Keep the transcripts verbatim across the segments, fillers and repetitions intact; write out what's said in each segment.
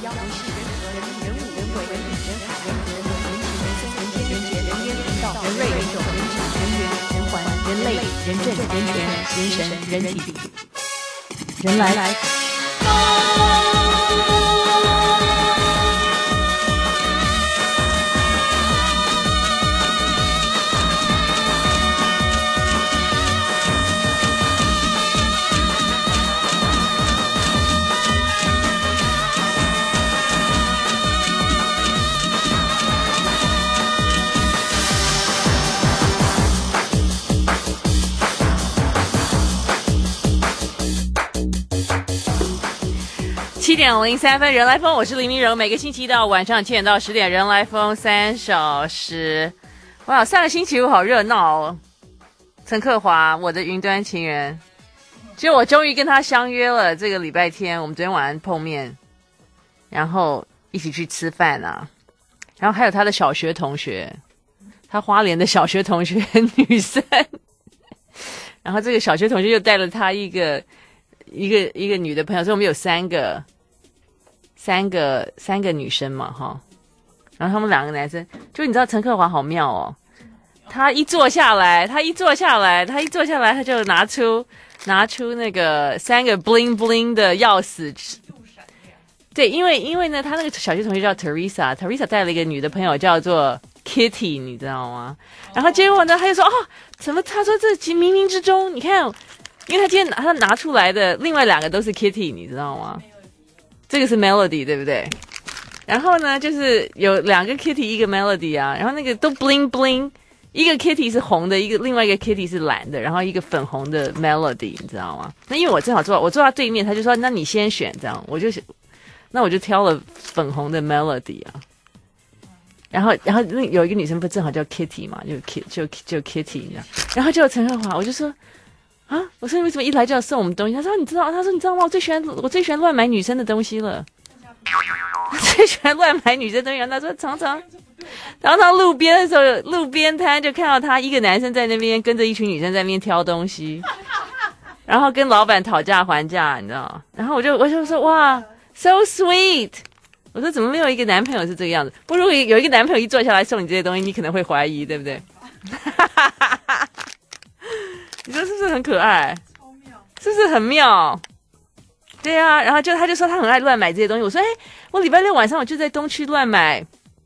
人事人和人物人为人与人海人和人人情人生人间人杰人烟人道人瑞人种人质人缘人环人类人政人权人神人体人来来。七点零三分，人来疯，我是林明柔。每个星期一到晚上七点到十点，人来疯三小时。哇，上个星期我好热闹哦！陈克华，我的云端情人，就我终于跟他相约了。这个礼拜天，我们昨天晚上碰面，然后一起去吃饭啊。然后还有他的小学同学，他花莲的小学同学女生。然后这个小学同学又带了他一个一个一个女的朋友，所以我们有三个。三个三个女生嘛，哈，然后他们两个男生，就你知道陈克华好妙哦，他一坐下来，他一坐下来，他一坐下来，他就拿出拿出那个三个 bling bling 的钥匙，对，因为因为呢，他那个小学同学叫 Teresa，Teresa 带了一个女的朋友叫做 Kitty， 你知道吗？然后结果呢，他就说哦，怎么？他说这其实冥冥之中，你看，因为他今天他拿出来的另外两个都是 Kitty， 你知道吗？这个是 Melody 对不对？然后呢，就是有两个 Kitty 一个 Melody 啊，然后那个都 bling bling， 一个 Kitty 是红的，一个另外一个 Kitty 是蓝的，然后一个粉红的 Melody， 你知道吗？那因为我正好坐我坐他对面，他就说那你先选这样，我就那我就挑了粉红的 Melody 啊。然后然后那有一个女生不正好叫 Kitty 嘛，就 K 就就 Kitty 你知道，然后就有陈克华，我就说。啊！我说你为什么一来就要送我们东西？他说你知道，他说你知道吗？我最喜欢我最喜欢乱买女生的东西了。他最喜欢乱买女生的东西。他说常常常常路边的时候，路边摊就看到他一个男生在那边跟着一群女生在那边挑东西，然后跟老板讨价还价，你知道？然后我就我就说哇 ，so sweet。我说怎么没有一个男朋友是这个样子？不如有一个男朋友一坐下来送你这些东西，你可能会怀疑，对不对？你说是不是很可爱？超妙，是不是很妙？对啊，然后就他就说他很爱乱买这些东西。我说，哎，我礼拜六晚上我就在东区乱买。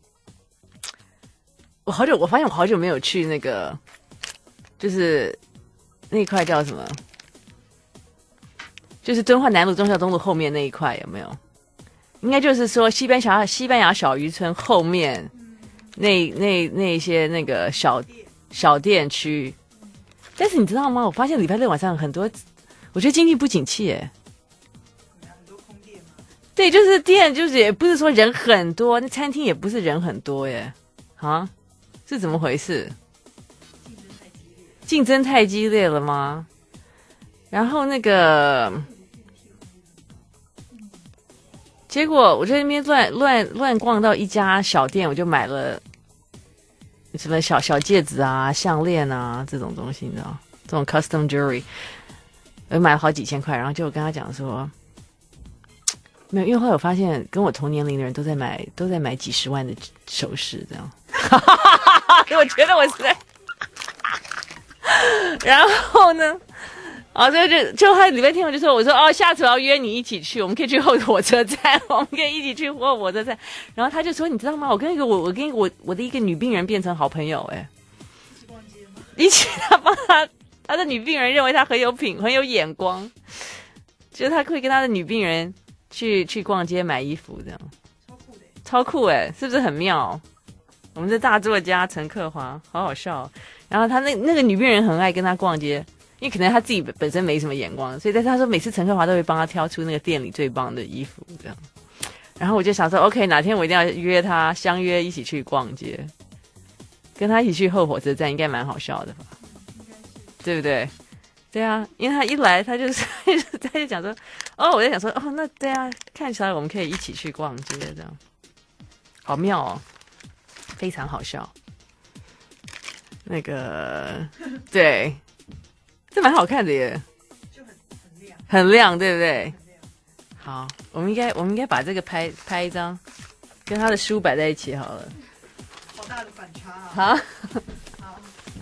我好久，我发现我好久没有去那个，就是那一块叫什么？就是敦化南路、忠孝东路后面那一块有没有？应该就是说西班牙西班牙小渔村后面那那那些那个小小店区。但是你知道吗？我发现礼拜六晚上很多，我觉得经济不景气耶。很多空店吗？对，就是店，就是也不是说人很多，那餐厅也不是人很多耶。啊，是怎么回事？竞争太激烈，竞争太激烈了吗？然后那个，结果我在那边乱乱乱逛到一家小店，我就买了。什么小小戒指啊、项链啊这种东西，你知道？这种 custom jewelry， 我买了好几千块，然后就跟他讲说，没有，因为后来我发现跟我同年龄的人都在买，都在买几十万的首饰，这样。我觉得我实在，然后呢？啊，所以就就他礼拜天我就说，我说哦，下次我要约你一起去，我们可以去后火车站，我们可以一起去后火车站。然后他就说，你知道吗？我跟一个我我跟一个我我的一个女病人变成好朋友，哎，一起逛街吗？一起，他帮他他的女病人认为他很有品很有眼光，就是他会跟他的女病人去去逛街买衣服，这样超酷的，超酷哎，是不是很妙？我们的大作家陈克华，好好笑。然后他那那个女病人很爱跟他逛街。因为可能他自己本身没什么眼光，所以但是他说每次陈克华都会帮他挑出那个店里最棒的衣服这样。然后我就想说 OK， 哪天我一定要约他相约一起去逛街，跟他一起去后火车站应该蛮好笑的吧，对不对？对啊，因为他一来他就是他就讲说哦，我在想说哦，那对啊，看起来我们可以一起去逛街这样，好妙哦，非常好笑。那个对。这蛮好看的耶，就很很亮，很亮，对不对？ 好，我们应该我们应该把这个拍拍一张，跟他的书摆在一起好了。 好大的反差啊！ 好， 好，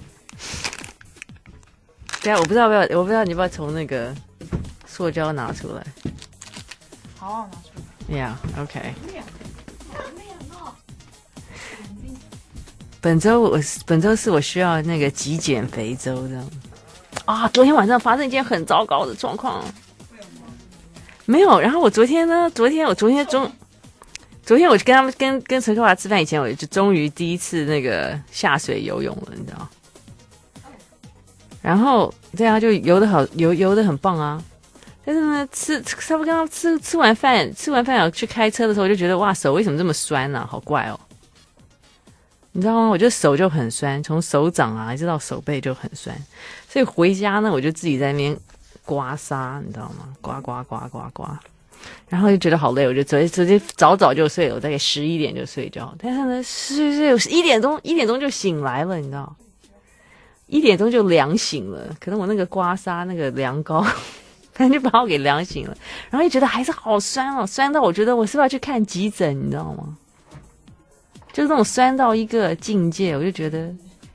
对啊，我不知道要不要，我不知道你要不要从那个塑胶拿出来。 好，拿出来。 Yeah, OK。 亮，好亮哦！ 本周我本周是我需要那个极减肥周这样。啊，昨天晚上发生一件很糟糕的状况。没有，然后我昨天呢？昨天我昨天中，昨天我跟他们跟跟陈克华吃饭以前，我就终于第一次那个下水游泳了，你知道？然后对啊，就游的好，游游的很棒啊。但是呢，吃差不多刚刚吃吃完饭，吃完饭要去开车的时候，我就觉得哇，手为什么这么酸呢、啊？好怪哦。你知道吗？我觉得手就很酸，从手掌啊一直到手背就很酸，所以回家呢，我就自己在那边刮痧，你知道吗？刮刮刮刮刮，然后就觉得好累，我就直接直接早早就睡了，我大概十一点就睡觉。但是呢，睡睡我一点钟一点钟就醒来了，你知道，一点钟就凉醒了。可能我那个刮痧那个凉膏，反正就把我给凉醒了。然后就觉得还是好酸哦，酸到我觉得我是不是要去看急诊，你知道吗？就是那种酸到一个境界，我就觉得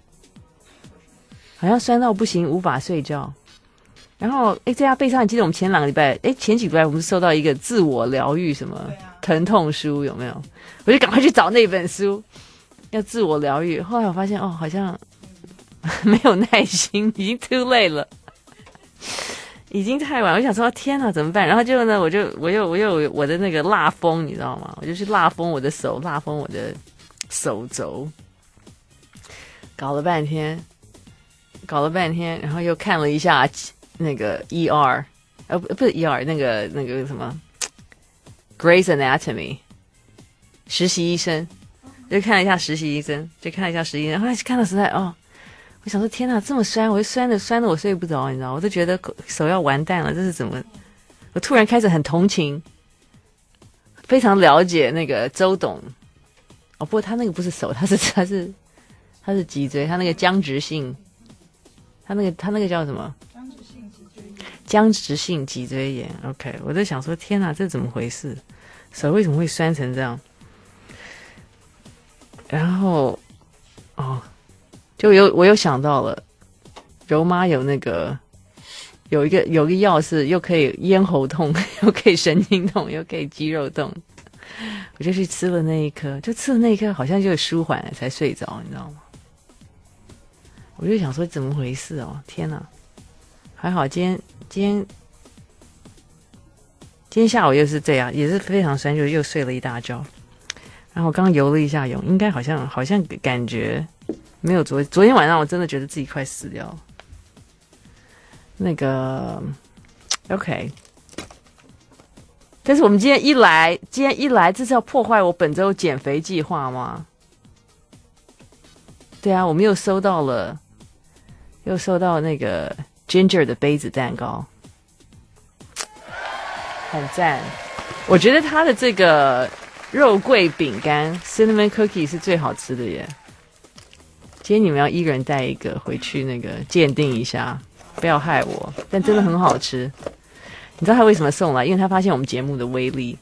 好像酸到不行，无法睡觉。然后，哎，在他背上，你记得我们前两个礼拜，哎，前几个礼拜我们收到一个自我疗愈什么疼痛书，有没有？我就赶快去找那本书，要自我疗愈。后来我发现，哦，好像没有耐心，已经 too late 了，已经太晚。我想说，天哪，怎么办？然后就呢，我就我又我又有我的那个蜡封，你知道吗？我就去蜡封我的手，蜡封我的手肘，搞了半天，搞了半天，然后又看了一下那个 E R， 呃不不是 E R， 那个那个什么 Grey's Anatomy， 实习医生，就看了一下实习医生，就看了一下实习医生，后来看到实在哦，我想说天哪，这么酸，我就酸的酸的我睡不着，你知道，我都觉得手要完蛋了，这是怎么？我突然开始很同情，非常了解那个周董。哦，不过他那个不是手，他是他是他是脊椎，他那个僵直性，他那个他那个叫什么？ 僵直性脊椎炎。 僵直性脊椎炎。OK， 我在想说，天哪，这怎么回事？手为什么会酸成这样？然后，哦，就有我又想到了，柔妈有那个有一个有一个药是又可以咽喉痛，又可以神经痛，又可以肌肉痛。我就去吃了那一颗，就吃了那一颗，好像就舒缓了，才睡着，你知道吗？我就想说怎么回事哦，天哪！还好今天今天今天下午又是这样，也是非常酸，就又睡了一大觉。然后我刚游了一下泳，应该好像好像感觉没有昨昨天晚上，我真的觉得自己快死掉了。那个 OK。但是我们今天一来，今天一来，这是要破坏我本周减肥计划吗？对啊，我们又收到了，又收到那个 Ginger 的杯子蛋糕，很赞。我觉得它的这个肉桂饼干 Cinnamon Cookie 是最好吃的耶。今天你们要一人带一个回去，那个鉴定一下，不要害我。但真的很好吃。你知道他为什么送来？因为他发现我们节目的威力。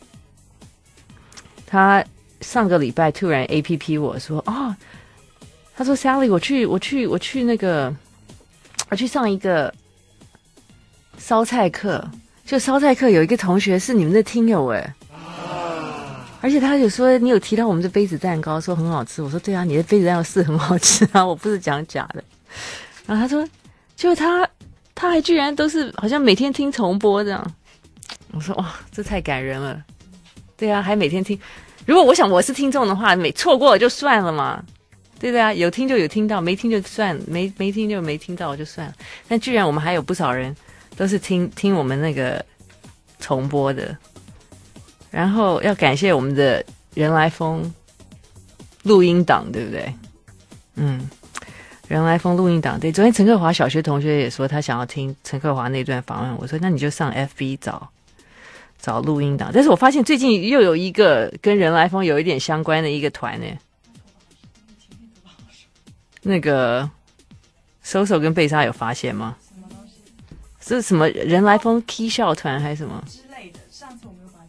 他上个礼拜突然 A P P 我说，哦，他说 Sally， 我去，我去，我去那个，我去上一个烧菜课。就烧菜课有一个同学是你们的听友哎，而且他有说你有提到我们的杯子蛋糕，说很好吃。我说对啊，你的杯子蛋糕是很好吃啊，我不是讲假的。然后他说，就他。他还居然都是好像每天听重播这样，我说哇，这太感人了。对啊，还每天听。如果我想我是听众的话，每错过了就算了嘛，对不对啊？有听就有听到，没听就算，没没听就没听到就算了。但居然我们还有不少人都是听听我们那个重播的，然后要感谢我们的人来疯录音档，对不对？嗯。人来疯录音档，对，昨天陈克华小学同学也说他想要听陈克华那段访问，我说那你就上 F B 找找录音档。但是我发现最近又有一个跟人来疯有一点相关的一个团呢，那个搜搜跟贝莎有发现吗？是什么人来疯 K 笑团还是什么之类的？上次我没有把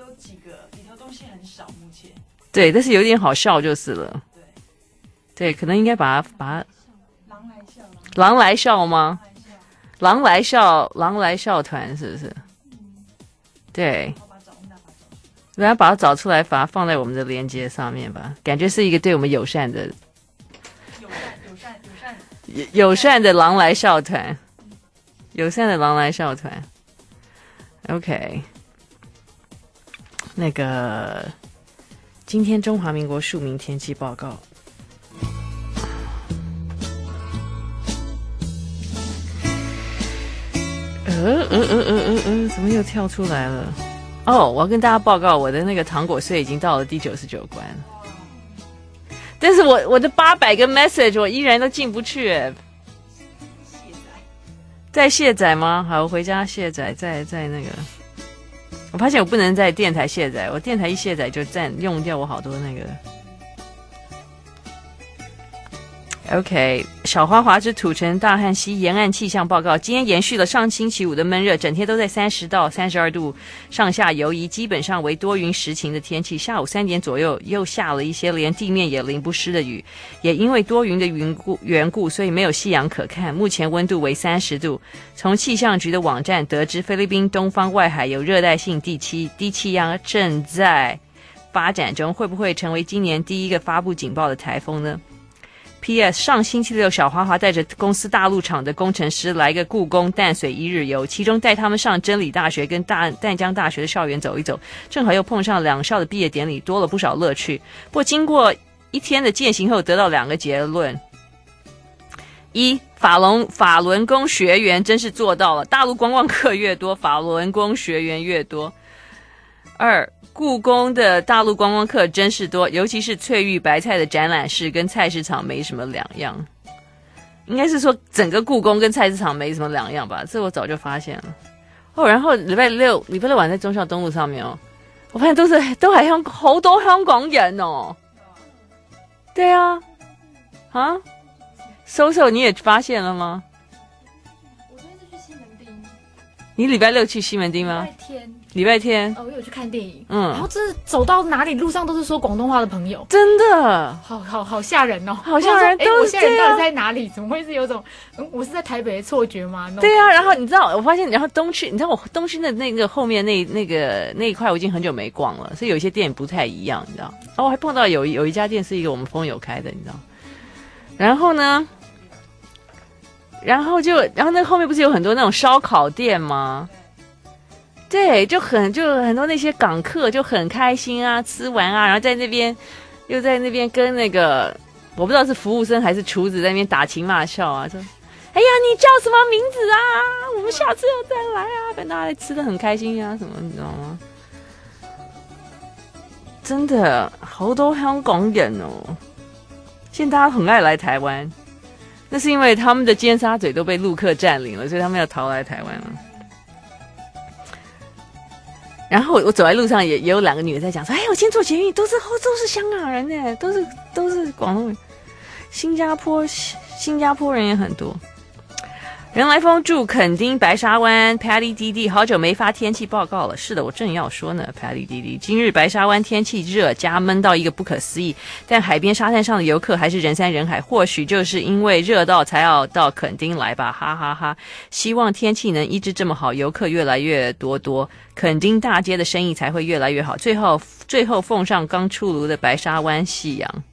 有几个，里头东西很少，目前。 对，但是有点好笑就是了。 对， 对，可能应该把它把它。 狼来笑， 狼来笑吗？狼来笑，狼来笑团是不是？嗯、对。大家把它找出来，把它放在我们的链接上面吧。感觉是一个对我们友善的、 友善、友善、友善、 友友善的狼来笑团，友善的狼来笑团。OK， 那个今天中华民国庶民天气报告。呃呃呃呃呃呃，怎么又跳出来了？哦，我要跟大家报告，我的那个糖果税已经到了第九十九关，但是我我的八百个 message 我依然都进不去，哎，在卸载吗？好，我回家卸载，在在那个，我发现我不能在电台卸载，我电台一卸载就占用掉我好多那个。OK， 小花华之土城大汉溪沿岸气象报告，今天延续了上星期五的闷热，整天都在三十到三十二度上下游移，基本上为多云时晴的天气。下午三点左右又下了一些连地面也淋不湿的雨，也因为多云的云故缘故，所以没有夕阳可看。目前温度为三十度。从气象局的网站得知，菲律宾东方外海有热带性地气低气压正在发展中，会不会成为今年第一个发布警报的台风呢？P S 上星期六，小华华带着公司大陆厂的工程师来个故宫淡水一日游，其中带他们上真理大学跟大淡江大学的校园走一走，正好又碰上两校的毕业典礼，多了不少乐趣。不过经过一天的践行后，得到两个结论：一，法轮法轮功学员真是做到了，大陆观光客越多，法轮功学员越多；二，故宫的大陆观光客真是多，尤其是翠玉白菜的展览室跟菜市场没什么两样。应该是说整个故宫跟菜市场没什么两样吧，这我早就发现了。哦，然后礼拜六礼拜六晚在忠孝东路上面哦，我发现都是都还香好多香港人哦。对啊，啊，收收你也发现了吗？ 我昨天是去西门町。 你礼拜六去西门町吗？ 礼拜天。 礼拜天， 哦，我有去看电影， 嗯， 然后真的走到哪里路上都是说广东话的朋友， 真的， 好好好吓人哦， 好吓人，都是这样。我现在到底在哪里？怎么会是有种，嗯，我是在台北的错觉吗？ 对啊，然后你知道，我发现，然后东区，你知道我东区的那个后面那那个那一块，我已经很久没逛了，所以有些店不太一样，你知道。然后我还碰到有有一家店是一个我们朋友开的，你知道。然后呢，然后就，然后那后面不是有很多那种烧烤店吗？对，就很就很多那些港客就很开心啊，吃完啊，然后在那边又在那边跟那个我不知道是服务生还是厨子在那边打情骂俏啊，说：“哎呀，你叫什么名字啊？我们下次又再来啊！”跟大家吃得很开心啊，什么你知道吗？真的好多香港人哦，现在大家很爱来台湾，那是因为他们的尖沙咀都被陆客占领了，所以他们要逃来台湾了。然后我走在路上也也有两个女的在讲说：“哎，我今天坐捷运都是都是香港人呢，都是都是广东人，新加坡新加坡人也很多。”人来疯住垦丁白沙湾 Patty 弟弟好久没发天气报告了。是的，我正要说呢 Patty 弟弟，今日白沙湾天气热加闷到一个不可思议，但海边沙滩上的游客还是人山人海，或许就是因为热到才要到垦丁来吧，哈哈哈哈。希望天气能一直这么好，游客越来越多多，垦丁大街的生意才会越来越好。最后最后奉上刚出炉的白沙湾夕阳。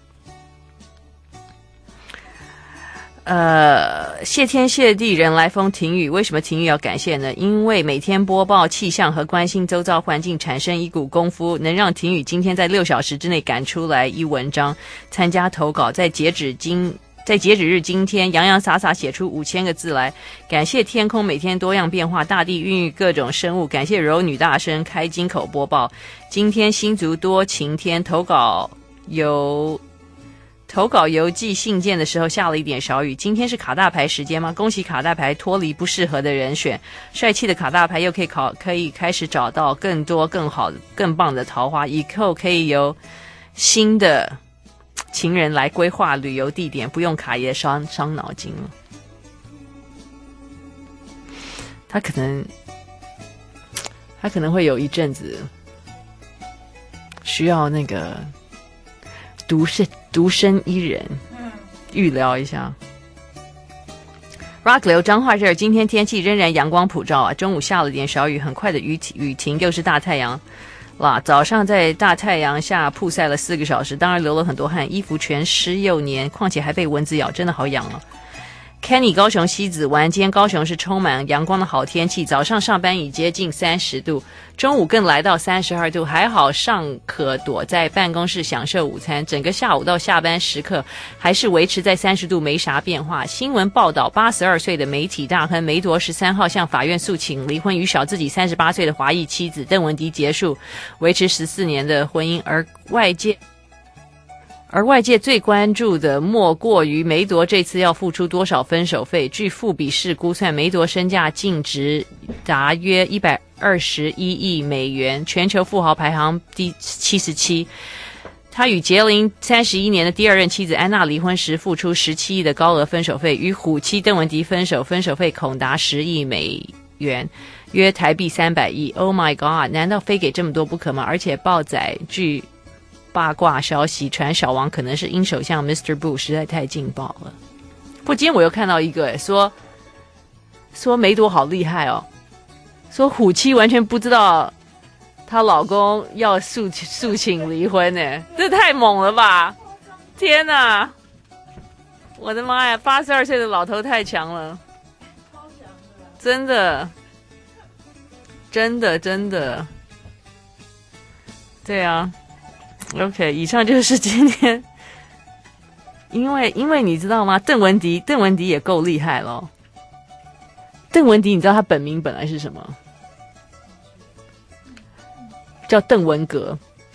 呃，谢天谢地，人来疯停雨。为什么停雨要感谢呢？因为每天播报气象和关心周遭环境产生一股功夫，能让停雨今天在六小时之内赶出来一文章。参加投稿，在截止今在截止日今天，洋洋洒洒写出五千个字来。感谢天空每天多样变化，大地孕育各种生物。感谢柔女大声开金口播报。今天新竹多晴天，投稿有。投稿邮寄信件的时候下了一点小雨。今天是卡大牌时间吗？恭喜卡大牌脱离不适合的人选，帅气的卡大牌又可以考可以开始找到更多更好更棒的桃花，以后可以由新的情人来规划旅游地点，不用卡爷伤伤脑筋了。他可能他可能会有一阵子需要那个独身独身一人预聊一下。Rock 流彰化这儿今天天气仍然阳光普照啊，中午下了点小雨，很快的雨雨停，又是大太阳啦。早上在大太阳下曝晒了四个小时，当然流了很多汗，衣服全湿又黏，况且还被蚊子咬，真的好痒啊。Kenny 高雄西子玩，今天高雄是充满阳光的好天气，早上上班已接近三十度，中午更来到三十二度，还好上可躲在办公室享受午餐，整个下午到下班时刻还是维持在三十度，没啥变化。新闻报道，八十二岁的媒体大亨梅铎十三号向法院诉请离婚，与小自己三十八岁的华裔妻子邓文迪结束维持十四年的婚姻，而外界而外界最关注的莫过于梅铎这次要付出多少分手费。据富比士估算，梅铎身价净值达约一百二十一亿美元，全球富豪排行第七十七。他与结龄三十一年的第二任妻子安娜离婚时付出十七亿的高额分手费，与虎妻邓文迪分手，分手费恐达十亿美元，约台币三百亿。Oh my god， 难道非给这么多不可吗？而且报载据八卦消息传小王可能是英首相 mister Boo， 实在太劲爆了。不过今天我又看到一个说说梅朵好厉害哦，说虎妻完全不知道她老公要诉诉请离婚呢，这太猛了吧！天哪，我的妈呀，八十二岁的老头太强了，真的，真的，真的，对啊。OK， 以上就是今天，因为因为你知道吗？邓文迪，邓文迪也够厉害了。邓文迪，你知道他本名本来是什么？叫邓文革。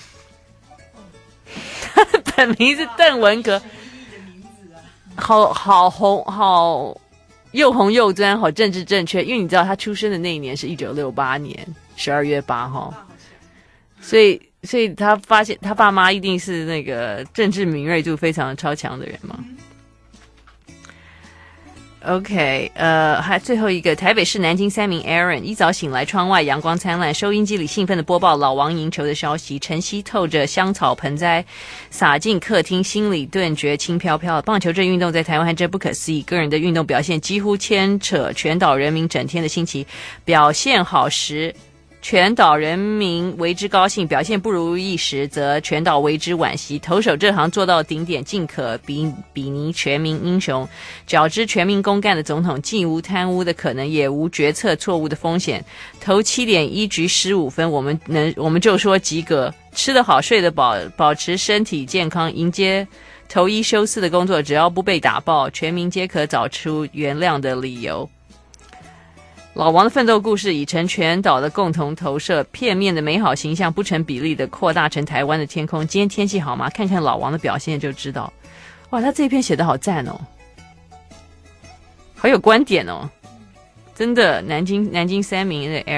他的本名是邓文革，好好红，好又红又专，好政治正确。因为你知道他出生的那一年是一九六八年十二月八号，所以。所以他发现他爸妈一定是那个政治敏锐度非常超强的人嘛。OK， 呃，还最后一个，台北市南京三名 Aaron 一早醒来，窗外阳光灿烂，收音机里兴奋地播报老王赢球的消息。晨曦透着香草盆栽洒进客厅，心里顿觉轻飘飘。棒球这运动在台湾还真不可思议，个人的运动表现几乎牵扯全岛人民整天的心情，表现好时全岛人民为之高兴，表现不如意时则全岛为之惋惜。投手这行做到顶点，尽可比比拟全民英雄。较之全民公干的总统，既无贪污的可能，也无决策错误的风险。投七点一局失五分，我们能我们就说及格。吃得好，睡得饱，保持身体健康，迎接投一休四的工作，只要不被打爆，全民皆可找出原谅的理由。老王的奋斗故事已成全岛的共同投射，片面的美好形象不成比例的扩大成台湾的天空。今天天气好吗？看看老王的表现就知道。哇，他这一篇写得好赞哦，好有观点哦，真的。南京南京三名的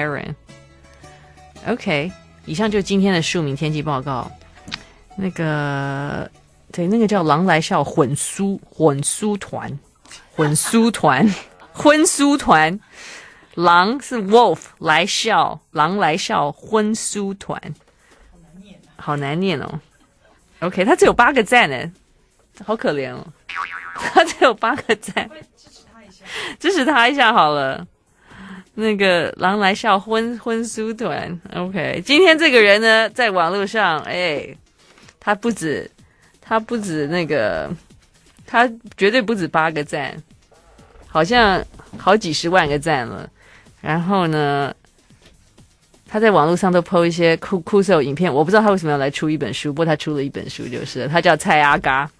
Aaron。OK， 以上就是今天的庶民天气报告。那个对，那个叫狼来笑混酥混酥团，混酥团，荤酥团。狼是 wolf， 来笑，狼来笑，荤酥团，好难念哦。OK， 他只有八个赞呢，好可怜哦。他只有八个赞，支持他一下好了。那个狼来笑，荤荤酥团。OK， 今天这个人呢，在网络上，哎，他不止，他不止那个，他绝对不止八个赞，好像好几十万个赞了。然后呢，他在网络上都 po 一些酷酷手影片，我不知道他为什么要来出一本书，不过他出了一本书就是了，他叫蔡阿嘎。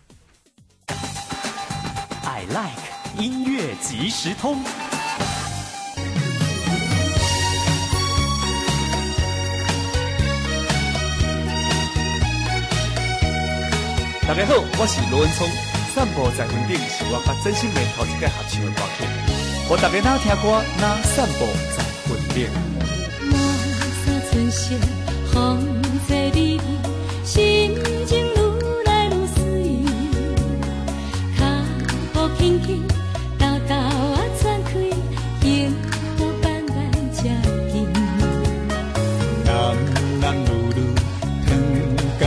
I like 音乐即时通。大家好，我是罗文聪，散步在云顶是我甲真心面头一个合唱的歌曲。我大家哪听歌，哪散步在云顶。 满山春色风吹美，心情愈来愈水。脚步轻轻，豆豆啊喘开，幸福慢慢接近。 男男女女，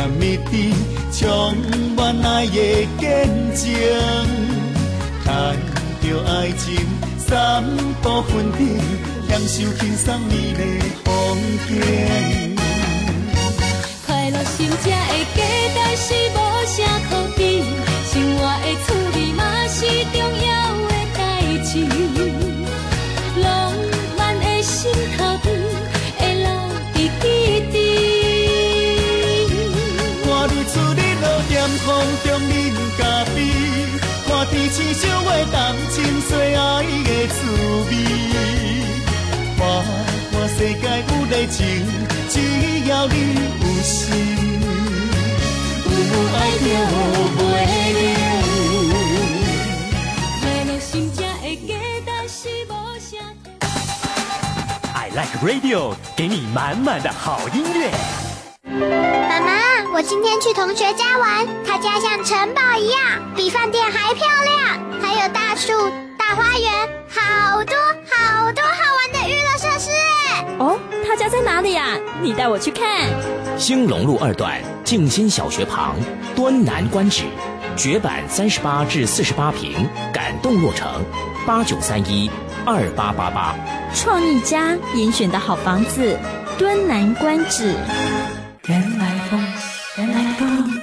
爱的见证，牵着爱情三步分顶，享受轻松美丽风景。 快乐心才会加，但是无啥可比。生活的趣味嘛是重要的代志，浪漫的心头边会留伫记忆。 看日出日落，踮风中饮咖啡，看天星小月动情细爱的滋味。看看世界有热情，只要你有心。有爱就袂了， 快乐心才会加，但是无啥可比。 I Like Radio 给你满满的好音乐。 妈妈，我今天去同学家玩，他家像城堡一样，比饭店还漂亮，还有大树、大花园，好多好多好玩的娱乐设施哎！ 哦，他家在哪里啊？你带我去看。 兴隆路二段静心小学旁，端南官址，绝版三十八至四十八坪，感动落成，八九三一二八八八。 创意家严选的好房子，敦南官址。 人来疯，人来疯。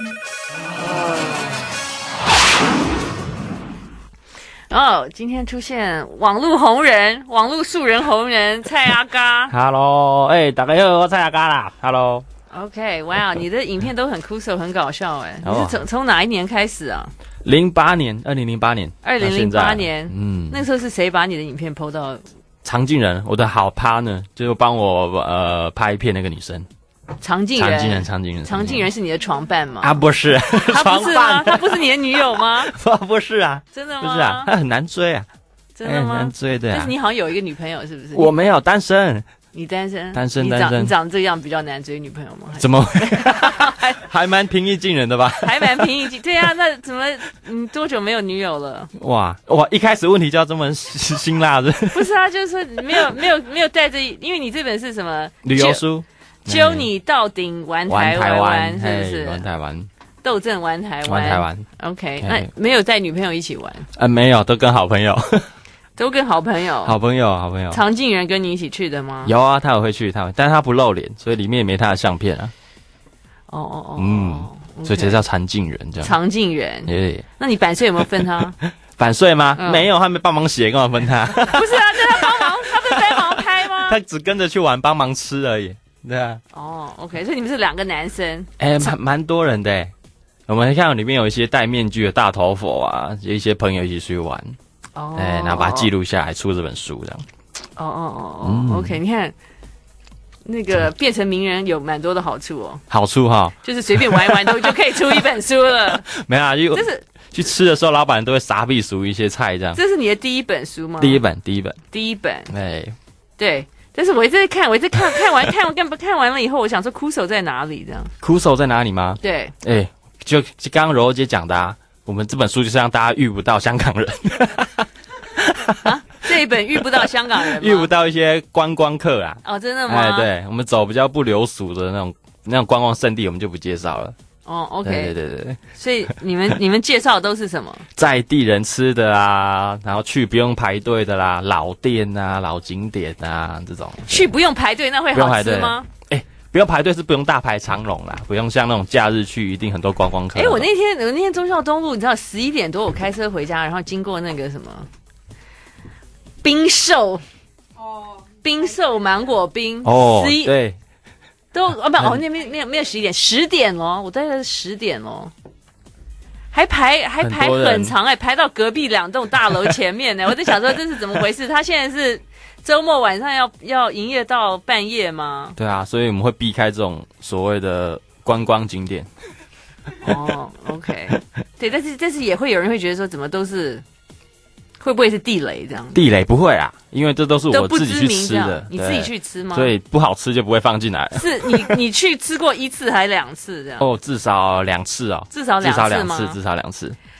哦，今天出现网络红人、网络素人红人蔡阿嘎。 Hello， 哎、欸，大家好，我蔡阿嘎啦。Hello。 OK， 哇、wow, 你的影片都很酷手，很搞笑哎。 哦、 你是从从哪一年开始啊？ 零八年，二零零八年。 二零零八年， 嗯， 那个时候是谁把你的影片 P O 到？ 常静人，我的好 partner， 就是帮我呃拍片那个女生。 常静人， 常静人，常静人， 常静人是你的床伴吗？ 啊，不是， 他不是吗？他不是你的女友吗？ 不是啊， 真的吗？ 不是啊，他很难追啊， 真的吗？ 很难追的、啊。 但是你好像有一个女朋友，是不是？ 我没有，单身。 你单身？ 单身， 你单身。 你长这样比较难追女朋友吗？ 怎么会？还蛮平易近人的吧？ 还蛮平易近，对啊，那怎么你多久没有女友了？ 哇哇！一开始问题就要这么辛辣的？ 不是啊，就是没有没有没有带着，因为你这本是什么旅游书？ 揪你到顶玩台湾，是不是？ 玩台湾， 斗阵玩台湾， 玩台湾。 OK， 那没有带女朋友一起玩？ 呃，没有，都跟好朋友。 都跟好朋友， 好朋友，好朋友。 常静人跟你一起去的吗？ 有啊，他也会去，他会，但是他不露脸，所以里面也没他的相片啊。 哦哦哦， 嗯， okay. 所以才叫常静人这样。 常静人， 耶。 那你版税有没有分他？ 版税吗？嗯、没有，他没帮忙写，干嘛分他？ 不是啊，叫他帮忙，他不是在忙拍吗？ 他只跟着去玩，帮忙吃而已。对啊。 哦 ，OK， 所以你们是两个男生。 哎、欸，蛮蛮多人的。我们看里面有一些戴面具的大头佛啊，有一些朋友一起去玩。哦，哎、欸，然后把它记录下来，出这本书这样。 哦哦哦哦、嗯、，OK， 你看那个变成名人有蛮多的好处哦。 好处哈， 就是随便玩一玩都就可以出一本书了。 没有啊，就这是去吃的时候，老板都会傻逼数一些菜这样。 这是你的第一本书吗？ 第一本，第一本， 第一本。 哎， 对。但是我一直在看，我一直看看完看完看看完了以后，我想说哭手在哪里？这样。 哭手在哪里吗？ 对。 哎、欸，就就刚刚柔柔姐讲的啊。我们这本书就是让大家遇不到香港人啊，这一本遇不到香港人吗， 遇不到一些观光客啊。 哦，真的吗？ 哎，对，我们走比较不流俗的那种那种观光胜地，我们就不介绍了。 哦 ，OK， 对对对对。 所以你们你们介绍的都是什么？ 在地人吃的啊，然后去不用排队的啦，老店啊、老景点啊这种。 去不用排队，那会好吃吗？ 不用排队是不用大排长龙啦，不用像那种假日去一定很多观光客。 哎、欸，我那天我那天忠孝东路，你知道十一点多我开车回家，然后经过那个什么冰寿哦，冰寿芒果冰哦，对， 都哦不哦那边没有没有十一点十点咯，我大概是十点咯，还排还排很长哎、欸，排到隔壁两栋大楼前面呢、欸，我在想说这是怎么回事？他现在是。周末晚上要要营业到半夜吗？ 对啊，所以我们会避开这种所谓的观光景点。 哦 ，OK， 对，但是但是也会有人会觉得说，怎么都是会不会是地雷这样？ 地雷不会啊，因为这都是我自己去吃的， 你自己去吃吗？ 所以不好吃就不会放进来。 是你你去吃过一次还两次这样？ 哦，至少两次哦， 至少两次吗？ 至少两次，至少两次。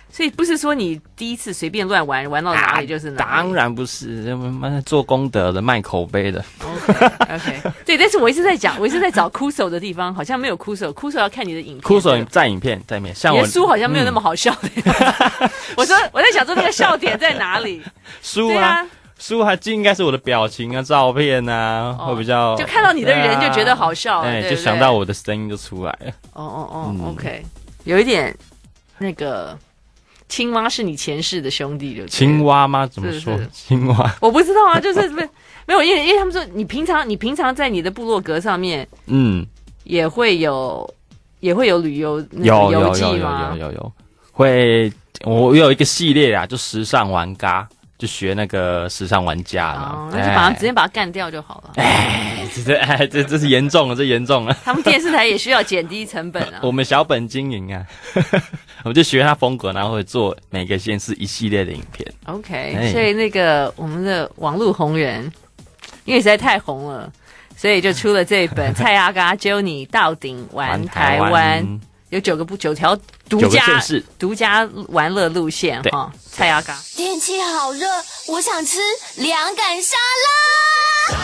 所以不是说你第一次随便乱玩，玩到哪里就是哪里。 啊、当然不是，做功德的，卖口碑的。 OK OK， 对，但是我一直在讲，我一直在找哭手的地方，好像没有哭手，哭手要看你的影片。 哭手在影片在面，像我书好像没有那么好笑的。嗯、我说我在想说那个笑点在哪里？ 书啊。书还就应该是我的表情啊、照片啊，哦、会比较就看到你的人就觉得好笑， 哎、 啊， 就想到我的声音就出来了。 哦哦哦、嗯、，OK， 有一点那个青蛙是你前世的兄弟，就青蛙吗？怎么说？青蛙？ 我不知道啊，就是没有，因为因为他们说你平常你平常在你的部落格上面，嗯，也会有也会有旅游有游记吗？有有有有有有会，我有一个系列啊，就时尚玩咖。就学那个时尚玩家了， 哦，那就把它直接把它干掉就好了。 哎，这哎这这是严重了，这严重了。 他们电视台也需要减低成本啊。 我们小本经营啊，我们就学他风格，然后会做每个县市一系列的影片。 OK，、哎、所以那个我们的网络红人，因为实在太红了，所以就出了这本《蔡阿嘎揪你到顶玩台湾》。有九个不九条独家独家玩乐路线哈，蔡阿嘎。 天气好热，我想吃凉感沙拉。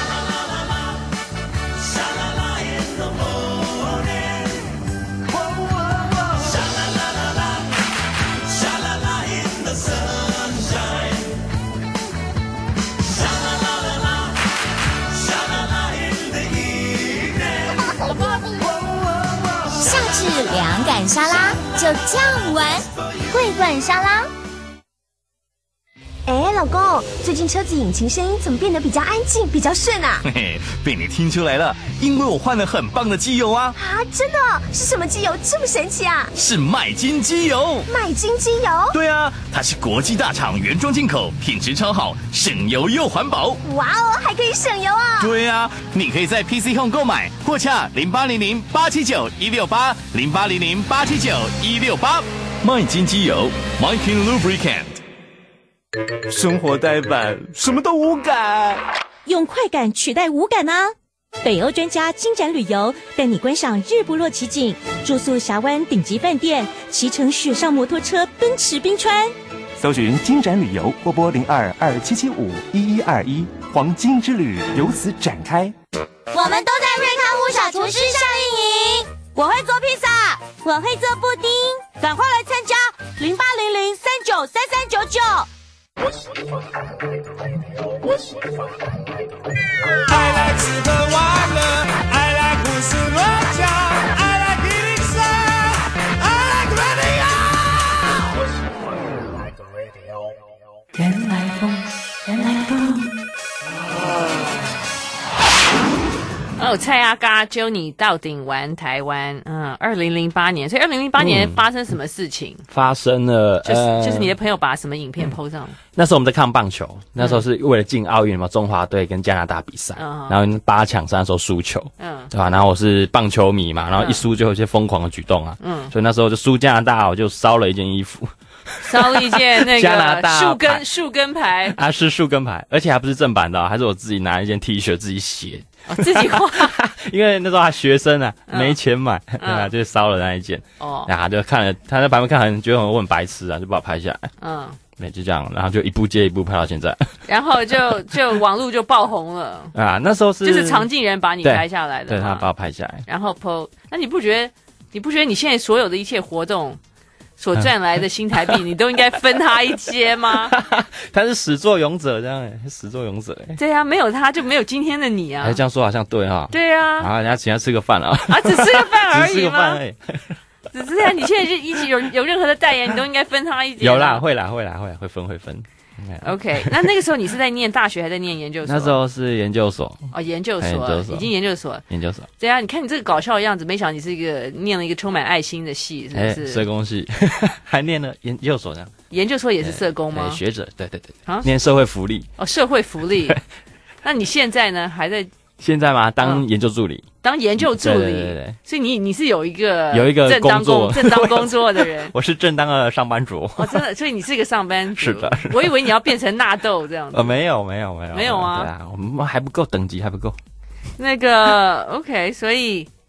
凉感沙拉就这样玩，桂冠沙拉。 哎，老公，最近车子引擎声音怎么变得比较安静，比较顺啊？ 嘿嘿，被你听出来了，因为我换了很棒的机油啊！ 啊，真的？是什么机油这么神奇啊？ 是麦金机油。 麦金机油？ 对啊，它是国际大厂原装进口，品质超好，省油又环保。 哇哦，还可以省油啊！ 对啊，你可以在 P C Home 购买，或洽零八零零八七九一六八零八零零八七九一六八。麦金机油 ，Mykin Lubricant。 生活呆板，什么都无感。 用快感取代无感啊！北欧专家金展旅游带你观赏日不落奇景，住宿峡湾顶级饭店，骑乘雪上摩托车奔驰冰川。 搜寻金展旅游或拨零二二七七五一一二一，黄金之旅由此展开。 我们都在瑞康屋小厨师夏令营，我会做披萨， 我会做布丁， 赶快来参加零八零零三九三三九九。 I like 吃喝玩乐 I like 胡思乱想 I like 一零三 I like radio 原来风原来风哦，蔡阿嘎揪你到顶玩台湾，嗯，二零零八年，所以二零零八年发生什么事情？ 嗯、发生了， 就是、 呃、 就是你的朋友把什么影片 po 上、嗯？ 那时候我们在看棒球，那时候是为了进奥运嘛，中华队跟加拿大比赛，嗯、然后八强赛那时候输球，嗯，对吧？然后我是棒球迷嘛，然后一输就有一些疯狂的举动啊，嗯，所以那时候就输加拿大，我就烧了一件衣服。 烧了一件那加拿大个树根树根牌啊，是树根牌，而且还不是正版的、哦，还是我自己拿一件 T 恤自己写， 哦，自己画， 因为那时候还学生啊，嗯、没钱买，嗯、对啊，就烧了那一件，哦，然后就看了，他在旁边看很觉得我很白痴啊，就把我拍下来，嗯，对，就这样，然后就一部接一部拍到现在， 然后就就网路就爆红了啊，那时候是就是常进人把你拍下来的， 对，对他把我拍下来， 然后 po， 那你不觉得你不觉得你现在所有的一切活动？所赚来的新台币，你都应该分他一些吗？ 他是始作俑者，这样哎，始作俑者哎。 对啊，没有他就没有今天的你啊。 哎，这样说好像对哈。 对啊。 然后人家请他吃个饭啊。 啊，只吃个饭而已吗？ 只吃个饭而已。 只是啊，你现在就一起有有任何的代言，你都应该分他一点。 有啦，会啦，会啦，会啦会分会分。 OK， 那那个时候你是在念大学还是在念研究所？ 那时候是研究所哦，研究所，研究所已经研究所， 研究所。 对啊，你看你这个搞笑的样子，没想到你是一个念了一个充满爱心的系，是不是？ 社工系，还念了研究所呢。 研究所也是社工吗？ 学者，对对对，啊，念社会福利。 哦，社会福利。那你现在呢？还在？ 现在吗？当研究助理。 当研究助理， 对对对对， 所以你你是有一个有一个正当工作正当工作的人。 我是正当的上班族。 哦，真的，所以你是一个上班族。 是的，是的， 我以为你要变成纳豆这样子。 呃，没有没有没有没有啊， 对啊，我们还不够等级，还不够。 那个 OK， 所以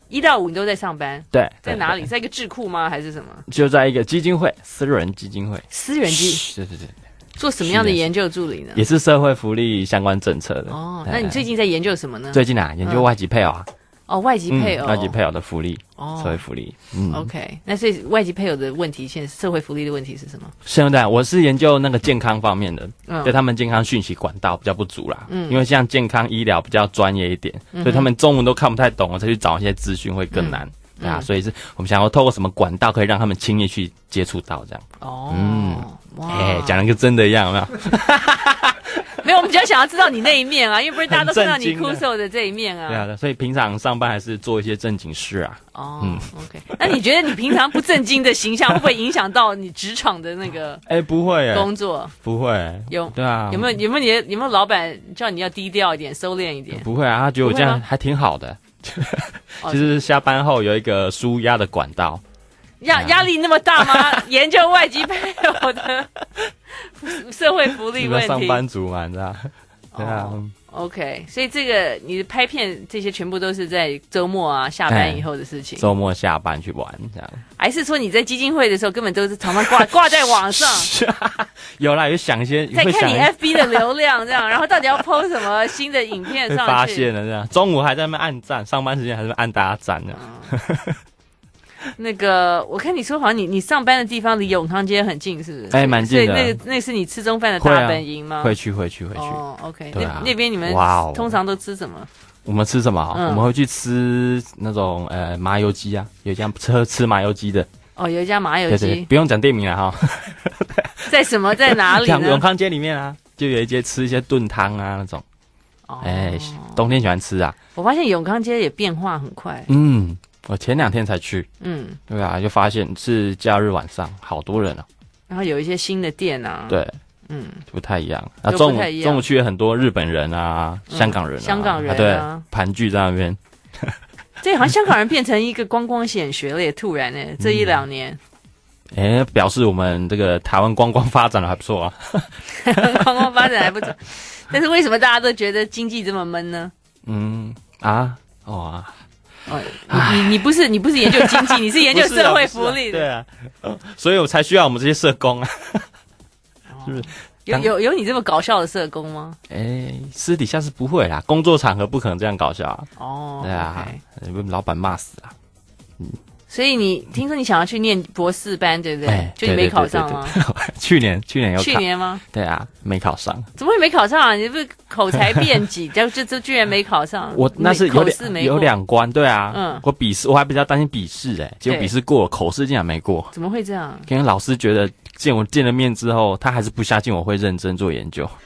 一到五你都在上班？ 对， 在哪里？在一个智库吗？还是什么？ 就在一个基金会，私人基金会。 私人基？ 对对对。 做什么样的研究助理呢？ 也是社会福利相关政策的。 哦，那你最近在研究什么呢？ 最近啊，研究外籍配偶啊。 嗯、哦，外籍配偶、 嗯，外籍配偶的福利，哦，社会福利。 嗯 ，OK， 那所以外籍配偶的问题，现在社会福利的问题是什么？ 现在我是研究那个健康方面的，嗯，对他们健康讯息管道比较不足啦。嗯，因为像健康医疗比较专业一点，嗯、所以他们中文都看不太懂，我才去找一些资讯会更难。嗯对啊，所以是我们想要透过什么管道可以让他们轻易去接触到这样。 哦， 嗯，哎，讲的跟真的一样，有没有？ 没有，我们比较想要知道你那一面啊，因为不是大家都看到你酷手的这一面啊。 对啊，所以平常上班还是做一些正经事啊。 哦，嗯 ，OK。那你觉得你平常不正经的形象会不会影响到你职场的那个？ 哎，不会， 工作不会。 有对啊， 有没有有没有你的有没有老板叫你要低调一点、收敛一点？ 不会啊，他觉得我这样还挺好的。就是下班后有一个抒压的管道， 压压力那么大吗？研究外籍配偶的社会福利问题， 上班族嘛，你知道？对啊。 OK， 所以这个你的拍片这些全部都是在周末啊下班以后的事情。 周末下班去玩这样。 还是说你在基金会的时候根本都是常常挂挂在网上？ 有啦，有想一些。 在看你 F B 的流量这样，然后到底要 po 什么新的影片上去？ 发现了这样，中午还在那边按赞，上班时间还在那边按大家赞这样。嗯那个，我看你说好像你你上班的地方离永康街很近，是不是？ 哎，蛮近的。 所以那个那是你吃中饭的大本营吗？ 会去会去会去。 哦 ，OK， 对啊。 那那边你们通常都吃什么？ 我们吃什么？我们会去吃那种呃麻油鸡啊，有一家吃吃麻油鸡的。 哦，有一家麻油鸡， 不用讲店名了哈。 在什么在哪里呢？ 永康街里面啊，就有一间吃一些炖汤啊那种。哎，冬天喜欢吃啊。 我发现永康街也变化很快。 嗯。我前两天才去， 嗯， 对啊，就发现是假日晚上好多人哦， 然后有一些新的店啊， 对， 嗯， 不太一样。啊，中午中午去了很多日本人啊，嗯、香港人、啊， 香港人、啊， 对，盘踞在那边。 这好像香港人变成一个观光显学了，也突然呢，这一两年。 哎、欸，表示我们这个台湾观光发展的还不错啊， 观光发展还不错，但是为什么大家都觉得经济这么闷呢？ 嗯啊，哦啊。 哦，你你你不是你不是研究经济，你是研究社会福利的， 对啊，呃，所以我才需要我们这些社工啊，是不是？ 有有有你这么搞笑的社工吗？ 哎、欸，私底下是不会啦，工作场合不可能这样搞笑啊。 哦， 对啊，被、okay. 老板骂死啊。 嗯，所以你听说你想要去念博士班，对不对？欸、就你没考上吗？ 对对对对对去年去年有考， 去年吗？ 对啊，没考上。 怎么会没考上啊？你不是口才辩己，就就就居然没考上？ 我那是有两有两关，对啊，嗯，我笔试我还比较担心笔试哎，结果笔试过了，口试竟然没过。 怎么会这样？ 因为老师觉得见我见了面之后，他还是不相信我会认真做研究，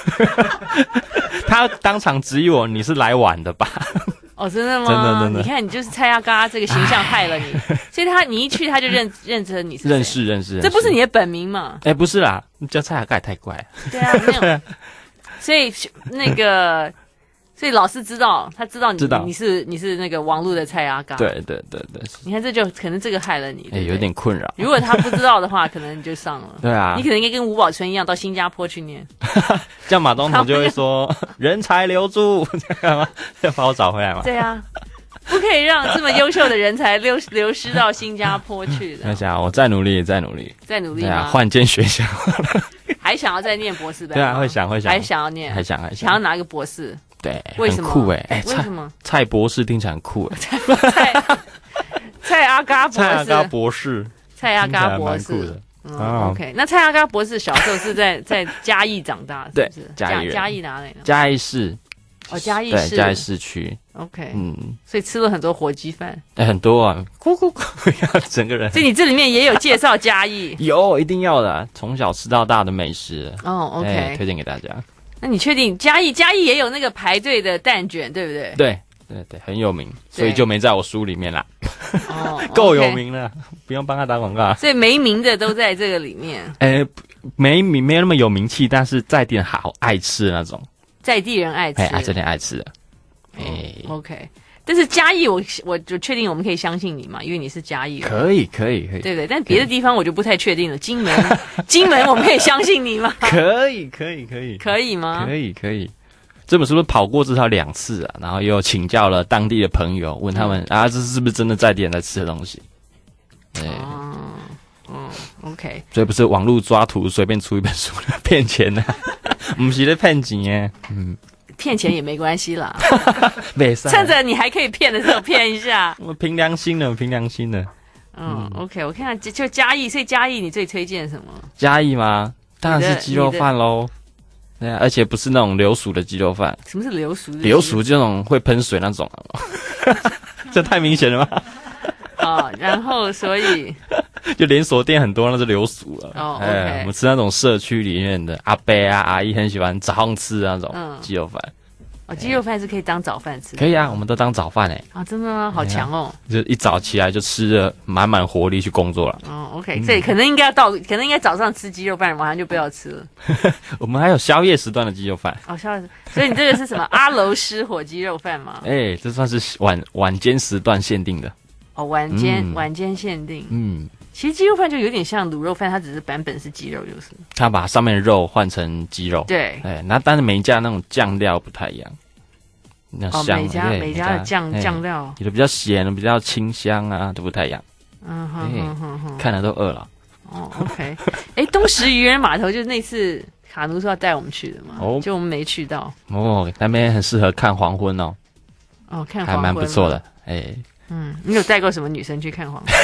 他当场质疑我：“你是来晚的吧？” 哦，真的吗？ 真的真的， 你看你就是蔡阿嘎这个形象害了你，所以他你一去他就认认成你是认识认识， 这不是你的本名嘛？ 哎、欸，不是啦，叫蔡阿嘎也太怪了。 对啊，没有。所以那个，所以老师知道，他知道你知道你是你是那个网络的蔡阿嘎。 对对对对。 你看这就可能这个害了你， 哎、欸，有点困扰。 如果他不知道的话，可能你就上了。 对啊， 你可能应该跟吴宝春一样到新加坡去念。 这样马总统就会说人才留住，这样干嘛？要把我找回来吗？ 对啊。不可以让这么优秀的人才流流失到新加坡去的。 那想我再努力，再努力， 再努力吗？ 对啊，换间学校， 还想要再念博士班？ 对啊，会想会想， 还想要念， 还想还想要拿一个博士。 对， 为什么？ 很酷哎、欸！ 为什么？ 蔡博士听起来很酷哎、 欸。蔡蔡阿嘎博士， 蔡阿嘎博士， 蔡阿嘎博士。 的嗯、哦、，OK。那蔡阿嘎博士小时候是在在嘉义长大，是不是？ 嘉义嘉义哪里呢？ 嘉义市。 哦，嘉义市， 嘉义市区 ，OK， 嗯， 所以吃了很多火鸡饭， 哎、欸，很多啊，咕咕咕，整个人。 所以你这里面也有介绍嘉义， 有，一定要的，从小吃到大的美食， 哦 ，OK，、 欸、推荐给大家。 那你确定嘉义嘉义也有那个排队的蛋卷，对不对？ 对对对，很有名，所以就没在我书里面啦。哦，够有名了，不用帮他打广告。 所以没名的都在这个里面。 哎、欸，没名没那么有名气，但是在地人好爱吃的那种。 在地人爱吃， 哎，在地人爱吃的，哎、 哦、，OK。但是嘉义我，我我就确定我们可以相信你嘛，因为你是嘉义人。 可以，可以，可以， 对对。但别的地方我就不太确定了。金门，金门我们可以相信你吗？ 可以，可以，可以， 可以吗？ 可以，可以。 这本书跑过至少两次啊，然后又请教了当地的朋友，问他们、嗯、啊，这是不是真的在地人在吃的东西？对， 哦，嗯 ，OK， 所以不是网络抓图随便出一本书骗钱的、啊，不是在骗钱耶，嗯。 骗钱也没关系啦， 趁着你还可以骗的时候骗一下。 我凭良心的，凭良心的。 嗯, 嗯 ，OK， 我看看就嘉义，所以嘉义你最推荐什么？ 嘉义吗？当然是鸡肉饭喽。对啊，而且不是那种流俗的鸡肉饭。 什么是流俗的？ 流俗就那种会喷水那种，这太明显了吧？ 哦，然后所以就连锁店很多，那是流俗了。 哦， 哎、 okay 我们吃那种社区里面的阿伯啊、阿姨很喜欢早上吃那种鸡肉饭。 哦，鸡肉饭是可以当早饭吃的。 可以啊，我们都当早饭哎。 啊，真的吗？好强哦！ 就一早起来就吃着满满活力去工作了。 哦 ，OK， 这、嗯、可能应该要到，可能应该早上吃鸡肉饭，晚上就不要吃了。 我们还有宵夜时段的鸡肉饭。 哦，宵夜，所以你这个是什么阿楼师火鸡肉饭吗？ 哎、欸，这算是晚晚间时段限定的。 哦，晚间、嗯、晚间限定。嗯，其实鸡肉饭就有点像卤肉饭，它只是版本是鸡肉，就是。 它把上面的肉换成鸡肉。 对。 哎，那但是每一家那种酱料不太一样。那香哦，每家每家的酱酱料， 有的比较咸，的比较清香啊，都不太一样。 嗯哼哼哼哼， 看了都饿了。 哦 ，OK， 哎，东石渔人码头就是那次卡奴说要带我们去的嘛，哦，就我们没去到。 哦，那边很适合看黄昏哦。 哦，看黄昏还蛮不错的，哎。 嗯，你有带过什么女生去看黄昏？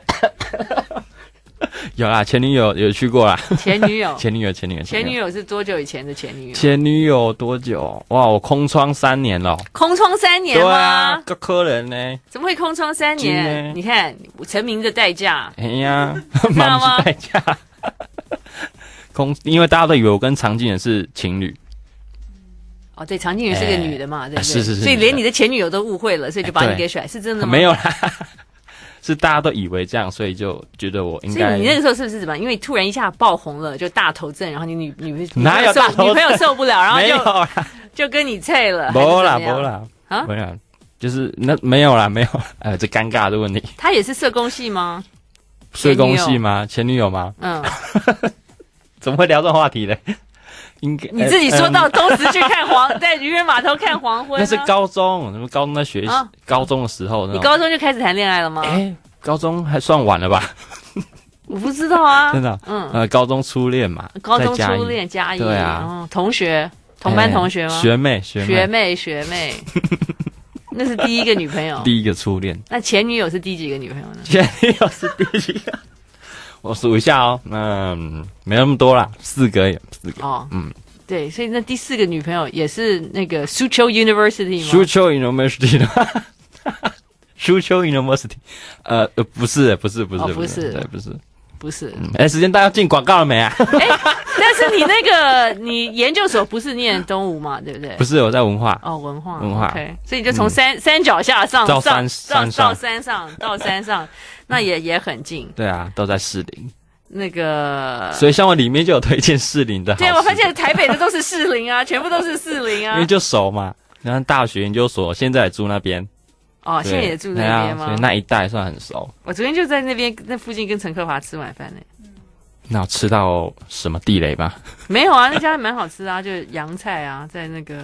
有啦，前女友有去过啦。 前女友， 前女友，前女友， 前女友是多久以前的前女友？ 前女友多久？哇，我空窗三年了。 空窗三年吗？ 对啊，个客人呢？ 怎么会空窗三年？你看成名的代价。 哎呀，知道吗？代价。空，因为大家都以为我跟常静人是情侣。 哦，对，常静人是个女的嘛，欸、对不对？ 是是是， 所以连你的前女友都误会了，所以就把你给甩，是真的吗？ 没有啦。是大家都以为这样，所以就觉得我应该。 所以你那个时候是不是怎么？因为突然一下爆红了，就大头症，然后你女女哪有大头症女朋友受不了，然后就没有啦就跟你脆了。 没啦，没啦，啊，没有，就是那没有啦，没有。哎，这尴尬的问题。 他也是社工系吗？ 社工系吗？前女友吗？嗯。怎么会聊这种话题呢？应该你自己说到东石去看黄，在渔人码头看黄昏、啊。 那是高中，什么高中在学习、啊、高中的时候。 你高中就开始谈恋爱了吗？ 哎、欸，高中还算晚了吧？ 我不知道啊， 真的、啊。嗯，呃，高中初恋嘛。 高中初恋嘉义，对啊、哦，同学，同班同学吗？ 欸、学妹，学妹， 学妹，学妹。那是第一个女朋友， 第一个初恋。 那前女友是第几个女朋友呢？ 前女友是第几个？我数一下哦，嗯，没那么多啦，四个，四个。哦，嗯。 对，所以那第四个女朋友也是那个苏丘 University 吗？ 苏丘 University 的，苏丘 University， 呃呃，不是，不是，不是， 哦、不是， 对，不是， 不是。 哎、嗯，时间到要进广告了没啊？ 哎，但是你那个你研究所不是念东吴嘛，对不对？ 不是，我在文化。 哦，文化， 文化。 OK， 所以你就从山、嗯、山脚下上到山上到山上到山上，那也也很近。 对啊，都在士林。 那个， 所以像我里面就有推荐士林的好。 对，我发现台北的都是士林啊，全部都是士林啊。 因为就熟嘛，然后大学研究所现在也住那边。 哦，现在也住那边吗？ 所以那一带算很熟。 我昨天就在那边那附近跟陈克华吃晚饭呢。 那有吃到什么地雷吗？ 没有啊，那家蛮好吃啊，就洋菜啊，在那个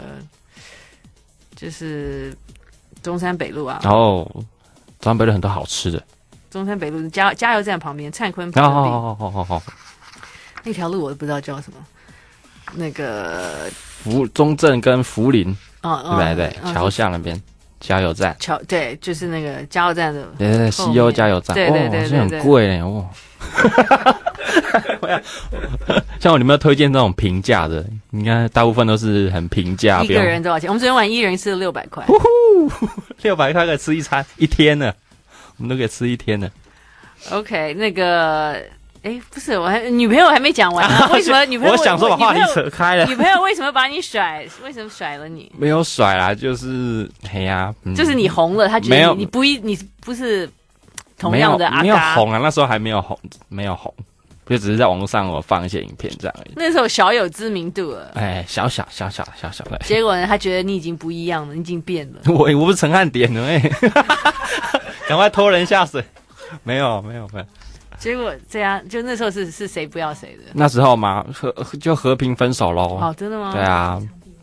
就是中山北路啊。 哦，中山北路很多好吃的。 中山北路加加油站旁边，灿坤旁边。 好好好好好， 那条路我都不知道叫什么。那个福中正跟福林， 哦哦，对不对？对，桥下那边加油站。 桥对，就是那个加油站的。 对对对，西优加油站。 对对对对， 很贵呢，哇！像我，你们有推荐这种平价的？应该大部分都是很平价。 一个人多少钱？我们昨天晚一人吃了六百块。 六百块可以吃一餐一天呢。我们都可以吃一天呢。 OK， 那个，哎，不是，我还女朋友还没讲完、啊，为什么女朋友？ 我想说把话题扯开了。 女朋友为什么把你甩？为什么甩了你？ 没有甩啦，就是哎呀、 嗯，就是你红了，他觉得你你不一，你不是同样的阿嘎， 没有红啊，那时候还没有红，没有红，就只是在网络上我放一些影片这样而已。 那时候小有知名度了， 哎，小小小小小小的。 结果呢，他觉得你已经不一样了，你已经变了。 我我不是陈汉典了哎。赶快拖人下水！没有没有没有。 结果这样，就那时候是是谁不要谁的？ 那时候嘛，和就和平分手喽。 哦，真的吗？ 对啊，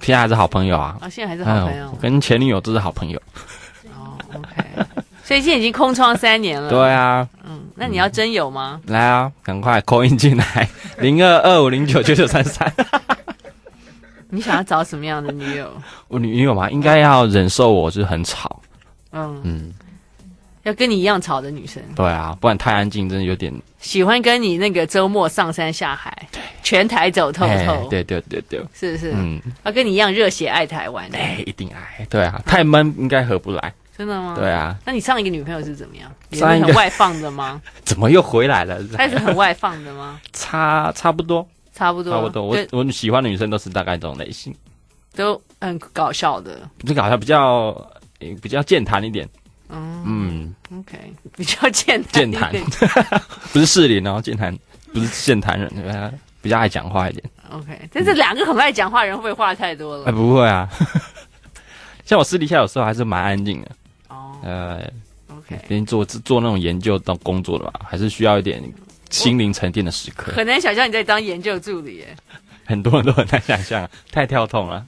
现在还是好朋友啊。 啊，现在还是好朋友。 我跟前女友都是好朋友。 哦 ，OK。所以现在已经空窗三年了。 对啊。 嗯，那你要真有吗？ 来啊，赶快 call in 进来，零二二五零九九九三三。 你想要找什么样的女友？ 我女友嘛，应该要忍受我就是很吵。 嗯嗯， 要跟你一样吵的女生。 对啊，不然太安静，真的有点。 喜欢跟你那个周末上山下海，全台走透透。 对对对对， 是不是？嗯，要跟你一样热血爱台湾。 哎，一定爱。对啊，太闷应该合不来。 真的吗？ 对啊。 那你上一个女朋友是怎么样？也是很外放的吗？ 怎么又回来了？ 她是很外放的吗？ 差差不多。 差不多， 差不多。我我喜欢的女生都是大概这种类型， 都很搞笑的。 不是搞笑，比较比较健谈一点。 嗯嗯 ，OK， 比较健谈。 健谈，不是适龄哦，健谈不是健谈人，比较爱讲话一点。 OK， 但是两个很爱讲话人会不会话太多了？ 哎，不会啊。像我私底下有时候还是蛮安静的。 哦。 呃 ，OK， 边做做那种研究当工作的吧，还是需要一点。心灵沉淀的时刻， 很难想象你在当研究助理耶。 很多人都很难想象，太跳痛了。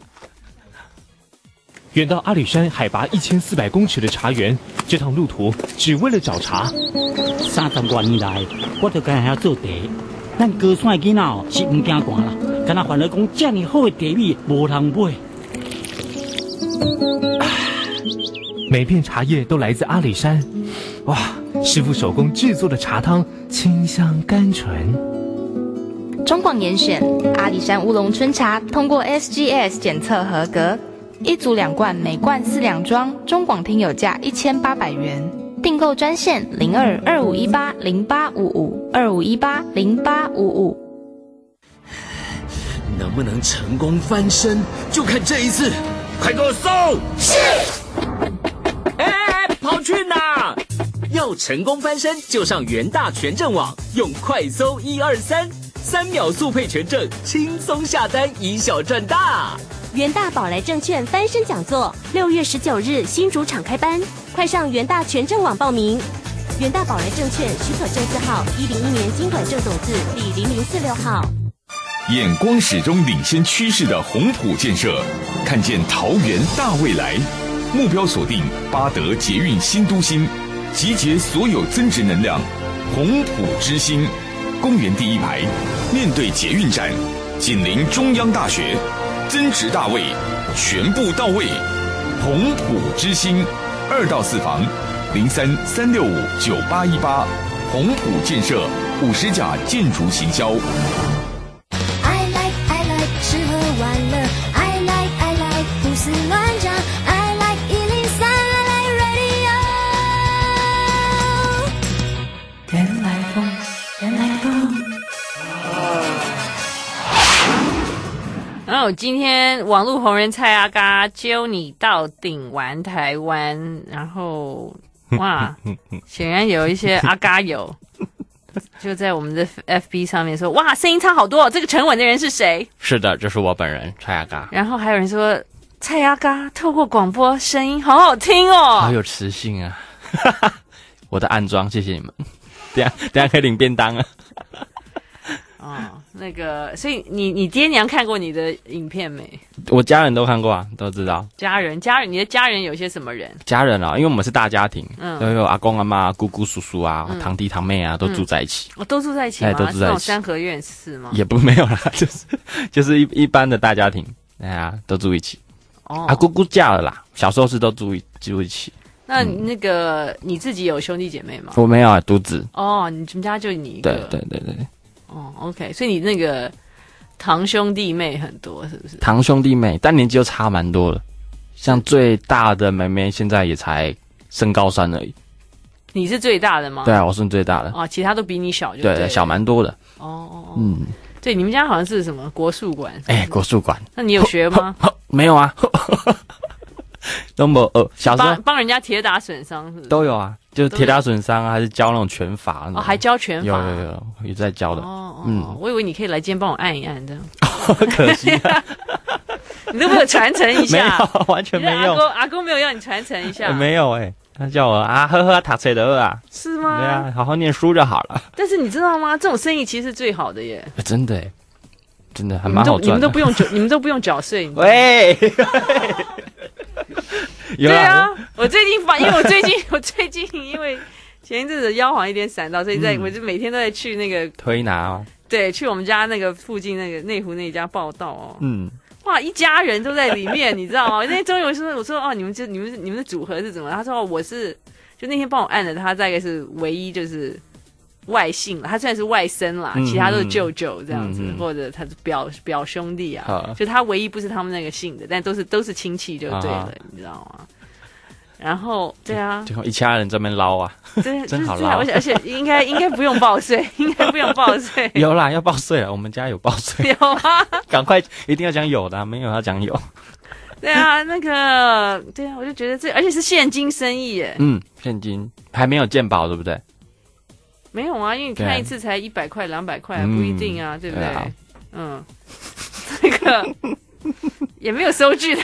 远到阿里山海拔一千四百公尺的茶园，这趟路途只为了找茶。 三十多年来，我就跟遐做茶。咱高山的囡仔哦是唔惊寒啦，敢若反而讲这么好的茶米无人买。 每片茶叶都来自阿里山，哇！师傅手工制作的茶汤清香甘醇。 中广严选阿里山乌龙春茶，通过 S G S 检测合格，一组两罐，每罐四两装。中广听友价一千八百元，订购专线零二二五一八零八五五二五一八零八五五。 能不能成功翻身，就看这一次。快给我搜！是。哎哎，跑去哪？要成功翻身，就上元大全证网，用快搜一二三，三秒速配全证，轻松下单，以小赚大。 元大宝来证券翻身讲座，六月十九日新主场开班，快上元大全证网报名。元大宝来证券许可证字号一零一年金管证总字第零零四六号。 眼光始终领先趋势的宏普建设，看见桃园大未来，目标锁定八德捷运新都心。集结所有增值能量，宏普之星，公园第一排，面对捷运站，紧邻中央大学，增值大位，全部到位。宏普之星，二到四房，零三三六五九八一八，宏普建设五十甲建筑行销。 I like I like 吃喝玩乐 ，I like I like 胡思乱想 ，I like 一零三 I like radio。 人来疯，人来疯。 然后今天网络红人蔡阿嘎揪你到顶玩台湾，然后哇，显然有一些阿嘎友就在我们的 F B 上面说，哇，声音差好多，这个沉稳的人是谁？ 是的，这是我本人蔡阿嘎。 然后还有人说，蔡阿嘎透过广播声音好好听哦， 好有磁性啊！我的暗装，谢谢你们。等下等下可以领便当啊。 哦，那个，所以你你爹娘看过你的影片没？ 我家人都看过啊，都知道。 家人，家人，你的家人有些什么人？ 家人啊，因为我们是大家庭， 嗯， 都有阿公阿妈、姑姑叔叔啊、 嗯、 堂弟堂妹啊，都住在一起。 哦，都住在一起吗？ 哎，都住在一起。 三合院是吗？ 也不没有啦，就是就是一一般的大家庭，哎呀，都住一起。 哦， 啊，姑姑嫁了啦，小时候是都住一住一起。 那那个、嗯、你自己有兄弟姐妹吗？ 我没有啊，独子。 哦，你们家就你一个。 对对对对。 哦 ，OK， 所以你那个堂兄弟妹很多，是不是？ 堂兄弟妹，但年纪又差蛮多的。像最大的妹妹现在也才升高三而已。 你是最大的吗？ 对啊，我是最大的。 哦，其他都比你小就对了， 对，小蛮多的。 哦哦哦， 嗯， 对，你们家好像是什么国术馆？ 哎、欸，国术馆。 那你有学吗？ 没有啊。都没呃，小时候帮人家铁打损伤是不是？ 都有啊，就是铁打损伤啊，还是教那种拳法那种。 哦，还教拳法？ 有有有，有在教的。 哦哦，嗯，我以为你可以来今天帮我按一按这样。 可惜、啊， 你都没有传承一下？ 没有，完全没有。 阿公阿公没有让你传承一下？ 没有哎、欸，他叫我啊呵呵塔谁的二啊？ 是吗？ 对啊，好好念书就好了。 但是你知道吗？这种生意其实是最好的耶。 欸、真的哎、欸。 真的还蛮好赚的。 你们都不用缴，你们都不用缴税。 喂， 对啊，我最近发，因为我最近我最近因为前一阵子腰好像有点闪到，所以在、嗯、我就每天都在去那个推拿哦。 对，去我们家那个附近那个内湖那一家报道哦。 嗯。 哇，一家人都在里面，你知道吗？那天终于我说，我说哦，你们就你们你们的组合是怎么？他说、哦、我是就那天帮我按的，他大概是唯一就是外姓了，他虽然是外甥啦，嗯、其他都是舅舅这样子，嗯、或者他是表表兄弟啊，就他唯一不是他们那个姓的，但都是都是亲戚就对了，啊、你知道吗？然后对啊， 就一家人在那边捞啊， 真真好捞， 而且而且应该应该不用报税，应该不用报税。 有啦，要报税了，我们家有报税。 有啊， 赶快一定要讲有的、啊，没有要讲有。 对啊，那个对啊，我就觉得这而且是现金生意耶。 嗯，现金还没有健保，对不对？ 没有啊，因为你看一次才一百块、两百块，不一定啊，嗯、对不对？对啊、嗯，这个也没有收据的。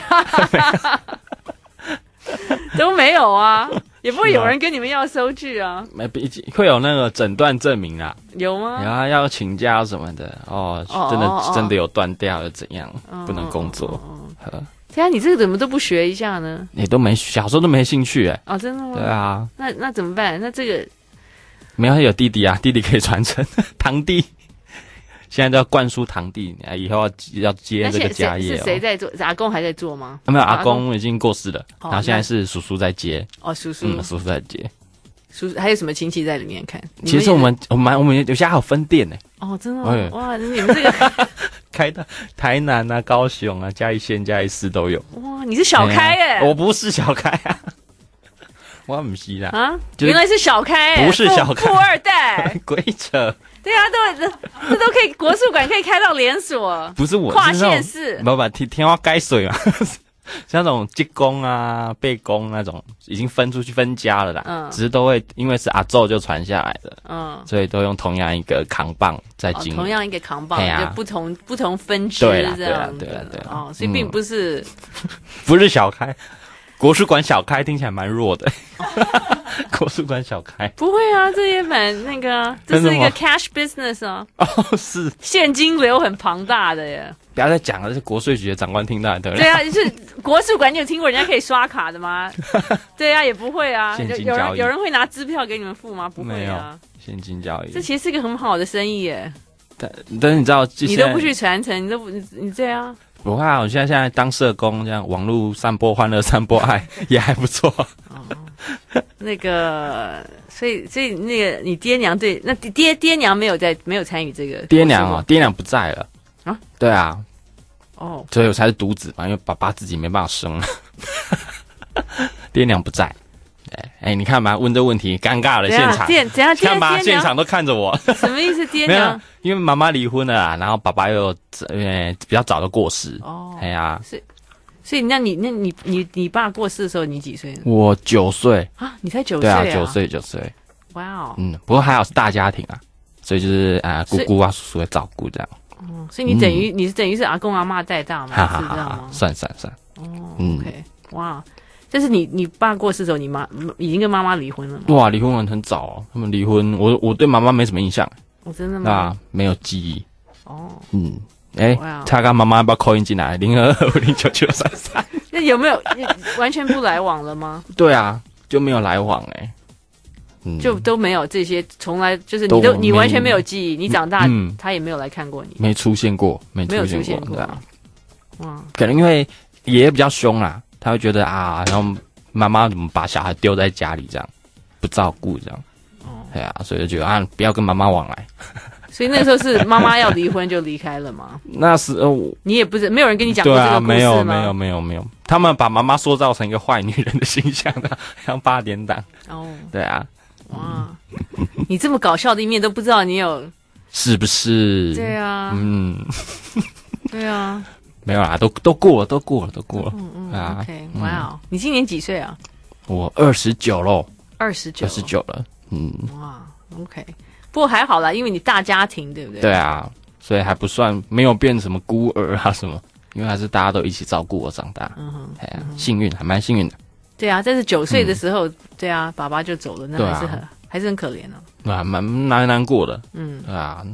都没有啊，也不会有人跟你们要收据啊。 没，会有那个诊断证明啦。 有吗？ 然后要请假什么的哦，哦真的哦哦真的有断掉，怎样、哦、不能工作？ 哦对啊，你这个怎么都不学一下呢？ 你都没小时候都没兴趣哎、欸。 哦，真的吗？ 对啊。 那那怎么办？那这个没有有弟弟啊，弟弟可以传承，堂弟。现在都要灌输堂弟，以后要要接这个家业、哦。 是谁在做？阿公还在做吗？ 啊、没有，阿公已经过世了，哦、然后现在是叔叔在接。 哦，叔叔， 嗯，叔叔在接。 叔还有什么亲戚在里面看？ 其实我们我们我们有些还有分店呢。 哦，真的、哦、哇！你们这个开到台南啊、高雄啊、嘉义县、嘉义市都有。 哇，你是小开耶、 啊？我不是小开啊。我不是啦啊！原来是小开、欸， 不是小开， 富二代， 鬼扯！ 对啊，都这这都可以，国术馆可以开到连锁， 不是我跨县市， 不不，天天花该水嘛，像那种技工啊、背工那种，已经分出去分家了啦。嗯，只是都会因为是阿祖就传下来的，嗯，所以都用同样一个扛棒在经营、 哦，同样一个扛棒， 啊、 就不同不同分支这样对啦对啦对啦哦，所以并不是、 嗯、不是小开。国术馆小开听起来蛮弱的，国术馆小开不会啊，这也蛮那个、啊，这是一个 cash business 啊， 哦是现金流很庞大的耶。 不要再讲了，这是国税局的长官听到的。 对啊，就是国术馆，你有听过人家可以刷卡的吗？对啊，也不会啊， 现金有交易人有人会拿支票给你们付吗？不会啊， 现金交易， 这其实是一个很好的生意耶。 但但是你知道， 你都不去传承，你都不你你这样。 不怕，我现在现在当社工，这样网络散播欢乐、散播爱也还不错。 哦，那个，所以所以那个你爹娘对那爹爹娘没有在没有参与这个。 爹娘哦，爹娘不在了啊？ 对啊。 哦， 所以我才是独子嘛，因为爸爸自己没办法生了，爹娘不在。哎、欸，你看吧，问这问题尴尬了，现场怎样？ 看吧，现场都看着我。 什么意思？爹娘？ 因为妈妈离婚了啦，然后爸爸又呃比较早的过世。 哦， 哎呀， 所以所以那你那你你你爸过世的时候你几岁？ 我九岁啊，你才九岁啊？对啊，九岁九岁。 哇哦， 嗯，不过还好是大家庭啊，所以就是啊、呃、姑姑啊叔叔会照顾这样。 哦，所以你等于、嗯、你是等于是阿公阿嬷带大吗？ 哈哈是这样吗？ 算算算。 哦、嗯、，OK， 哇。但是你你爸过世的时候，你妈已经跟妈妈离婚了吗？ 哇，离婚完很早哦，他们离婚，我我对妈妈没什么印象。 哦，真的吗？ 啊，没有记忆。 哦， 嗯，哎、欸，他跟妈妈要不要call in进来？零二二五零九九三三。 那有没有完全不来往了吗？ 对啊，就没有来往哎、欸。 嗯，就都没有这些，从来就是你都你完全没有记忆，你长大、嗯、他也没有来看过你， 没出现过，没没有出现过。 啊、哇，可能因为爷爷比较凶啦。他会觉得啊，然后妈妈怎么把小孩丢在家里这样，不照顾这样，哦，对啊，所以就觉得啊，不要跟妈妈往来。 所以那时候是妈妈要离婚就离开了吗？ 那时候、呃、 你也不是没有人跟你讲过这个故事吗？ 对啊，没有没有没有没有，他们把妈妈塑造成一个坏女人的形象的，像八点档。哦，对啊， 哇，你这么搞笑的一面都不知道你有， 是不是？ 对啊， 嗯， 对啊。 没有啦，都都过了，都过了，都过了。 嗯嗯啊 ，OK， 哇、wow 嗯，你今年几岁啊？ 我二十九喽， 二十九， 二十九了。嗯， 哇 ，OK， 不过还好啦，因为你大家庭，对不对？ 对啊，所以还不算没有变什么孤儿啊什么，因为还是大家都一起照顾我长大。嗯哼，哎呀、啊，幸运，还蛮幸运的。 对啊，但是九岁的时候、嗯，对啊，爸爸就走了，那还是很、啊、还是很可怜哦。 啊，蛮蛮难过的。嗯，对啊。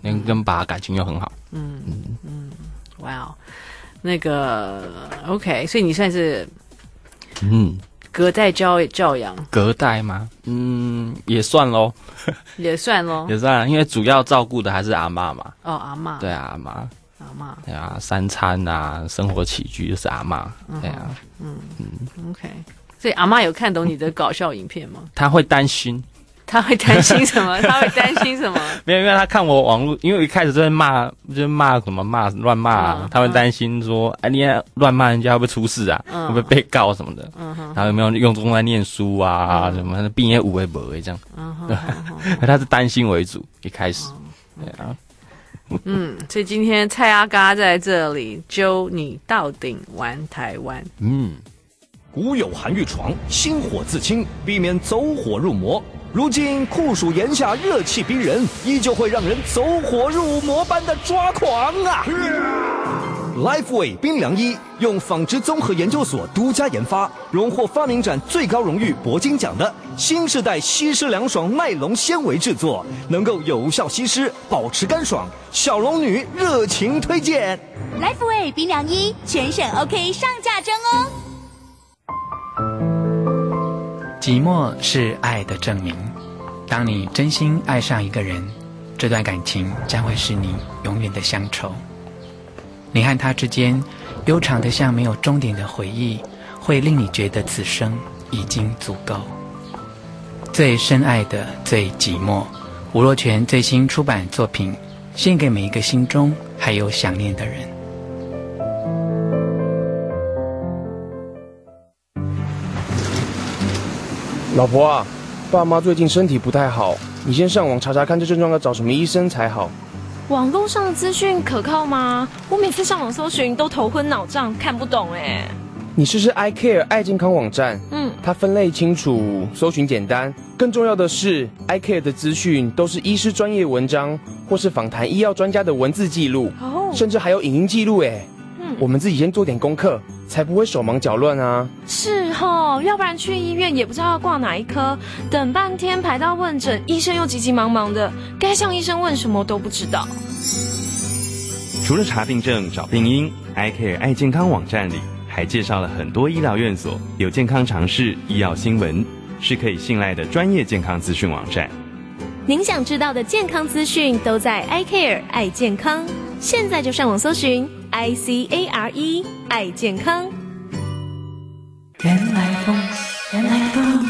跟跟爸感情又很好。 嗯嗯嗯，哇哦，那个 OK， 所以你算是嗯隔代教教养， 隔代吗？嗯，也算咯， 也算咯， 也算，因为主要照顾的还是阿嬷嘛。 哦，阿嬷， 对啊，阿嬷。 阿嬷， 对啊，三餐啊，生活起居就是阿嬷，对啊， 嗯嗯 ，OK， 所以阿嬷有看懂你的搞笑影片吗？ 她会担心， 她会担心什么？她会担心什么？ 没有，因为她看我网络，因为我一开始就在骂，就是骂什么骂乱骂、啊，嗯、她会担心说，哎、嗯，你乱骂人家会不会出事啊？嗯、会不会被告什么的？嗯哼，然后有没有用功在念书啊？嗯、什么毕业五为不为这样？嗯哼，对，她是担心为主，一开始，嗯、对啊。 嗯，所以今天蔡阿嘎在这里揪你到顶玩台湾。 嗯，古有寒玉床，心火自清，避免走火入魔。如今酷暑炎夏，热气逼人，依旧会让人走火入魔般的抓狂啊！ Lifeway 冰凉衣用纺织综合研究所独家研发，荣获发明展最高荣誉铂金奖的新世代吸湿凉爽耐绒纤维制作，能够有效吸湿，保持干爽。小龙女热情推荐 Lifeway 冰凉衣，全省 OK 上架中哦。 寂寞是爱的证明。当你真心爱上一个人，这段感情将会是你永远的乡愁。你和他之间悠长的像没有终点的回忆，会令你觉得此生已经足够。最深爱的最寂寞，吴若权最新出版作品，献给每一个心中还有想念的人。 老婆啊，爸妈最近身体不太好，你先上网查查看这症状要找什么医生才好。 网络上的资讯可靠吗？我每次上网搜寻都头昏脑胀，看不懂哎。 你试试 iCare 爱健康网站，嗯，它分类清楚，搜寻简单，更重要的是 iCare 的资讯都是医师专业文章或是访谈医药专家的文字记录，哦，甚至还有影音记录哎。嗯，我们自己先做点功课，才不会手忙脚乱啊。 是齁，要不然去医院也不知道要挂哪一科，等半天排到问诊，医生又急急忙忙的，该向医生问什么都不知道。 除了查病症、找病因 ，iCare 爱健康网站里还介绍了很多医疗院所，有健康常识、医药新闻，是可以信赖的专业健康资讯网站。 您想知道的健康资讯都在 iCare 爱健康，现在就上网搜寻 I C A R E 爱健康。 原来风，原来风。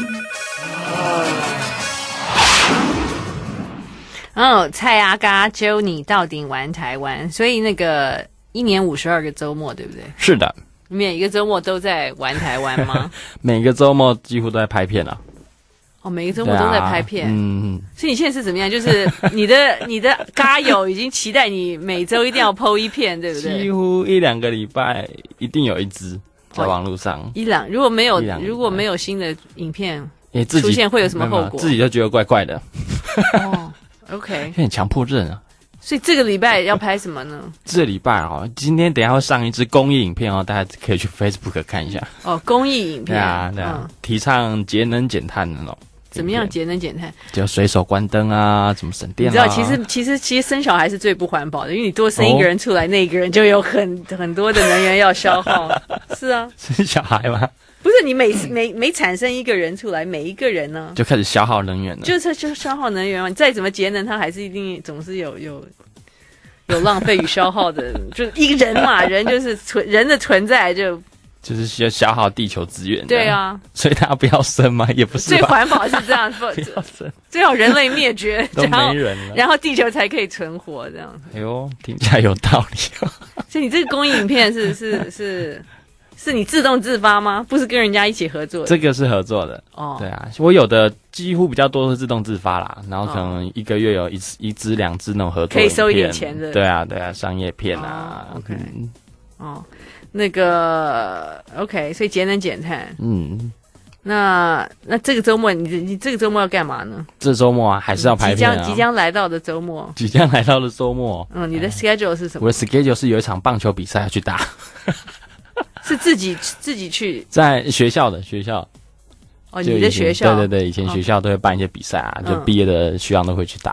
哦，蔡阿嘎揪你到顶玩台湾，所以那个一年五十二个周末，对不对？ 是的。 你每一个周末都在玩台湾吗？ 每个周末几乎都在拍片啊。 哦，每个周末都在拍片。 啊、嗯。 所以你现在是怎么样？就是你的你的嘎友已经期待你每周一定要 po 一片，对不对？ 几乎一两个礼拜一定有一支在网络上。 哦、一两，如果没有如果没有新的影片出现，会有什么后果？ 自己就觉得怪怪的。 哦 OK， 有点强迫症啊。 所以这个礼拜要拍什么呢？ 这礼拜哦，今天等一下会上一支公益影片哦，大家可以去 Facebook 看一下。 哦，公益影片。 对啊，对啊，嗯、提倡节能减碳的那种。 怎么样节能减碳？ 就随手关灯啊，怎么省电啊？ 你知道，其实其实其实生小孩是最不环保的，因为你多生一个人出来，哦、那一个人就有很很多的能源要消耗。是啊， 生小孩吗？ 不是，你每每每产生一个人出来，每一个人呢就开始消耗能源了， 就是就消耗能源嘛。你再怎么节能，它还是一定总是有有有浪费与消耗的。就是一个人嘛，人就是存人的存在就就是需要消耗地球资源。 对啊， 所以大家不要生嘛，也不是最环保是这样，不要生， 最好人类灭绝， 都没人了， 然后地球才可以存活这样。 哎呦，听起来有道理哦。 所以你这个公益影片是是是。是你自动自发吗？不是跟人家一起合作的？ 这个是合作的哦。对啊，我有的几乎比较多是自动自发啦，然后可能一个月有一一支两支那种合作， 可以收一点钱的。 对啊，对啊，商业片啊。 哦、OK，、嗯、哦，那个 OK， 所以节能减碳。嗯，那那这个周末你你这个周末要干嘛呢？ 这周末啊，还是要拍片啊。 即将即将来到的周末， 即将来到的周末。 嗯，你的 schedule 是什么？ 我的 schedule 是有一场棒球比赛要去打。 是自己自己去在学校的学校哦，你的学校对对对，以前学校都会办一些比赛啊，哦、就毕业的学长都会去打。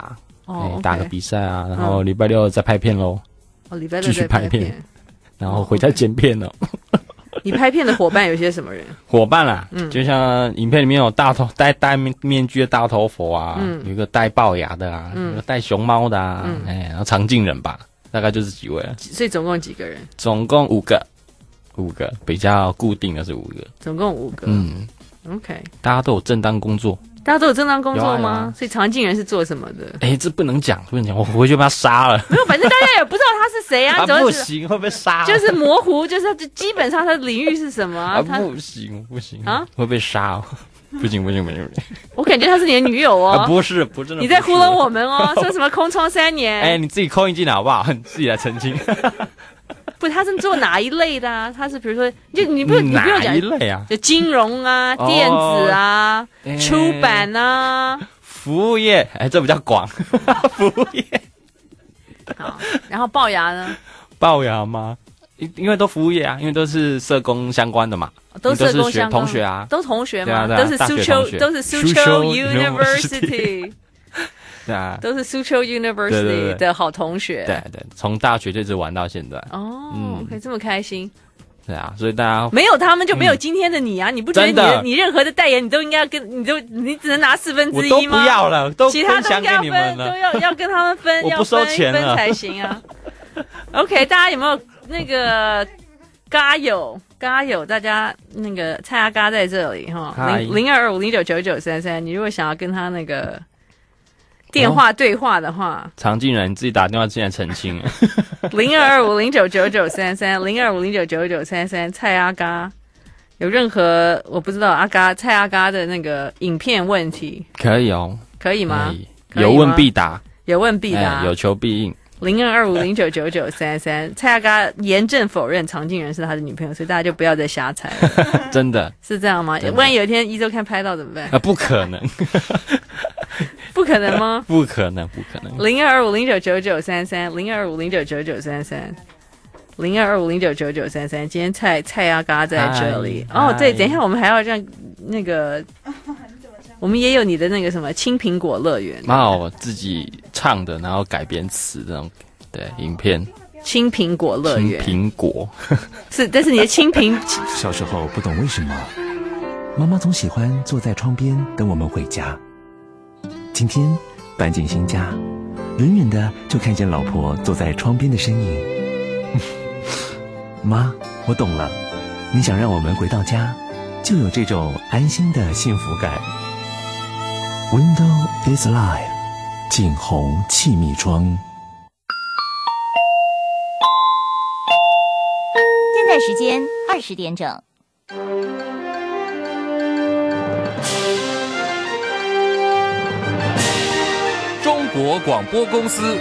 哦、 欸，打个比赛啊，然后礼拜六再拍片喽。 哦，礼拜六继续拍片，然后回家剪片了。 你拍片的伙伴有些什么人？ 伙伴啦，嗯，就像影片里面有大头戴戴面具的大头佛啊，嗯，有一个戴龅牙的啊，嗯，有一个戴熊猫的啊，嗯，哎，然后常进人吧，大概就是几位了。 所以总共几个人？ 总共五个，五个比较固定的是五个。 总共五个， 嗯 ，OK。 大家都有正当工作。 大家都有正当工作吗？ 啊啊、 所以常进人是做什么的？ 哎、欸，这不能讲，不能讲，我回去把他杀了。 没有，反正大家也不知道他是谁啊。 啊不行，会被杀。 就是模糊，就是基本上他的领域是什么啊？ 啊不行，不行啊，会被杀、哦。不行不行不行不行！ 我感觉她是你的女友哦。 啊、不是不是， 你在糊弄我们哦，说什么空窗三年？ 哎、欸，你自己扣印进来好不好？你自己来澄清。 不，他是做哪一类的啊？他是比如说，就你不你不用讲哪一类啊？ 就金融啊、 哦、 电子啊、欸、出版啊、 服务业，哎，这比较广。服务业。 好，然后龅牙呢？ 龅牙吗？因因为都服务业啊，因为都是社工相关的嘛， 都是社工相关同学啊， 都同学嘛， 对啊对啊、 都是苏州，都是苏州 University。 对啊， 都是苏州 University 的好同学。 对 对, 对，从大学就一直玩到现在。 哦，嗯 ，OK， 这么开心。 对啊，所以大家没有他们就没有今天的你啊！嗯、你不觉得你的你任何的代言你都应该要跟，你就你只能拿四分之一吗？ 我都不要了，都其他都要分， 都要要跟他们分， 我不收钱了要分分才行啊。OK， 大家有没有那个嘎友嘎友？大家那个蔡阿嘎在这里哈，零零二二五零九九九三三。你如果想要跟他那个电话对话的话， 常进人你自己打电话进来澄清。 零二二五零九九九三三，零二五零九九九三三，蔡阿嘎有任何我不知道阿嘎蔡阿嘎的那个影片问题， 可以哦， 可以吗？ 可以有问必答， 有问必答， 欸、有求必应。 零二二五零九九九三三，蔡阿嘎严正否认常进人是他的女朋友，所以大家就不要再瞎猜了。 真的是这样吗？万一有一天一周刊拍到怎么办？ 啊，不可能。 不可能吗？ 不可能，不可能。 零二二五零九九九三三，零二五零九九九三三，零二二五零九九九三三。今天蔡蔡阿嘎在这里哦。对，等一下我们还要让那个，我们也有你的那个什么青苹果乐园， 蛮好自己唱的，然后改编词这种对影片。 青苹果乐园， 青苹果是，但是你的青苹。 小时候不懂为什么，妈妈总喜欢坐在窗边等我们回家。今天搬进新家，远远的就看见老婆坐在窗边的身影。妈，我懂了，你想让我们回到家，就有这种安心的幸福感。Window is life， 景宏气密窗。 现在时间二十点整。 中国广播公司。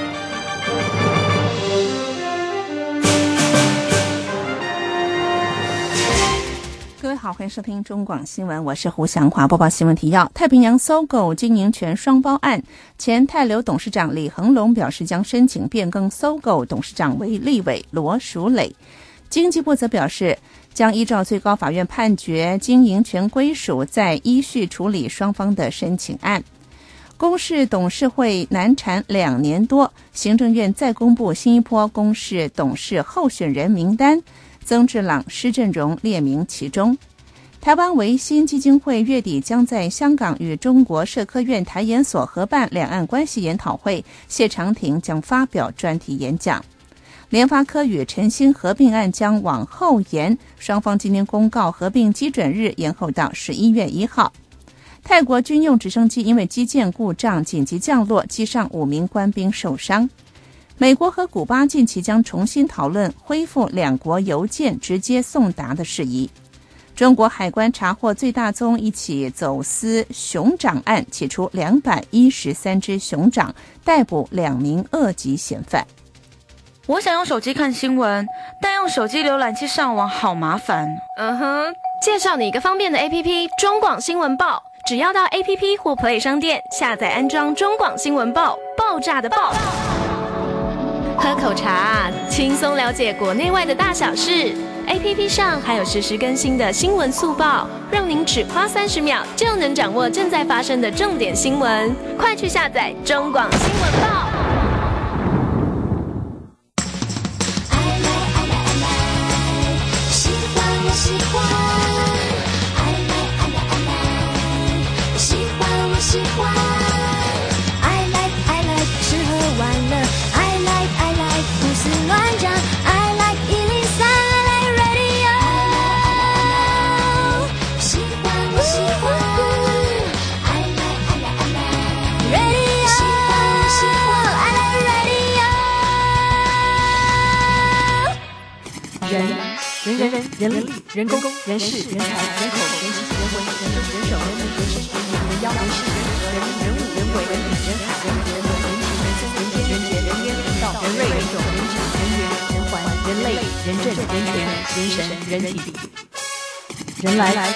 各位好，欢迎收听中广新闻，我是胡祥华。播报新闻提要：太平洋搜狗经营权双包案，前太流董事长李恒龙表示将申请变更搜狗董事长为立委罗淑蕾。经济部则表示，将依照最高法院判决经营权归属，再依序处理双方的申请案。公视董事会难产两年多，行政院再公布新一波公视董事候选人名单，曾志朗、施正荣列名其中。台湾维新基金会月底将在香港与中国社科院台研所合办两岸关系研讨会，谢长廷将发表专题演讲。联发科与晨星合并案将往后延，双方今天公告合并基准日延后到十一月一号。泰国军用直升机因为机件故障紧急降落，机上五名官兵受伤。美国和古巴近期将重新讨论恢复两国邮件直接送达的事宜。中国海关查获最大宗一起走私熊掌案，起出两百一十三只熊掌，逮捕两名恶籍嫌犯。 我想用手机看新闻，但用手机浏览器上网好麻烦。 嗯哼，介绍你一个方便的 A P P， 中广新闻报。只要到 A P P 或 Play 商店下载安装中广新闻报，爆炸的爆。喝口茶，轻松了解国内外的大小事。 A P P 上还有实时更新的新闻速报，让您只花三十秒就能掌握正在发生的重点新闻。快去下载中广新闻报。 喜欢我喜欢，爱来爱来爱来，喜欢我喜欢，爱来爱来吃喝玩乐，爱来爱来胡思乱想，爱来一零三，爱来 radio， 喜欢我喜欢，爱来爱来爱来 radio， 喜欢我喜欢，爱来 radio， 人。人人人人力人工人事人才人口人情人文人人手人民人事人民人妖人事人和人人物人鬼人品人海人人文人情人生人天人杰人烟人道人瑞人种人质人缘人环人类人政人权人神人体人来来。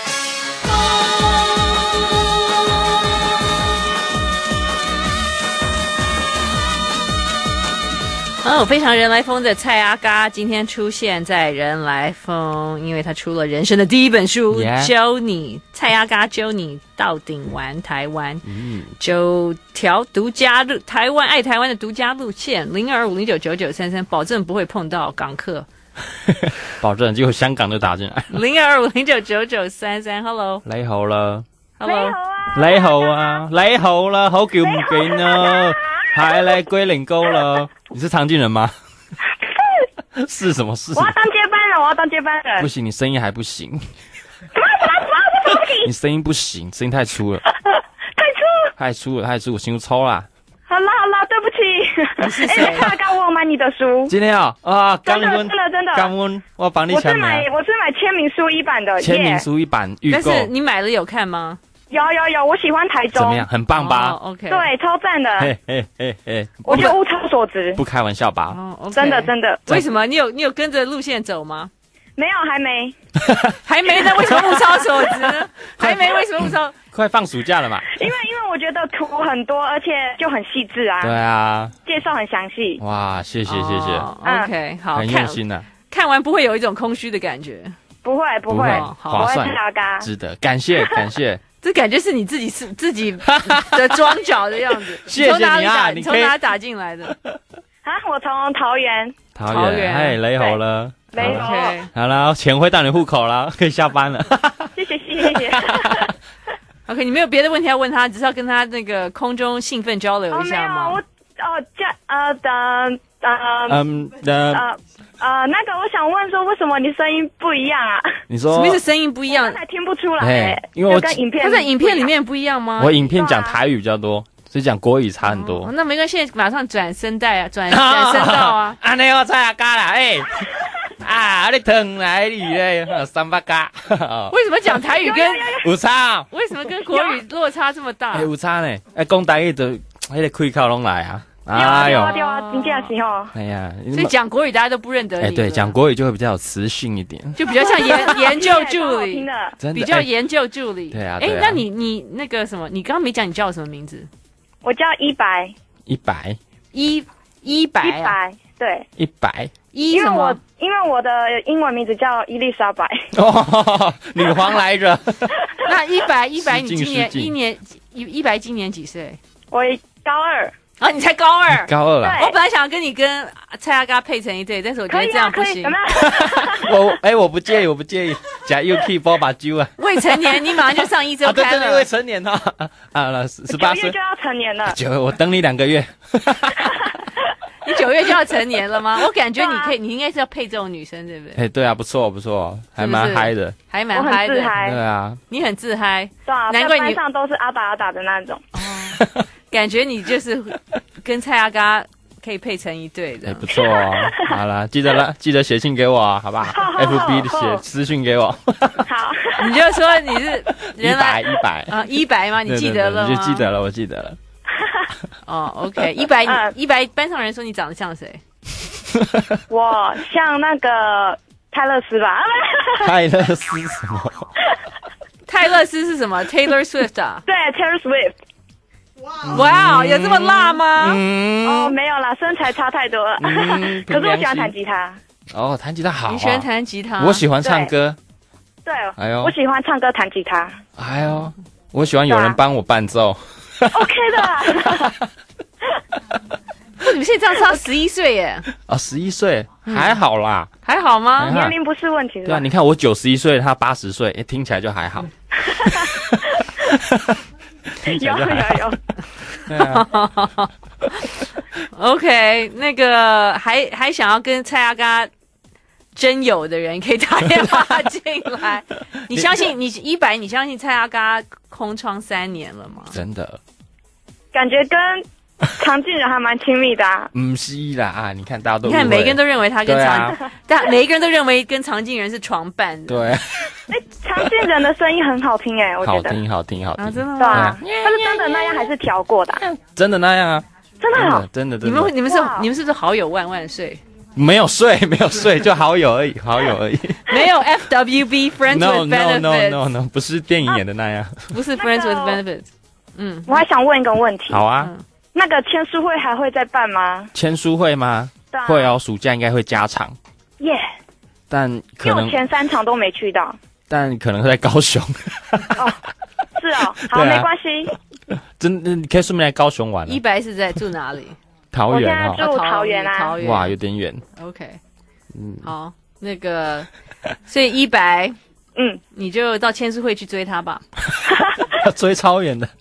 哦，非常人来疯的蔡阿嘎今天出现在人来疯，因为他出了人生的第一本书， Yeah. 教你蔡阿嘎教你到顶玩台湾，嗯，九条独家路，台湾爱台湾的独家路线，零二五零九九九三三，保证不会碰到港客， 保证结果香港就打进来， 零二五零九九九三三 ，Hello， 你好啦 ，Hello， 你好啊，你好啦，好久唔見啊，係你龜苓膏啦。你是常進人嗎？是什麼事？ 我要當接班人，我要當接班人。 不行，你聲音還不行。 什麼什麼什麼什麼不行？ 你聲音不行，聲音太粗了。 太粗？ 太粗了，太粗，我心都抽啦。 好啦好啦，對不起。你是誰？哎，蔡阿嘎，我有買你的書。 今天啊啊， 真的真的真的。 剛溫，我幫你簽名。 我是買我是買簽名書一版的。 簽名書一版預購。 但是你買了有看嗎？ 有有有，我喜歡台中。 怎麼樣？很棒吧、 哦、？OK。 對，超讚的。 嘿嘿嘿嘿， 我覺得物超所值。 不開玩笑吧？ 哦 okay、 真的真的。 為什麼？你有你有跟着路線走嗎？ 沒有，還沒。 還沒呢？為什麼物超所值呢？還沒？為什麼物超？ 快放暑假了嘛？ 因為因為我覺得圖很多，而且就很細緻啊。 對啊。 介紹很詳細。 哇，謝謝謝謝。 哦、OK， 好， 很用心啊。 看完不會有一種空虛的感覺。 不會不會， 划算，值得，感謝感謝。 這感覺是你自己是自己的裝腳的樣子。 謝謝你啊！ 你從哪打進來的？ 啊，我從桃園。 桃園，哎，你好了， 你好。 好了，錢會到你戶口了，可以下班了。 謝謝謝謝謝謝。 OK， 你沒有別的問題要問他，只是要跟他那個空中興奮交流一下嗎？ 哦，沒有，我哦，這呃的呃嗯的呃。呃，那個我想問說，為什麼你聲音不一樣啊？ 你說什麼意思？聲音不一樣？ 我剛才聽不出來、欸， 因為我跟影片， 他在影片裡面不一樣嗎？ 我影片講台語比較多，所以講國語差很多。 哦、那沒關係，馬上轉聲帶啊，轉轉聲道啊。 啊，你我蔡阿嘎啦，哎、欸，啊，你疼來你嘞，三八嘎。 為什麼講台語跟有差？ 為什麼跟國語落差這麼大？ 哎、欸，有差呢。哎、欸，講台語就迄個開口攏來啊。 哎呦，對啊，真正是哦。 哎呀， 所以講國語大家都不認得你。 哎，對，講國語就會比較有磁性一點， 就比較像研研究助理， 真的比較研究助理。 對啊， 哎，那你你那個什麼，你剛剛沒講你叫我什麼名字？ 我叫一白。 一白。 一一白啊。 一白，對。 一白。 一什麼？因為我的英文名字叫伊麗莎白。 哦，女皇來着。 那一白一白，你今年一年一一白今年幾歲？ 我高二。 啊，你才高二， 高二啦！ 我本來想要跟你跟蔡阿嘎配成一對，但是我覺得這樣不行。 我哎、欸，我不介意，我不介意。假 U K 包把揪啊！ 未成年，你馬上就上一周刊了。 啊、對對對，未成年哈啊啊，十八歲九月就要成年了。 九，我等你兩個月。 你九月就要成年了嗎？我感覺你可以，你應該是要配這種女生，對不對？ 哎，對啊，不錯不錯，還蠻嗨的， 還蠻嗨的。 對啊， 你很自嗨。 對啊， 難怪你班上都是阿打阿打的那種。 哦。感覺你就是跟蔡阿嘎可以配成一對的， 哎，不錯哦。好了，記得了，記得寫信給我，好不好？F B 的寫私訊給我。 好， 你就說你是一百一百啊，一百嗎？你記得了嗎？ 你就記得了，我記得了。 哦 ，OK， 一百一百，班上人說你長得像誰？ 我像那個泰勒斯吧。 泰勒斯什麼？ 泰勒斯是什麼 ？Taylor Swift 啊？ 對 ，Taylor Swift。 哇，有這麼辣嗎？ 嗯、 哦，沒有啦，身材差太多了。嗯、可是我喜歡彈吉他。 哦，弹吉他好、啊。 你喜欢弹吉他？ 我喜欢唱歌。 对， 哎呦， 我喜欢唱歌弹吉他。 哎呦，我喜欢有人帮我伴奏。 OK 的。 你们现在这样差十一岁耶？ 啊，十一岁还好啦， 还好吗？ 年龄不是问题。 对啊，你看我九十一岁，他八十岁，哎，听起来就还好。听起来就还好。 有有有。 OK， 那个还还想要跟蔡阿嘎真有的人可以打电话进来。你相信你一百？你相信蔡阿嘎空窗三年了吗？ 真的， 感觉跟常进人还蛮亲密的啊。 不是啦啊，你看大家都你看每个人都认为他跟常， 啊、 但每一个人都认为跟常进人是床伴的。 对。 哎，常进人的声音很好听哎，我觉得。 好听好听好听。 啊、真的吗？ 对啊。他是真的那样还是调过的、啊？ 真的那样啊。 真的好， 真的真的。 你们你们是你们是不是好友万万岁？ 没有睡，没有睡，就好友而已，好友而已。 没有 F W B Friends no, with Benefits。 No no no no， 不是电影演的那样。 不是 Friends with Benefits。嗯， 我还想问一个问题。 好啊。 嗯、 那个签书会还会再办吗？ 签书会吗？ 对、啊。 会哦，暑假应该会加场。 耶、yeah 。 但可能因为我前三场都没去到。 但可能会在高雄。 哦，是哦，好，啊、没关系。 真的，你可以顺便来高雄玩。 一白是在住哪里？ 桃园哈。我现在住桃园啊。 桃园。 哇，有点远。 OK。嗯。好，那个，所以一白， 嗯， 你就到签书会去追他吧。 要追超远的。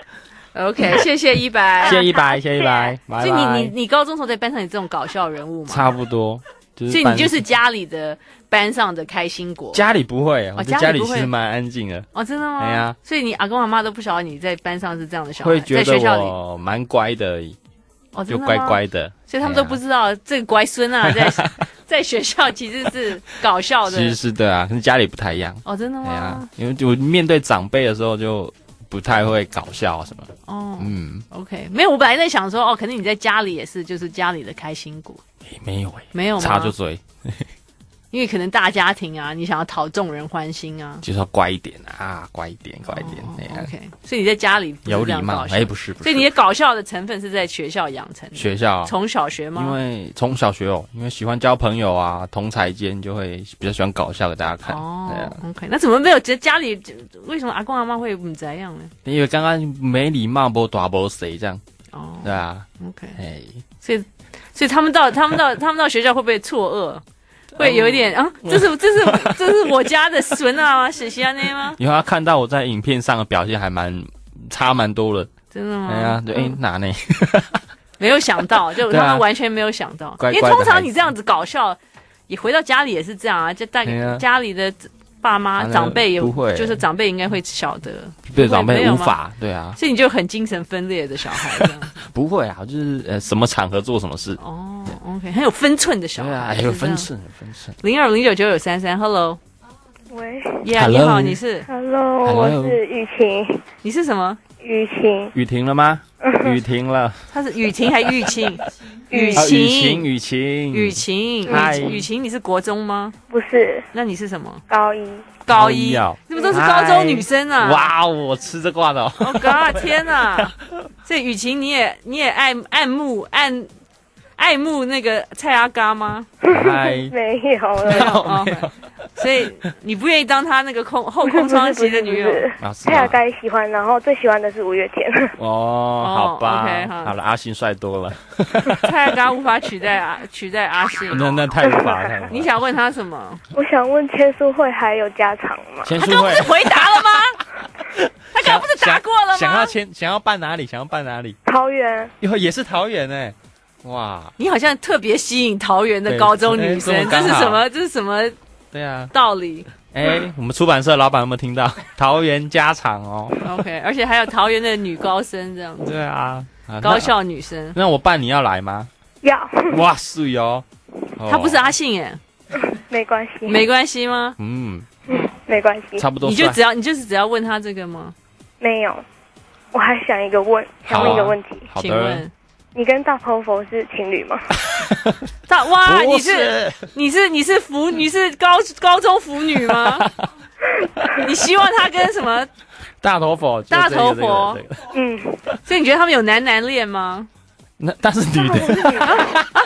OK， 谢谢一白。 谢谢一白，谢谢一白。 所以你你你高中时候在班上有这种搞笑人物吗？ 差不多。就是、 所以你就是家里的班上的开心果。 家里不会，我家里其实蛮安静的。 哦，真的吗？ 对呀、啊。 所以你阿公阿妈都不晓得你在班上是这样的小孩， 会觉得在学校我蛮乖的而已。 哦， 就乖乖的。 所以他们都不知道这个乖孙啊，在在学校其实是搞笑的。 其实是的啊，跟家里不太一样。 哦，真的吗？ 对啊，因为我面对长辈的时候就不太会搞笑什么。 哦， 嗯 ，OK， 没有，我本来在想说，哦，可能你在家里也是，就是家里的开心果。 欸、没有哎、欸， 没有吗？ 插就追。 因为可能大家庭啊，你想要讨众人欢心啊， 就是要乖一点啊，乖一点，乖一点。 哦、OK， 所以你在家里不是有礼貌，哎、欸，不是，不是。 所以你的搞笑的成分是在学校养成的。 学校从小学吗？ 因为从小学哦，因为喜欢交朋友啊，同才间就会比较喜欢搞笑给大家看。 哦、 啊、 ，OK， 那怎么没有？家里为什么阿公阿妈会不这样呢？ 因为刚刚没礼貌，不大不谁这样。 哦， 对啊 ，OK， 哎， 所以所以他们到他们到他们到学校会不会错愕？会有一点啊，这是这是这是我家的孙啊，是西安那吗？ 以后他看到我在影片上的表现还蛮差蛮多的， 真的吗？ 哎呀，对，哎、嗯、哪呢？ 没有想到，就他们完全没有想到， 啊、 因为通常你这样子搞笑，你回到家里也是这样啊，就大家里的爸妈、啊、长辈也不会， 就是长辈应该会晓得， 对长辈无法，对啊， 所以你就很精神分裂的小孩这样。 不会啊，就是呃什么场合做什么事。 哦 ，OK， 很有分寸的小孩。 对啊，有分寸，有分寸。 零二零九九九三三 ，Hello。 喂。 Yeah， 你好，你是 ？Hello， 我是雨晴。 你是什么？ 雨晴。 雨停了吗？雨停了。 他是雨晴还雨晴？ 雨晴，雨晴， 雨晴， 嗨， 雨晴，你是国中吗？ 不是。 那你是什么？ 高一。 高一啊，你们都是高中女生啊！ 哇，我吃这挂的哦！ Oh God， 天哪！所以雨晴，你也你也爱爱慕爱爱慕那个蔡阿嘎吗？ 没有， 没有，哦、没有。所以你不愿意当他那个空后空窗期的女友？ 蔡阿嘎也喜欢，然后最喜欢的是五月天。 哦，好吧， okay, 好了，阿信帅多了。 蔡阿嘎无法取代阿取代阿信， 那那太无法了。 你想问他什么？ 我想问签书会还有加场吗？ 签书会他刚不是回答了吗？他刚不是答过了吗？ 想要签，想要办哪里？想要办哪里？ 桃园。 哟，也是桃园哎、欸。哇， 你好像特别吸引桃园的高中女生，这是什么？这是什么？ 对啊， 道理。 哎、欸，我们出版社老板有没有听到？桃园加场哦。 OK， 而且还有桃园的女高生这样子。 对啊， 高校女生。 那我办你要来吗？ 要。 哇，是哟。 哦、他不是阿信耶。 没关系。 没关系吗？ 嗯嗯，没关系。 差不多。 你就只要你就是只要问他这个吗？ 没有，我还想一个问，想问一个问题。 好、啊， 请问。 你跟大头佛是情侣吗？ 大哇，你是你是你是腐你是高高中腐女吗？你希望他跟什么？ 大头佛， 大头佛， 这个、嗯， 所以你觉得他们有男男恋吗？ 那但是女的， 啊、大头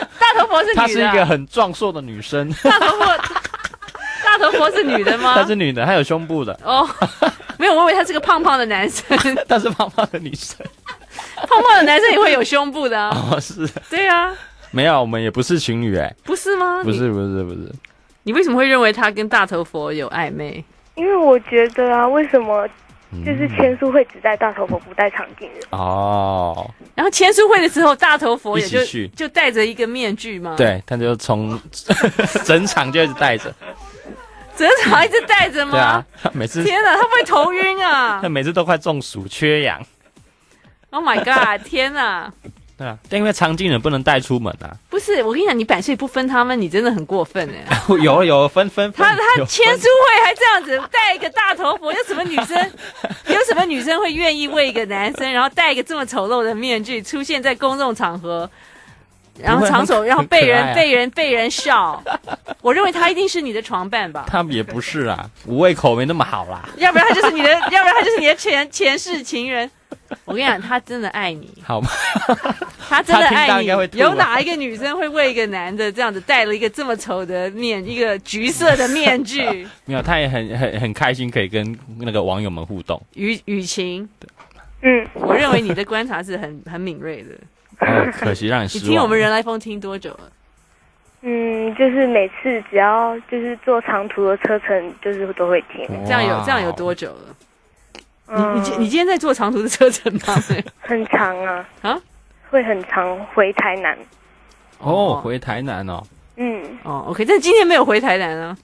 佛是女的、啊， 她是一个很壮硕的女生。 大头佛，大头佛是女的吗？ 她是女的，她有胸部的。 哦，没有，我以为她是个胖胖的男生。 她是胖胖的女生。 胖胖的男生也会有胸部的啊。 哦，是。 对啊。 没有，我们也不是情侣哎、欸。 不是吗？ 不是，不是，不是。 你为什么会认为他跟大头佛有暧昧？ 因为我觉得啊，为什么就是签书会只带大头佛不带常进人？ 哦。 然后签书会的时候，大头佛也就去就戴着一个面具嘛。 对，他就从整场就一直戴着。 整场一直戴着吗？ 对啊，每次。 天哪，他会不会头晕啊？ 他每次都快中暑、缺氧。 Oh my god！ 天哪！ 对啊，但因为常进人不能带出门啊。不是，我跟你讲，你百岁不分他们，你真的很过分哎。 有有分分分。 他他签书会还这样子戴一个大头佛，有什么女生有什么女生会愿意为一个男生，然后戴一个这么丑陋的面具出现在公众场合，然后场所，然后被人、啊、被人被人笑？我认为他一定是你的床伴吧。 他也不是啊，五味口没那么好啦。 要不然他就是你的，要不然他就是你的前前世情人。我跟你讲，他真的爱你， 好吗？ 他真的爱你。有哪一个女生会为一个男的这样子戴了一个这么丑的面，一个橘色的面具？ 没有，他也很很很开心，可以跟那个网友们互动。 雨雨晴， 嗯， 我认为你的观察是很很敏锐的。 哦，可惜让你失望。 你听我们人来疯听多久了？ 嗯，就是每次只要就是坐长途的车程，就是都会听。 这样有这样有多久了？你你你今天在坐长途的车程吗？ 很长啊啊， 会很长回台南。 哦，回台南哦。 嗯， 哦 ，OK， 但今天没有回台南啊。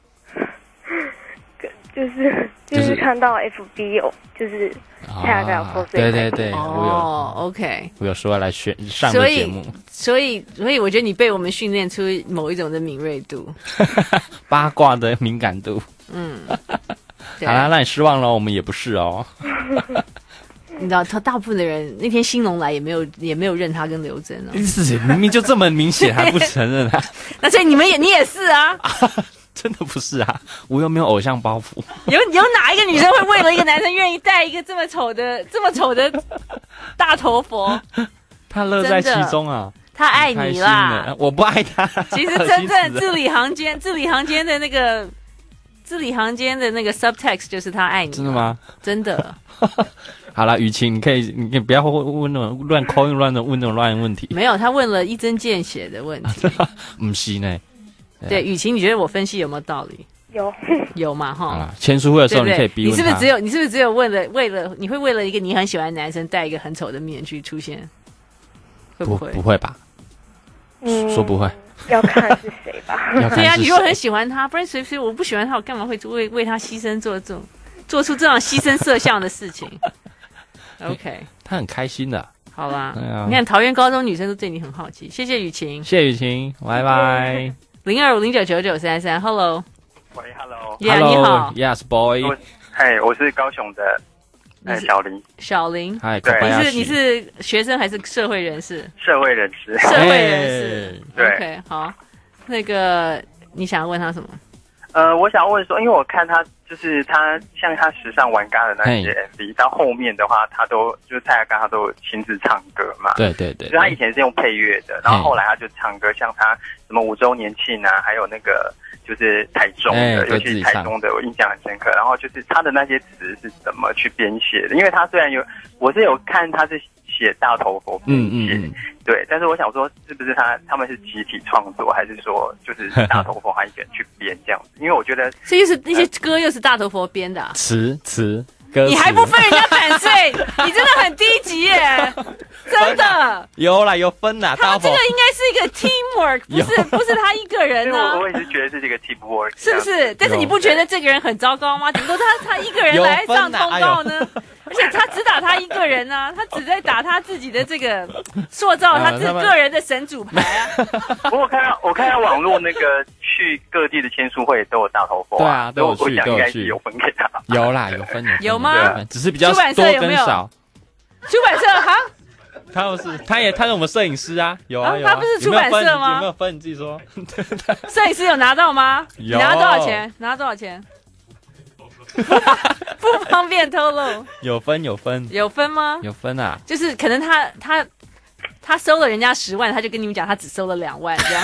就是就是看到 F B 有就是下个 post， 对对对， 哦 ，OK， 我有说来选上的节目， 所以所以我觉得你被我们训练出某一种的敏锐度， 八卦的敏感度， 嗯。 好啦，让你失望了，我们也不是哦。 你知道，他大部分的人那天兴隆来也没有也没有认他跟刘真哦。 是，明明就这么明显，还不承认啊？ 那所以你们也你也是啊？ 真的不是啊，我又没有偶像包袱。 有有哪一个女生会为了一个男生愿意戴一个这么丑的这么丑的大头佛？ 他乐在其中啊。 他爱你啦， 我不爱他。 其实真正字里行间，字里行间的那个。字里行间的那个 subtext 就是他爱你， 真的吗？ 真的。 好了，雨晴，你可以，你可以不要问那种乱 call 乱的问那种乱问题。 没有，他问了一针见血的问题。 不是呢。 对，雨晴，你觉得我分析有没有道理？ 有， 有嘛哈。 签书会的时候你可以逼问他。 你是不是只有你是不是只有为了为了你会为了一个你很喜欢的男生戴一个很丑的面具出现？会不会？ 不会吧？ 嗯， 说不会。 要看是谁吧。 对啊，你如果很喜欢他，不然谁谁我不喜欢他，我干嘛会为为他牺牲做这种做出这种牺牲色相的事情 ？OK， 他很开心的。 好啦，啊、你看桃园高中女生都对你很好奇。谢谢雨晴， 谢谢雨晴，拜拜。 零二五零九九九三三 ，Hello， 喂 ，Hello，Yeah， 你好 ，Yes boy， 嘿，我是高雄的。哎，小林， 小林， 嗨， 对， 你是你是学生还是社会人士？ 社会人士， 社会人士。 对 ，OK， 好，那个你想要问他什么？ 呃，我想问说，因为我看他就是他像他时尚玩咖的那些 M V， 到后面的话，他都就是蔡阿刚他都亲自唱歌嘛。 对对对。 就他以前是用配乐的，然后后来他就唱歌，像他什么五周年庆啊，还有那个。就是台中的，尤其是台中的，我印象很深刻。然后就是他的那些词是怎么去编写的？因为他虽然有，我是有看他是写大头佛编写，嗯嗯嗯对，但是我想说，是不是他他们是集体创作，还是说就是大头佛他一个人去编这样子？因为我觉得， 这又是那些歌又是大头佛编的啊， 词词。 你还不分人家版税，你真的很低级耶！真的有啦，有分啦。 他这个应该是一个 teamwork， 不是不是他一个人呢、 啊。我也是觉得这是一个 teamwork， 是不是？但是你不觉得这个人很糟糕吗？顶多他他一个人来上通告呢？而且他只打他一个人啊，他只在打他自己的这个塑造他自己个人的神主牌啊。 不过我看到我看到网络那个去各地的签书会都有大头佛、啊， 对啊，都有去， 我想应该是有分给他。 有啦，有分有有吗？ 只是比较多跟少。 出版社哈？ 他不是，他也他是我们摄影师啊，有啊有啊。 他不是出版社吗？ 有没有分？你自己说。 摄影师有拿到吗？ 有。 拿多少钱？拿多少钱？不方便透露。 有分有分有分吗？ 有分啊， 就是可能他他他收了人家十万，他就跟你们讲他只收了两万这样。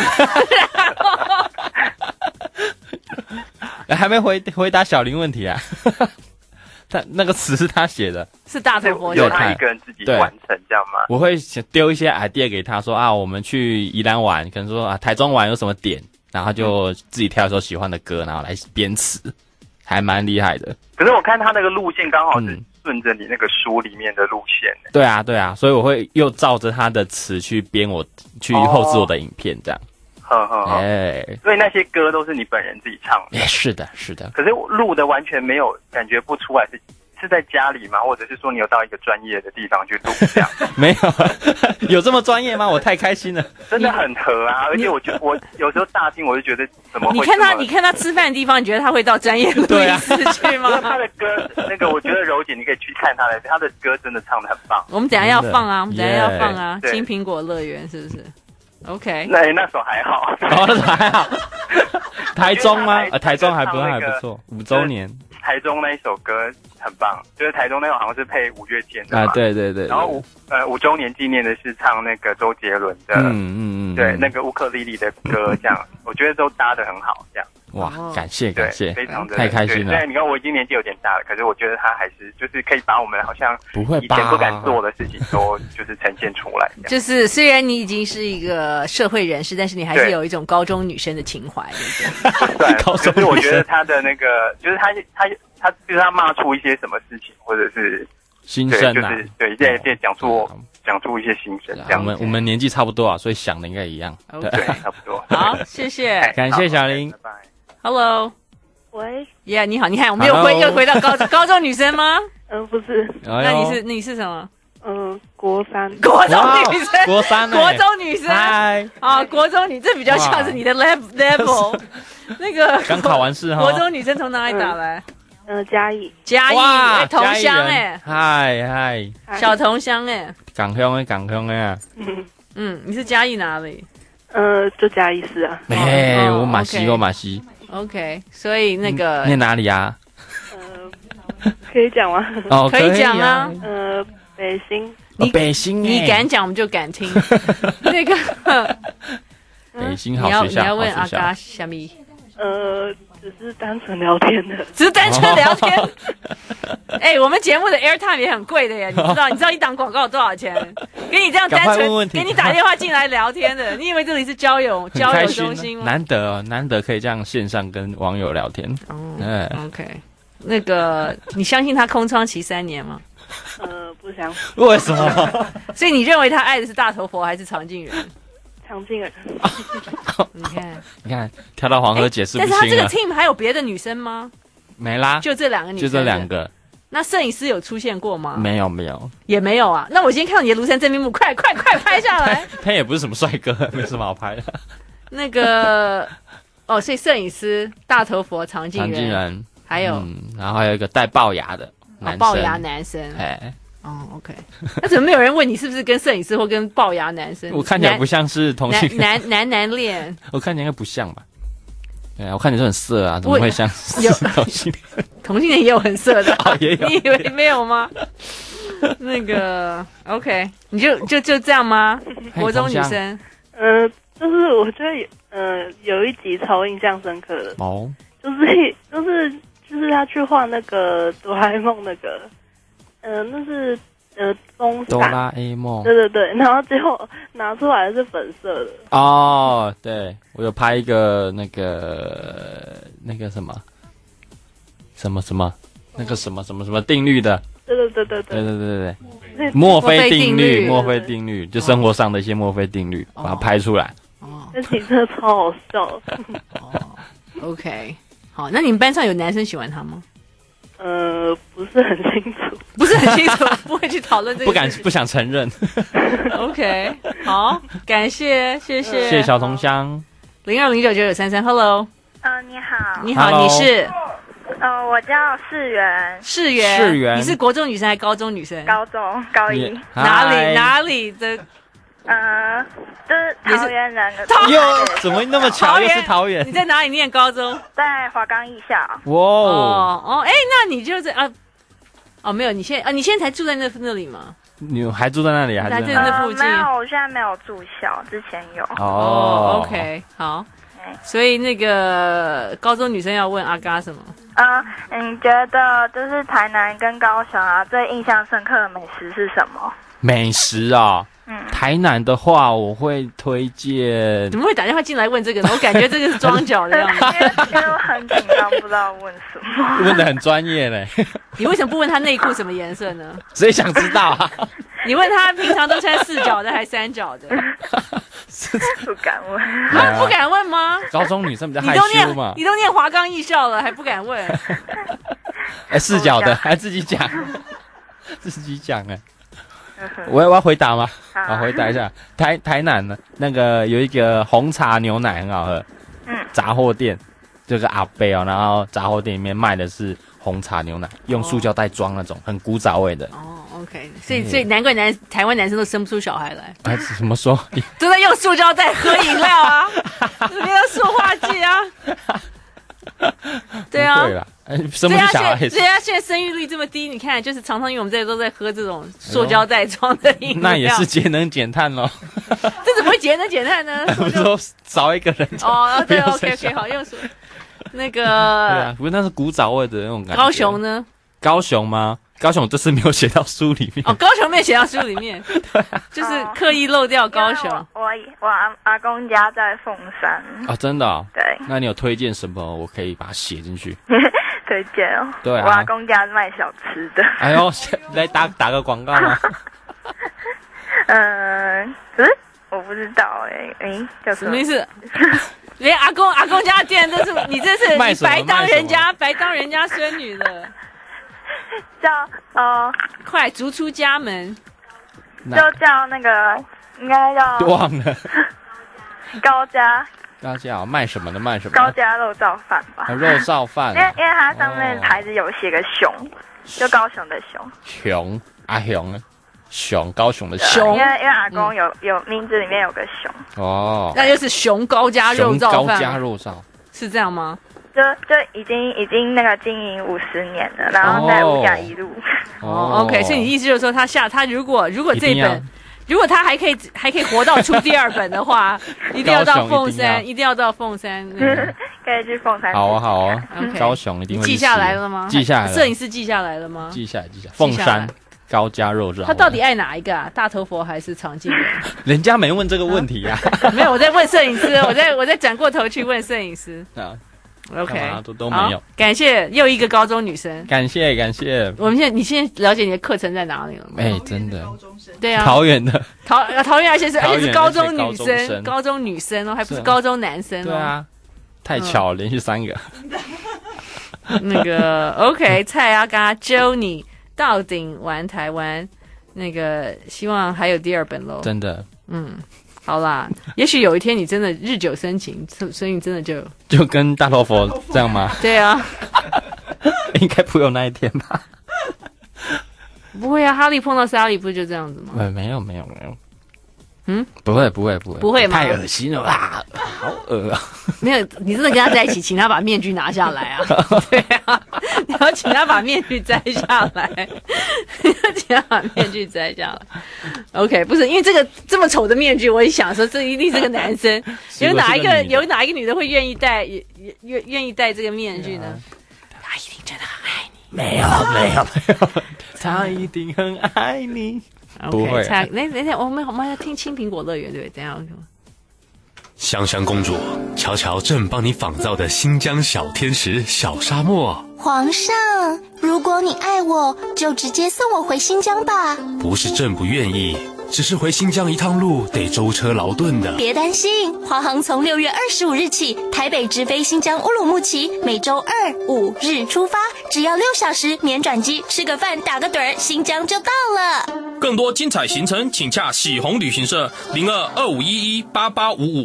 还没回回答小林问题啊？他那个词是他写的， 是大头佛由他一个人自己完成这样吗？ 我会丢一些 idea 给他说啊，我们去宜兰玩，可能说啊台中玩有什么点，然后他就自己挑一首喜欢的歌，然后来编词，还蛮厉害的。 可是我看他那个路线刚好是顺着你那个书里面的路线、欸。 对啊，对啊，所以我会又照着他的词去编我去后制我的影片这样。 呵呵呵，哎，所以那些歌都是你本人自己唱的。 哎，是的，是的。 可是录的完全没有感觉不出来是是在家里吗？或者是说你有到一个专业的地方去录这样？ 没有，有这么专业吗？我太开心了， 真的很合啊！而且我觉得我有时候大听我就觉得怎么会？ 你看他，你看他吃饭的地方，你觉得他会到专业录音室去吗？ 他的歌，那个我觉得柔姐你可以去看他的，他的歌真的唱得很棒。 我们等一下要放啊，我们等一下要放啊，《青苹果乐园》是不是？ OK， 那那首还好， 哦，那首还好。台中吗？呃，台中还不还不错，五周年。 台中那一首歌很棒，就是台中那首好像是配五月天的嘛， 啊，对对对。 然后五呃五周年纪念的是唱那个周杰伦的，嗯嗯嗯，对，那个乌克丽丽的歌，这样我觉得都搭得很好，这样。 哇，感谢感谢， 非常的太开心了。 对，你看我已经年纪有点大了，可是我觉得他还是就是可以把我们好像不会以前不敢做的事情都就是呈现出来。 就是虽然你已经是一个社会人士，但是你还是有一种高中女生的情怀，对不对？ 对，可是我觉得他的那个就是他他他就是他骂出一些什么事情，或者是心声啊， 就是对对对，讲出讲出一些心声。这样我们我们年纪差不多啊，所以想的应该一样。 对，差不多。 好，谢谢， 感谢小林。 拜拜。 Hello。 喂 ，Yeah， 你好，你看我们又回又回到高高中女生吗？ 嗯、呃，不是。 那你是你是什么？ 嗯、呃，国三。 国中女生。 国三、欸。 国中女生。嗨。啊，国中女，这比较像是你的 level。那个。 刚考完试哈。 国中女生从哪里打来？ 嗯、呃，嘉义。 嘉义，欸、同乡哎、欸。 嗨嗨。 小同乡哎、欸。 港乡的港乡的。 嗯嗯，你是嘉义哪里？ 呃，就嘉义市啊。 哎、欸哦，我马西，我马西。 OK， 所以那个念哪里啊？ 呃，可以讲吗？ 哦， 可以讲啊。 呃，北新。 你、哦、北新、欸， 你敢讲我们就敢听。那个北新好学校， 你要问阿嘎虾米？ 呃，只是单纯聊天的， 只是单纯聊天。哎、欸，我们节目的 airtime 也很贵的耶，你知道？你知道一档广告多少钱？给你这样单纯，给你打电话进来聊天的，你以为这里是交友交友中心吗？ 难得哦，难得可以这样线上跟网友聊天。哦， 嗯 ，OK， 那个你相信他空窗期三年吗？ 呃，不相信。 为什么？ 所以你认为他爱的是大头佛还是常静人？ 常静人。 你看， 你看，跳到黄河解释不清了。 但是他这个 team 还有别的女生吗？ 没啦， 就这两个女生， 就这两个。 那摄影师有出现过吗？ 没有，没有， 也没有啊。那我今天看到你的庐山真面目，快快快拍下来！ 他也不是什么帅哥，没什么好拍的。 那个哦，所以摄影师大头佛常静人， 常静人， 还有、 嗯，然后还有一个戴龅牙的男生， 龅、哦、牙男生， 哎， 哦 ，OK。那怎么没有人问你是不是跟摄影师或跟龅牙男生？ 我看起来不像是同性男男男恋， 我看起来应该不像吧？对啊，我看你就很色啊，怎么会像有同性恋？ 同性恋也有很色的、 哦，也有。 你以为没有吗？那个 OK， 你就就就这样吗？国中女生？ 呃，就是我觉得呃有一集超印象深刻的哦， 就是就是就是他去画那个哆啦 A 梦那个，呃，那是呃风扇。 哆啦 A 梦。 对对对，然后最后拿出来是粉色的。 哦，对，我有拍一个那个那个什么。什么什么那个什么什么什么定律的？ 对对对对对对对对对，墨菲定律，墨菲定律，就生活上的一些墨菲定律，把它拍出来。 哦，那其实真的超好笑。 哦 ，OK， 好，那你们班上有男生喜欢他吗？ 呃，不是很清楚， 不是很清楚，不会去讨论这个， 不敢不想承认。 OK， 好，感谢谢谢， 谢谢小同乡零二零九九九三三 ，Hello， 呃，你好， 你好，你是？ 呃，我叫世媛， 世媛， 世媛， 你是国中女生还是高中女生？ 高中高一， 哪里哪里的？ 呃，就是桃园人的。 哟，怎么那么巧？又是桃园？ 你在哪里念高中？ 在华冈艺校。 哇哦哦，哎，那你就是啊，哦，没有，你现在啊，你现在才住在那那里吗？ 你还住在那里？还在这这附近？ 没有，我现在没有住校，之前有。 哦 ，OK， 好。所以那个高中女生要问阿嘎什么？ 嗯，你觉得就是台南跟高雄啊，最印象深刻的美食是什么？ 美食啊，嗯，台南的话，我会推荐。 怎么会打电话进来问这个呢？我感觉这个是装脚的样子。 因为我很紧张，不知道问什么。 问得很专业嘞。 你为什么不问他内裤什么颜色呢？ 谁想知道啊？ 你问他平常都穿四角的还是三角的？ 不敢问。 啊，不敢问吗？ 高中女生比较害羞嘛。 你都念华冈艺校了，还不敢问？ 哎，四角的还自己讲，自己讲哎。我要我要回答吗？我回答一下。台台南呢，那个有一个红茶牛奶很好喝，嗯，杂货店就是阿伯哦，然后杂货店里面卖的是红茶牛奶，用塑胶袋装那种，很古早味的。 哦 ，OK， 所以所以难怪男台湾男生都生不出小孩来。 啊，怎么说？ 都在用塑胶袋喝饮料啊，没有塑化剂啊。对啊， 对啦，生不出小孩。 对啊，现在生育率这么低，你看，就是常常因为我们这里都在喝这种塑胶袋装的饮料， 那也是节能减碳咯。 这怎么会节能减碳呢？ 不是说少一个人哦，对 ，OK OK， 好，用水。那个，对啊，不过那是古早味的那种感觉。 高雄呢？ 高雄吗？高雄这次没有写到书里面。 哦，高雄没有写到书里面，对、啊，就是刻意漏掉高雄。 我我, 我阿阿公家在凤山。 啊，真的、哦？ 对。 那你有推荐什么？我可以把它写进去。 推荐哦。 对啊。 我阿公家是卖小吃的。 哎呦，来打打个广告吗？ 嗯，可是我不知道哎、欸，哎，叫什么意思？连阿公阿公家店都是你，这是你白当人家白当人家孙女的。 叫呃， 快逐出家门， 就叫那个，应该叫忘了高家。 高家、哦、卖什么的？卖什么？ 高家肉燥饭吧。 啊、肉燥饭、啊， 因为因为它上面牌子有写个熊，哦、就高雄的熊。 熊阿雄，熊高雄的熊。 因为因为阿公有、嗯、有名字里面有个熊。 哦， 那就是熊高家肉燥饭。 高家肉燥是这样吗？ 就就已经已经那个经营五十年了，然后在五甲一路。 哦 ，OK， 所以你意思就是说，他下他如果如果这本，如果他还可以还可以活到出第二本的话，一定要到凤山，一定要到凤山， 嗯、可以去凤山。 好啊，好啊 ，OK， 高雄一定会记下来了吗？ 记下来了， 摄影师记下来了吗？ 记下来，记下来。凤山高家肉燥， 他到底爱哪一个啊？大头佛还是常进人？ 人家没问这个问题啊。 没有，我在问摄影师，我在我在转过头去问摄影师。 啊。 OK， 都都没有。 感谢又一个高中女生， 感谢感谢。 我们现在，你现在了解你的课程在哪里了吗？ 哎、欸，真的， 对啊， 桃园的桃桃园而且是而且是高中女生， 高中, 高中女生哦，还不是高中男生哦。 对啊，太巧了，嗯、连续三个。 那个 OK， 蔡阿嘎 Johnny 到顶玩台湾，那个希望还有第二本喽。 真的， 嗯。好啦，也许有一天你真的日久生情，所以你真的就就跟大头佛这样吗？ 对啊， 应该不会有那一天吧？ 不会啊，哈利碰到莎莉不是就这样子吗？ 没没有没有没有， 嗯， 不会不会不会不会吗？ 太恶心了啊，好恶啊！ 没有，你真的跟他在一起，请他把面具拿下来啊！对啊，你要请他把面具摘下来，你要请他把面具摘下来。OK， 不是因为这个这么丑的面具，我一想说这一定是个男生，有哪一个有哪一个女的会愿意戴愿愿意戴这个面具呢？他一定真的很爱你。 没有没有没有，他一定很爱你。不会、啊。 那等等，我们我们要听青苹果乐园对不对？等一下。 香香公主，瞧瞧朕帮你仿造的新疆小天使小沙漠。 皇上，如果你爱我，就直接送我回新疆吧。 不是朕不愿意，只是回新疆一趟路得舟车劳顿的。 别担心，华航从六月二十五日起，台北直飞新疆乌鲁木齐，每周二、五日出发，只要六小时免转机，吃个饭打个盹儿，新疆就到了。 更多精彩行程，请洽喜鸿旅行社零二二五一一八八五五。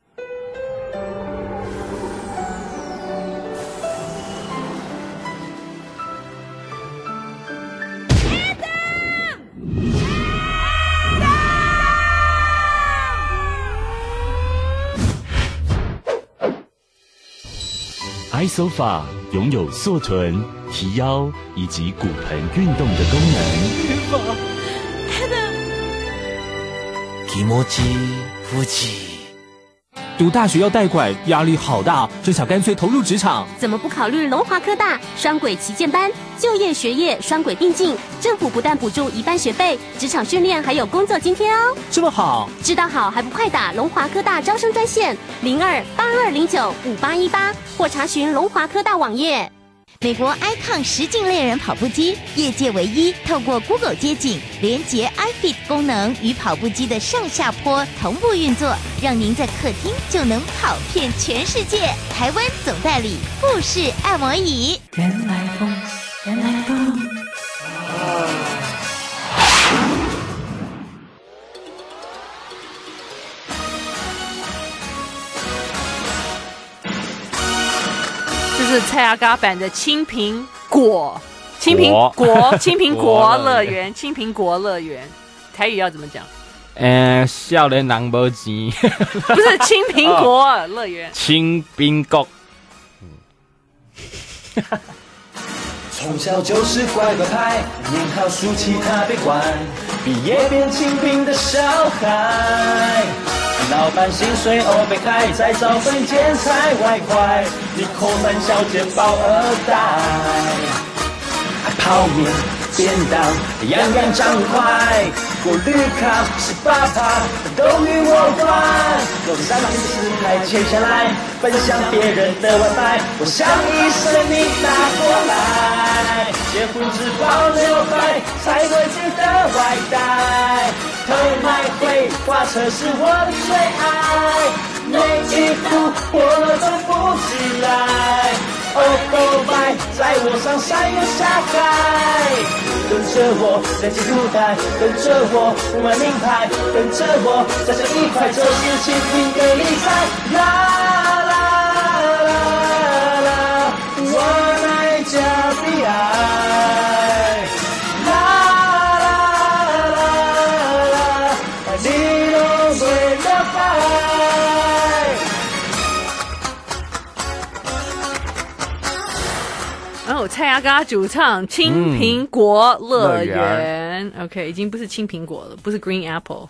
iSofa 拥有塑臀、提腰以及骨盆运动的功能。 気持ち不吉。 读大学要贷款，压力好大，就想干脆投入职场。 怎么不考虑龙华科大双轨旗舰班，就业学业双轨并进，政府不但补助一半学费，职场训练还有工作津贴哦。 这么好， 知道好还不快打龙华科大招生专线零二八二零九五八一八，或查询龙华科大网页。 美国 iCon 实境类人跑步机，业界唯一透过 Google 街景连接 iFit 功能与跑步机的上下坡同步运作，让您在客厅就能跑遍全世界。台湾总代理富士按摩椅。 人来疯，人来疯。 这是蔡阿嘎版的青苹果，青苹果，青苹果乐园，青苹果乐园，台语要怎么讲？ 呃，少年人没钱， 不是青苹果乐园， 青苹果。 从小就是乖乖牌，念好书其他别管，毕业变清贫的小孩。老板薪水欧北开，再找份兼差外快，你扣三小姐包二代。泡面、便当，样样涨快，过滤卡十八趴，都与我管。用三百四台切下来，分享别人的 WiFi， 我想一声你打过来。结婚只包六百，才会记得外带。偷买桂花车是我的最爱，每一步我都不起来。哦，狗白在我上山又下海，跟着我在接古代，跟着我不买名牌，跟着我再挣一块就是清贫的理财。啦啦啦啦，我来加比爱。啦啦啦啦，你都会了白。 然后蔡阿嘎主唱青苹果乐园、嗯、OK 已经不是青苹果了，不是 Green Apple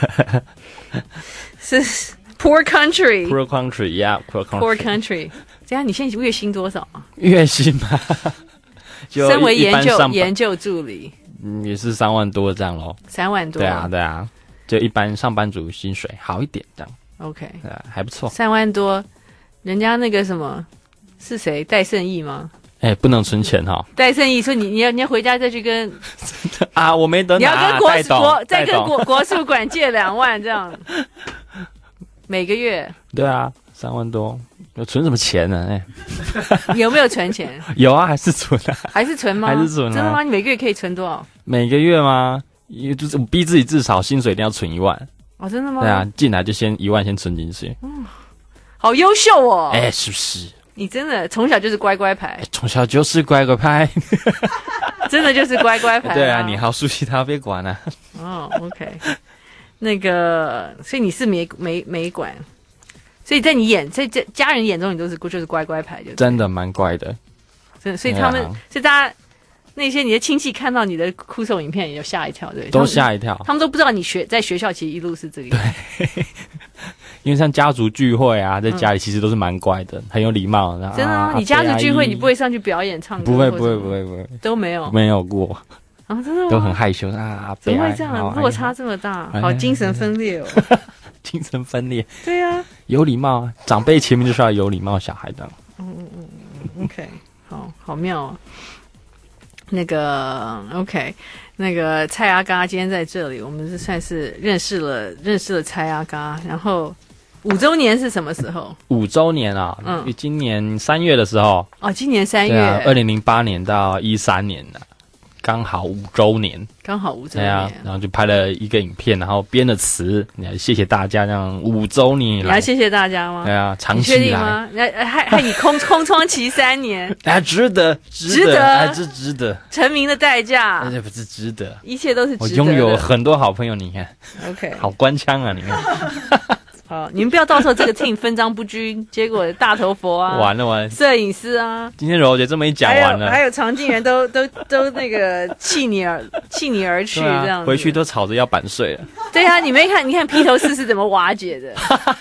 是 Poor Country Poor Country yeah Poor Country Poor Country 这样你现在月薪多少啊？ 月薪吗？就身为研究研究助理、 嗯、也是三万多这样咯。 三万多， 对啊对啊，就一般上班族薪水好一点这样 OK 还不错。 三万多，人家那个什么是谁戴胜义吗？ 哎、欸，不能存钱哈、哦。 戴胜义说你你要你要回家再去跟啊，我没得拿。 你要跟国国再跟国国术馆借两万这样，每个月。 对啊，三万多，有存什么钱呢？哎、 欸，有没有存钱？ 有啊，还是存啊？ 还是存吗？ 还是存啊？ 真的吗？你每个月可以存多少？ 每个月吗？就是我逼自己至少薪水一定要存一万。 哦，真的吗？ 对啊，进来就先一万先存进去。 嗯，好优秀哦。 哎、欸，是不是？ 你真的从小就是乖乖牌， 从小就是乖乖牌， 真的就是乖乖牌、啊。 对啊，你好熟悉他，别管啊。 哦 ，OK， 那个，所以你是没没没管，所以在你眼，在这家人眼中，你都是就是乖乖牌就，就真的蛮乖的。 真的，所以他们，啊、所以大家那些你的亲戚看到你的酷手影片，也就吓一跳，对， 都吓一跳， 他们都不知道你学在学校其实一路是这个样子。 对。因为像家族聚会啊，在家里其实都是蛮乖的，嗯、很有礼貌。 真的、啊，你家族聚会你不会上去表演唱歌？ 不会，不会，不会，不会， 都没有， 没有过。 啊，真的吗？ 都很害羞啊！ 怎么会这样？落差这么大，哎、好精神分裂哦！ 精神分裂。 对啊， 有礼貌啊，长辈前面就是要有礼貌，小孩的。 嗯嗯嗯 ，OK， 好好妙啊。那个 OK， 那个蔡阿嘎今天在这里，我们是算是认识了认识了蔡阿嘎，然后。五周年是什么时候？ 五周年啊，嗯，今年三月的时候。 哦，今年三月， 二零零八年到一三年的，刚好五周年， 刚好五周年。 对啊，然后就拍了一个影片，然后编了词，你还谢谢大家，这样五周年以来， 你还谢谢大家吗？ 对啊，长期以来，你确定吗？害害你空空窗期三年， 哎，值得，值得，还是值得， 成名的代价， 那不是值得， 一切都是值得的。 我拥有很多好朋友，你看 ，OK， 好官腔啊，你看。 好，你们不要到时候这个 team 分赃不均，结果大头佛啊， 完了完了， 摄影师啊， 今天柔姐这么一讲完了， 还有还有常进人都都都那个弃你而弃你而去、啊、这样子， 回去都吵着要版税了。 对啊，你没看，你看披头士是怎么瓦解的？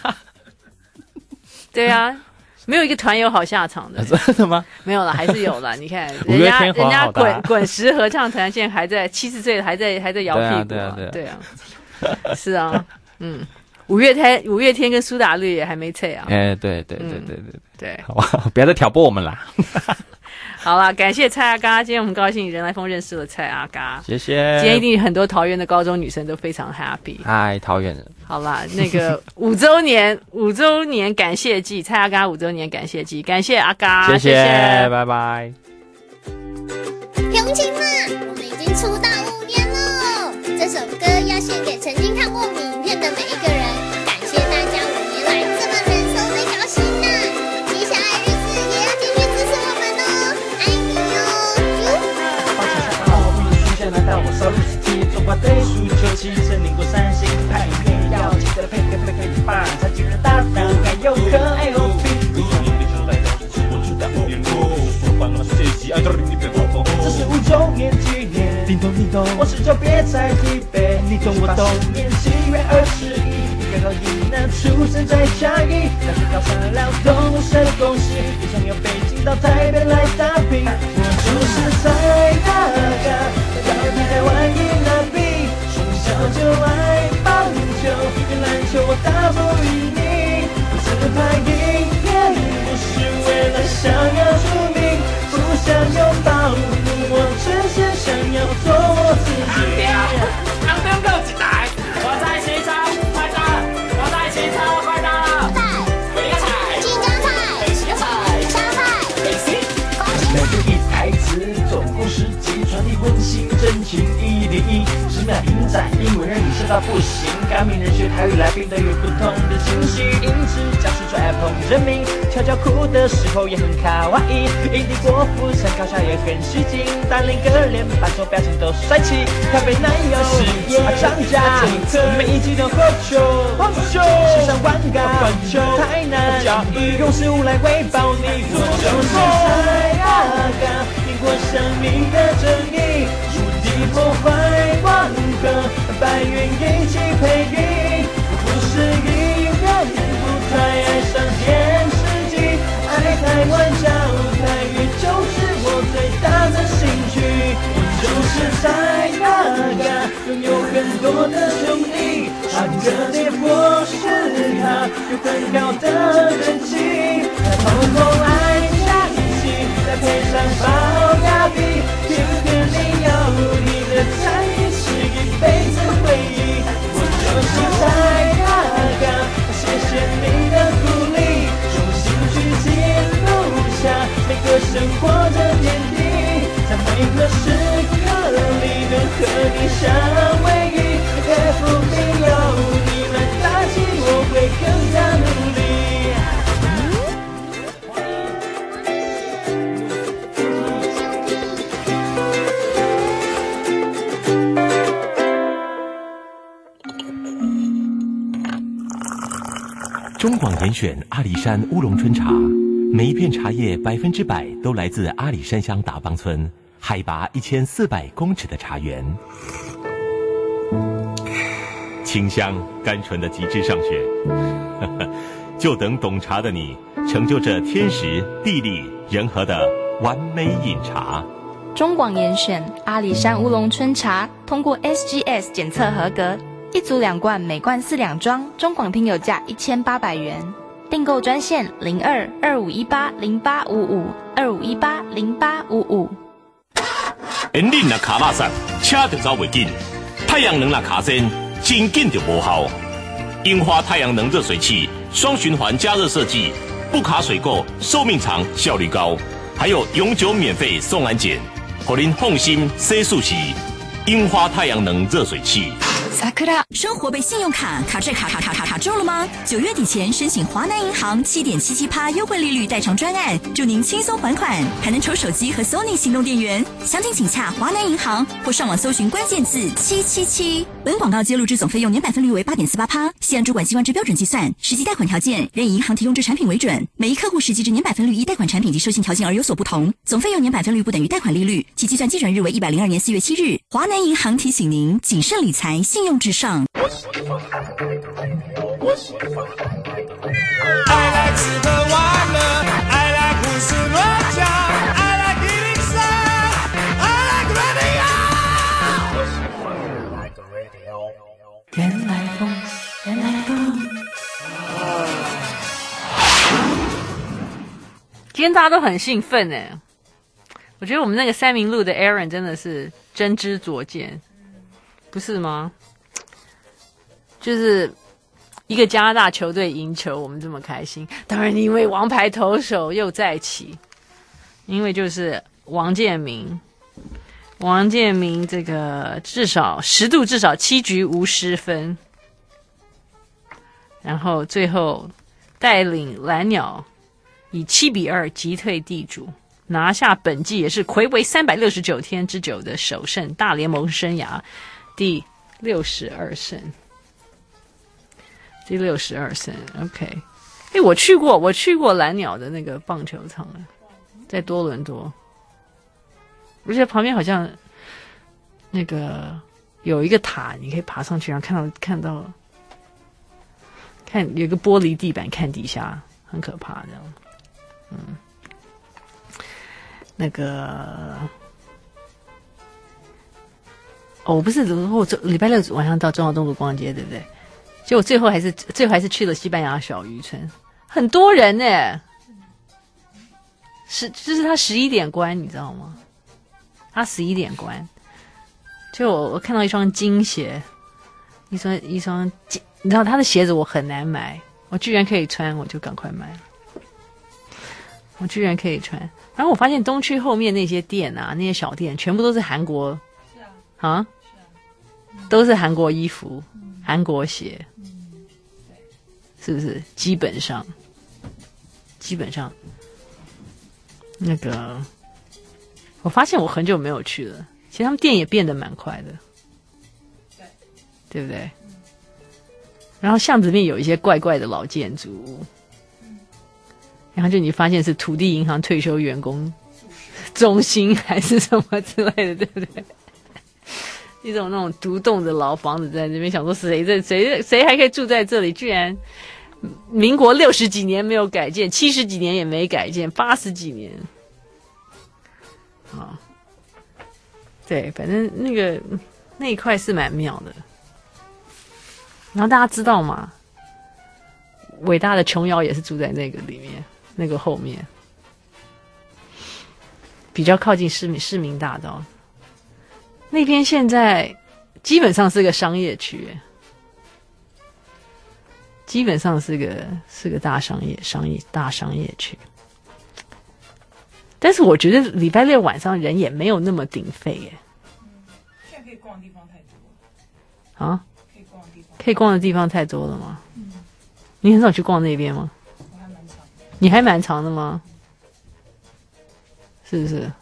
对啊。没有一个团有好下场的， 真的吗？ 没有了，还是有了。你看，人家人家滚滚石合唱团现在还在七十岁了，还在还在摇屁股、啊， 对啊，对啊， 对啊，对啊是啊，嗯，五月天五月天跟苏打绿也还没退啊。 哎、欸，对对对对对对， 对， 好吧，不要再挑拨我们啦。 好啦，感谢蔡阿嘎，今天我们高兴人来疯认识了蔡阿嘎， 谢谢。 今天一定很多桃园的高中女生都非常 happy。 嗨，桃园人。 好啦，那个五周年五周年感谢季，蔡阿嘎五周年感谢季，感谢阿嘎， 谢谢， 谢谢拜拜。 雄青嘛，我们已经出道五年了，这首歌要献给曾经看过我们影片的每一个人，感谢大家五年来这么忍受的高兴呐、啊，接下来日子也要继续支持我们哦，爱你哦， 抱歉下班后不能出现来到我收拾时机，中华队输球其实领过三星，拍影片要记得配个配个一半，才记得搭档还有可爱哦。这是五周年纪念，叮咚叮咚，我是就别再提杯，你懂我懂。年七月二十一，刚好一男出生在嘉义，在这高山聊动物神公司，也想由北京到台北来打拼。我就是蔡阿嘎，到台湾一拿比，从小就爱棒球，跟篮球我打不赢你，自拍影片不是为了想要出名。不想有保护，我只是想要做我自己。 当兵够几台？我在西昌，快到了！我在西昌，快到了！北菜、 青江菜、 北西菜、 沙菜、 北西。 每日一台词，总共十集，传递温馨真情一零一。十秒影展，英文让你笑到不行。感名人学台语来宾都有不同的情绪。音质讲述 rap 捧人民，悄悄哭的时候也很卡哇伊。印地国父参考下也很虚惊，单领个脸扮作表情都帅气。台北男友是啊张家，每一集都火球，世上万港，台南用食物来喂饱你。我就是蔡阿嘎，赢过生命的正义，触底破坏万个，白云一起培育，不是一人不太爱上电视机，爱台湾教台语就是我最大的兴趣。我就是蔡阿嘎，拥有很多的兄弟，他个爹我是他，有很高的人气，他偷偷爱下一起，再配上龅牙鼻，天天里有你的参与是一辈子回忆。我就是蔡阿嘎，谢谢你的鼓励，用心去记录下每个生活的点滴，在每个时刻里能和你相偎依。F B 有你们打气，我会更加努力。 中广严选阿里山乌龙春茶，每一片茶叶百分之百都来自阿里山乡达邦村，海拔一千四百公尺的茶园，清香甘醇的极致上选，就等懂茶的你成就这天时地利人和的完美饮茶。 中广严选阿里山乌龙春茶通过 S G S 检测合格，一组两罐，每罐四两装，中广听友价一千八百元。订购专线零二二五一八零八五五二五一八零八五五。 因恁若卡拉散，车就走袂紧；太阳能若卡身，真紧就无效。樱花太阳能热水器双循环加热设计，不卡水垢，寿命长，效率高，还有永久免费送安检，让您放心洗漱洗。樱花太阳能热水器。 生活被信用卡、卡债、卡卡卡卡卡住了吗？九月底前申请华南银行七点七七趴优惠利率代偿专案，祝您轻松还款，还能抽手机和 Sony 行动电源。详情请洽华南银行或上网搜寻关键字七七七。 本广告揭露之总费用年百分率为 八点四八%， 西安主管机关之标准计算，实际贷款条件仍以银行提供之产品为准，每一客户实际之年百分率依贷款产品及授信条件而有所不同，总费用年百分率不等于贷款利率，其计算基准日为一百零二年四月七日。华南银行提醒您，谨慎理财，信用至上。 爱来吃喝玩乐，爱来胡思乱想，爱来一零三，爱来 radio。 人来疯，人来疯。 今天大家都很兴奋哎，我觉得我们那个三民路的 Aaron 真的是真知灼见，不是吗？就是一个加拿大球队赢球，我们这么开心，当然因为王牌投手又再起，因为就是王建民，王建民这个至少十度至少七局无失分，然后最后带领蓝鸟以七比二击退地主，拿下本季也是睽违三百六十九天之久的首胜，大联盟生涯第六十二胜。第六十二胜 ，OK。哎，我去过，我去过蓝鸟的那个棒球场了，在多伦多。而且旁边好像那个有一个塔，你可以爬上去，然后看到看到看有一个玻璃地板，看底下很可怕这样。嗯，那个哦，我不是我礼拜六晚上到中华东路逛街，对不对？结果最后还是最后还是去了西班牙小渔村，很多人呢。是就是他十一点关，你知道吗？他十一点关，就我我看到一双金鞋，一双一双金，你知道他的鞋子我很难买，我居然可以穿，我就赶快买了。我居然可以穿，然后我发现东区后面那些店啊，那些小店全部都是韩国，是啊，啊，是啊，都是韩国衣服、嗯、韩国鞋，嗯，对，是不是？基本上，基本上，那个，我发现我很久没有去了，其实他们店也变得蛮快的，对，对不对？嗯、然后巷子里面有一些怪怪的老建筑物。然后就你发现是土地银行退休员工中心还是什么之类的，对不对？一种那种独栋的老房子在那边，想说谁这谁谁还可以住在这里？居然民国六十几年没有改建，七十几年也没改建，八十几年啊，对，反正那个那一块是蛮妙的。然后大家知道吗？伟大的琼瑶也是住在那个里面。那个后面比较靠近市民市民大道那边，现在基本上是个商业区，基本上是个是个大商业商业大商业区。但是我觉得礼拜六晚上人也没有那么鼎沸耶。 现在可以逛的地方太多了啊！可以逛的地方可以逛的地方太多了吗？嗯，你很少去逛那边吗？你还蛮长的吗？是不是？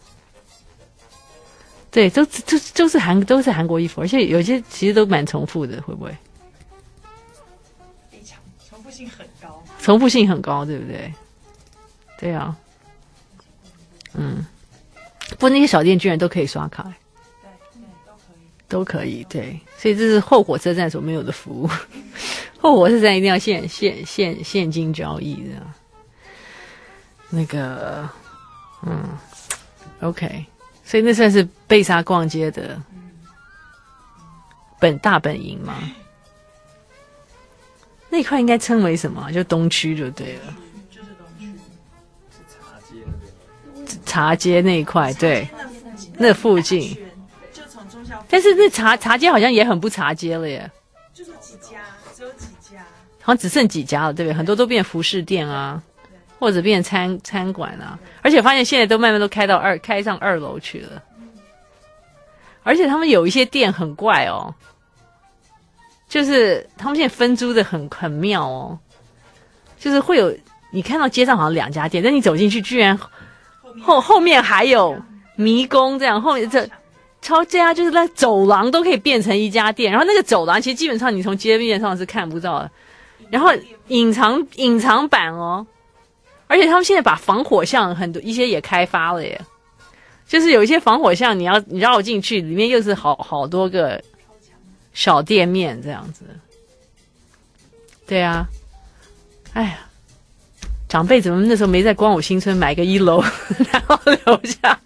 对，都都都是韩都是韩国衣服，而且有些其实都蛮重复的，会不会？ 非常重复性很高。 重复性很高，对不对？对啊。嗯。不过那些小店居然都可以刷卡。 对对，都可以。 都可以，对，所以这是后火车站所没有的服务。后火车站一定要现现现现金交易的。那个，嗯 ，OK， 所以那算是贝莎逛街的本大本营吗？那块应该称为什么？就东区就对了。 就是东区， 是茶街那边。 茶街那一块，对，那附近。 就从中小， 但是那茶茶街好像也很不茶街了耶。 就是几家，只有几家。 好像只剩几家了，对不对？很多都变服饰店啊。或者变餐餐馆啊，而且发现现在都慢慢都开到二开上二楼去了，而且他们有一些店很怪哦，就是他们现在分租的很很妙哦，就是会有你看到街上好像两家店，但你走进去居然后后面还有迷宫这样，后面这超这家就是在走廊都可以变成一家店，然后那个走廊其实基本上你从街面上是看不到的，然后隐藏隐藏版哦，而且他们现在把防火巷很多一些也开发了耶，就是有一些防火巷你要你绕进去，里面又是好好多个小店面这样子。对啊，哎呀，长辈怎么那时候没在光武新村买个一楼，然后留下？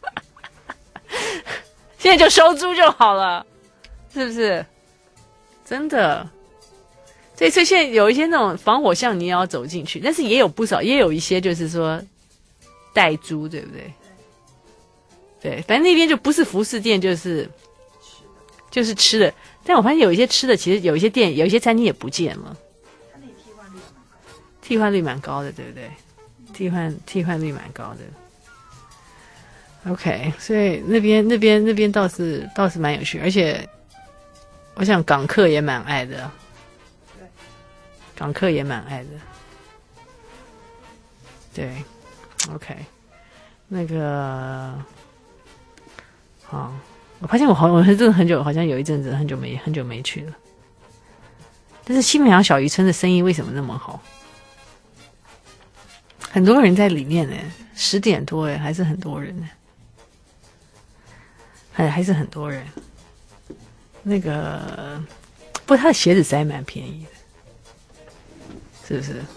现在就收租就好了，是不是？真的。对，所以现在有一些那种防火巷，你也要走进去，但是也有不少，也有一些就是说代租，对不对？对，反正那边就不是服饰店，就是就是吃的。但我发现有一些吃的，其实有一些店，有一些餐厅也不见了。它那替换率蛮高，替换率蛮高的，对不对？替换替换率蛮高的。OK， 所以那边那边那边倒是倒是蛮有趣，而且我想港客也蛮爱的，对，港客也蛮爱的，对 ，OK， 那个，好，我发现我好我真的很久，好像有一阵子很久没很久没去了，但是西门洋小渔村的生意为什么那么好？很多人在里面呢，十点多哎，还是很多人呢。还还是很多人，那个不过他的鞋子实在蛮便宜的，是不是？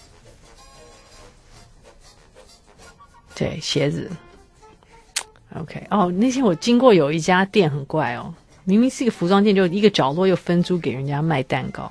对，鞋子 ，OK。哦，那天我经过有一家店很怪哦，明明是一个服装店，就一个角落又分租给人家卖蛋糕，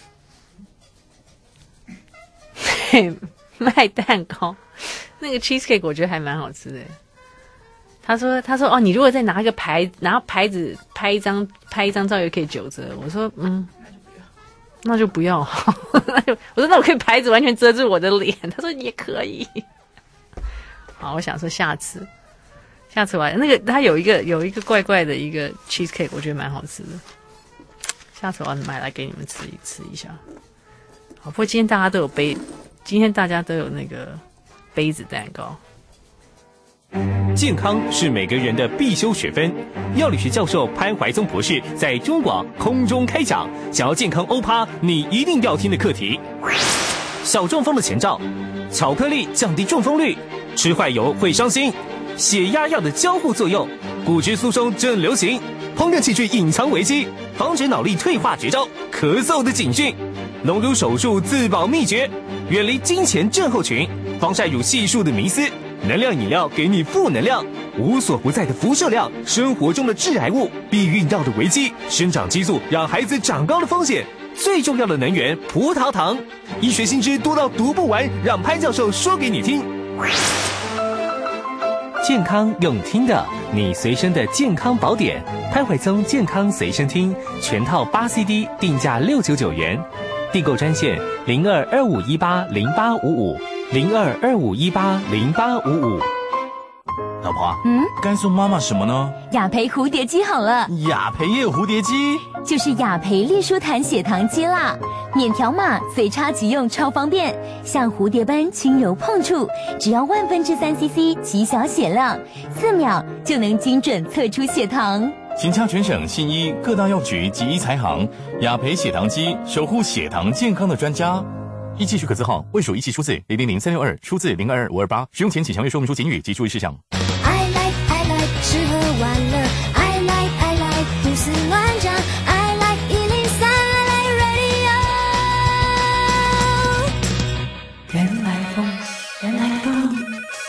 嘿，卖蛋糕，那个 cheesecake 我觉得还蛮好吃的。他说：“他说哦，你如果再拿一个牌，拿牌子拍一张拍一张照，也可以九折。”我说：“嗯，那就不要。那就我说那我可以牌子完全遮住我的脸。”他说：“也可以。”好，我想说下次，下次我那个他有一个有一个怪怪的一个 cheesecake， 我觉得蛮好吃的。下次我要买来给你们吃一吃一下。好，不过今天大家都有杯，今天大家都有那个杯子蛋糕。 健康是每个人的必修学分。药理学教授潘怀宗博士在中广空中开讲，想要健康欧趴，你一定要听的课题：小中风的前兆，巧克力降低中风率，吃坏油会伤心，血压药的交互作用，骨质疏松正流行，烹饪器具隐藏危机，防止脑力退化绝招，咳嗽的警讯，隆乳手术自保秘诀，远离金钱症候群，防晒乳系数的迷思。能量饮料给你负能量，无所不在的辐射量，生活中的致癌物，避孕药的危机，生长激素让孩子长高的风险，最重要的能源葡萄糖，医学新知多到读不完，让潘教授说给你听。健康用听的，你随身的健康宝典，潘怀宗健康随身听，全套八 C D， 定价六九九元，订购专线零二二五一八零八五五。零二二五一八零八五五。 老婆， 嗯， 该送妈妈什么呢？ 雅培蝴蝶机好了。 雅培也有蝴蝶机？ 就是雅培利舒坦血糖机啦，免条码，随插即用，超方便，像蝴蝶般轻柔碰触，只要万分之三 C C 极小血量，四秒就能精准测出血糖。 请洽全省信医各大药局及医材行，雅培血糖机守护血糖健康的专家。一汽许可字号为属一汽数字零零零三六二，出自零二二五二八。使用前请详阅说明书警语及注意事项。 I like I like 吃喝玩乐 I like I like 胡思乱想 I like 一零三 I like radio。 人来疯，人来疯。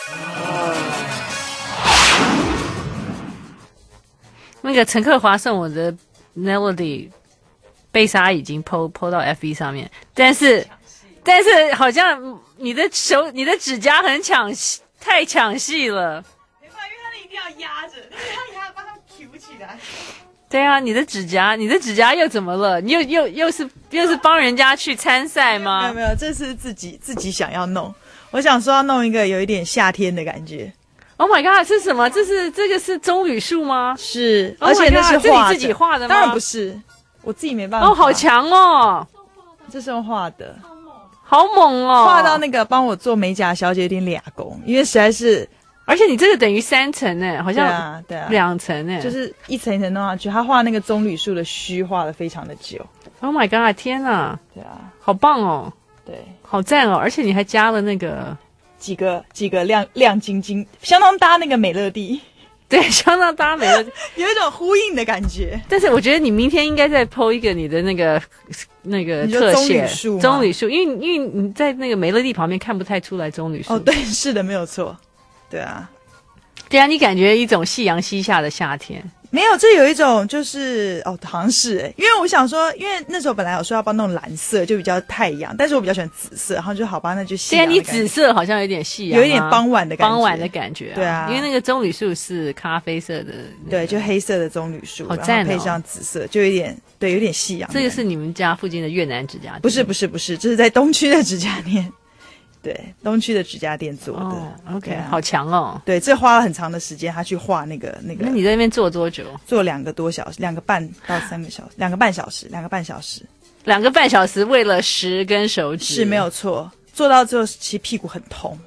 那个陈克华送我的 Melody 贝莎已经 po po 到 F B 上面，但是。但是好像你的手、你的指甲很抢戏，太抢戏了。 没办法，因为它一定要压着，但是它压把它 Q 起来。 对啊，你的指甲，你的指甲又怎么了？你又又又是又是帮人家去参赛吗？ 没有没有，这是自己自己想要弄。我想说要弄一个有一点夏天的感觉。 Oh my god， 是什么？这是这个是棕榈树吗？ 是， oh、 而且那是画的， 这你自己画的吗？ 当然不是，我自己没办法。 哦，好强哦！ 这是用画的。 好猛哦！ 画到那个帮我做美甲小姐有点俩工，因为实在是而且你这个等于三层呢，好像对啊对啊两层呢， 就是一层一层弄上去。他画那个棕榈树的须画的非常的久。 Oh my god！ 天哪， 对啊， 好棒哦， 对， 好赞哦！而且你还加了那个几个几个亮亮晶晶，相当搭那个美乐蒂。 对，相当搭美乐蒂， 有一种呼应的感觉。 但是我觉得你明天应该再 po 一个你的那个那个特写棕榈树， 棕榈树，因为因为你在那个美乐蒂旁边看不太出来棕榈树。 哦，对，是的，没有错。对啊， 对啊，你感觉一种夕阳西下的夏天。 没有，这有一种就是哦，好像是哎，因为我想说，因为那时候本来有说要帮弄蓝色，就比较太阳，但是我比较喜欢紫色，然后就好吧，那就夕阳。 对啊，你紫色好像有点夕阳、啊， 有一点傍晚的感觉， 傍晚的感觉、啊。 对啊， 因为那个棕榈树是咖啡色的、那个， 对，就黑色的棕榈树， 好赞哦， 然后配上紫色，就有点对，有点夕阳。 这个是你们家附近的越南指甲店？ 不是，不是，不是，这是在东区的指甲店。对，东区的指甲店做的。 哦 OK，、啊、好强哦。 对，这花了很长的时间，他去画那个那个。 那你在那边做多久？ 做两个多小时，两个半到三个小时，两个半小时，两个半小时， 两个半小时，为了十根手指是没有错。做到最后，其实屁股很痛。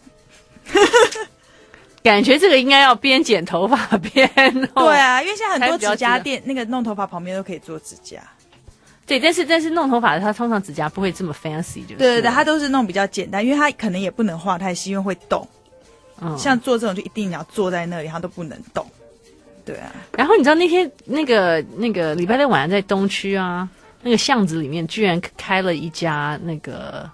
感觉这个应该要边剪头发边弄。 对啊，因为现在很多指甲店那个弄头发旁边都可以做指甲。 对，但是但是弄头发的它通常指甲不会这么 fancy， 就是对对对，它都是弄比较简单，因为它可能也不能画太细，因为会动。嗯，像做这种就一定要坐在那里，它都不能动。对啊。 然后你知道那天那个那个礼拜六晚上在东区啊，那个巷子里面居然开了一家那个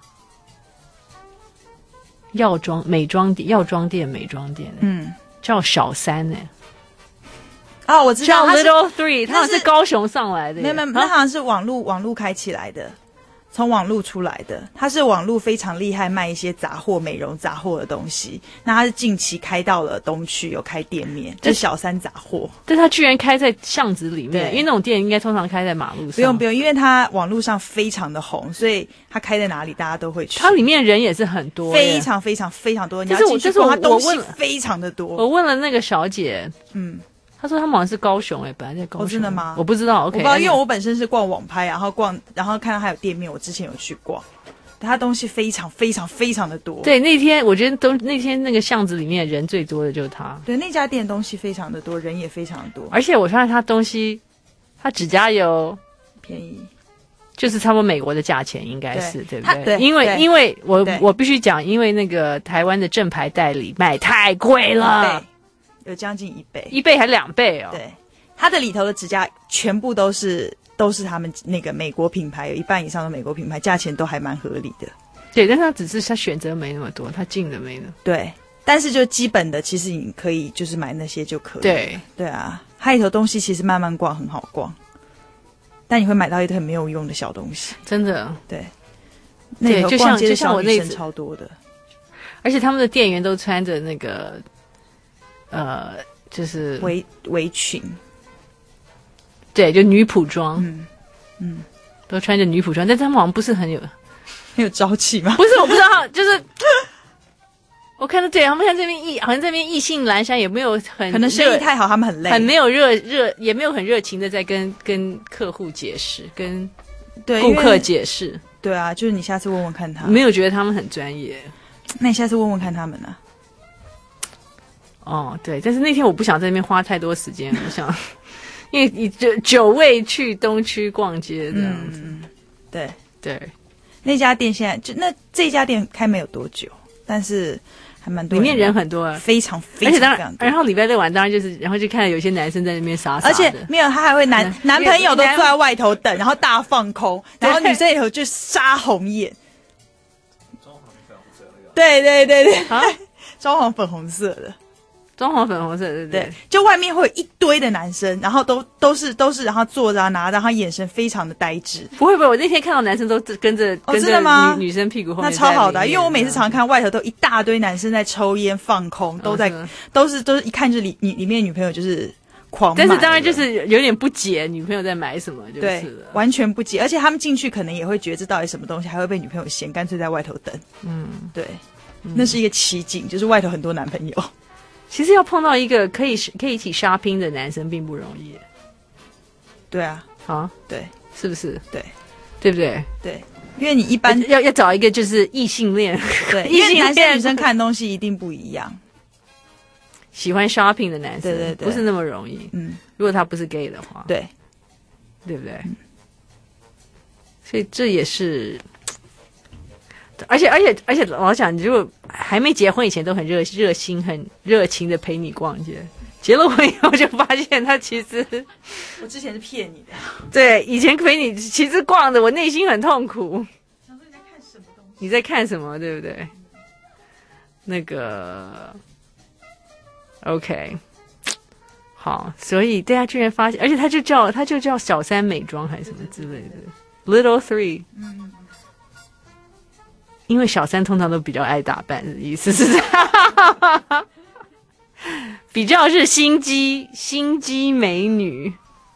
药妆美妆店、药妆店、美妆店，嗯，叫小三呢、欸。 哦，我知道， 叫 Little Three， 他好像是高雄上来的， 没有没有，他好像是网路网路开起来的，从网路出来的。他是网路非常厉害，卖一些杂货、美容杂货的东西。那他是近期开到了东区，有开店面，就是小三杂货。 但他居然开在巷子里面，因为那种店应该通常开在马路上。 不用不用，因为他网路上非常的红，所以他开在哪里大家都会去。 它里面人也是很多， 非常非常非常多。 但是我这是我东西非常的多。 我问了那个小姐，嗯。他说他们好像是高雄哎、欸，本来在高雄。哦，真的吗？ 我不知道。OK， 我不知道，因为我本身是逛网拍，然后逛，然后看到还有店面，我之前有去逛，他东西非常非常非常的多。 对，那天我觉得都那天那个巷子里面人最多的就是他。 对，那家店东西非常的多，人也非常的多。 而且我发现他东西，他指甲油便宜， 就是差不多美国的价钱，应该是 对, 对不对？ 对， 因为因为我我必须讲，因为那个台湾的正牌代理卖太贵了。 有将近一倍， 一倍还两倍哦。 对，它的里头的指甲全部都是都是他们那个美国品牌，有一半以上的美国品牌，价钱都还蛮合理的。 对，但是它只是它选择没那么多，它进的没那么。 对，但是就基本的，其实你可以就是买那些就可以。 对对啊，它里头东西其实慢慢逛很好逛，但你会买到一堆很没有用的小东西， 真的。 对，那里头逛街的小女生超多的， 而且他们的店员都穿着那个。呃，就是围围裙， 对，就女仆装， 嗯嗯， 都穿着女仆装，但他们好像不是很有很有朝气吗？ 不是，我不知道，就是我看到对他们像这边异，好像这边意兴阑珊，也没有很可能生意太好，他们很累， 很没有热热，也没有很热情的在跟跟客户解释，跟顾客解释。 对啊，就是你下次问问看他， 没有觉得他们很专业， 那你下次问问看他们啊。 哦，对，但是那天我不想在那边花太多时间，我想，因为以久久未去东区逛街这样子，嗯、 对对， 那家店现在就那这家店开没有多久，但是还蛮多人， 里面人很多， 非常非常非常多。 然后礼拜六晚当然就是，然后就看到有些男生在那边傻傻的， 而且没有他还会男、嗯、男朋友都坐在外头等，然后大放空，然后女生里头就杀红眼，对对对对，啊，装潢粉红色的。 装潢粉红色，对不对？ 对，就外面会有一堆的男生，然后都都是都是，然后坐着啊拿着，然后眼神非常的呆滞。 不会不会，我那天看到男生都跟着、 哦、 跟着女女生屁股后面， 那超好的、啊，因为我每次常看外头都一大堆男生在抽烟放空，都在、哦、都是都是一看就是里里面女朋友就是狂买， 但是当然就是有点不解女朋友在买什么，就是对，完全不解，而且他们进去可能也会觉得这到底什么东西，还会被女朋友嫌，干脆在外头等。嗯，对，嗯、那是一个奇景，就是外头很多男朋友。 其实要碰到一个可以可以一起 shopping 的男生并不容易。 对啊， 啊， 对， 是不是？ 对， 对不对？ 对，因为你一般要要找一个就是异性恋， 对，因为男生女生看的东西一定不一样。 喜欢 shopping 的男生， 对对对， 不是那么容易。嗯，如果他不是 gay 的话， 对， 对不对？嗯、所以这也是，而且而且而且，老讲，如果还没结婚以前都很热热心、很热情的陪你逛街，结了婚以后就发现他其实， 我之前是骗你的。对， 以前陪你其实逛的，我内心很痛苦。想说你在看什么东西？你在看什么？对不对？那个 ，OK， 好，所以大家居然发现，而且他就叫他就叫小三美妆还是什么之类的 ，Little Three， 嗯，因为小三通常都比较爱打扮的意思是这样。比较是心机心机美女。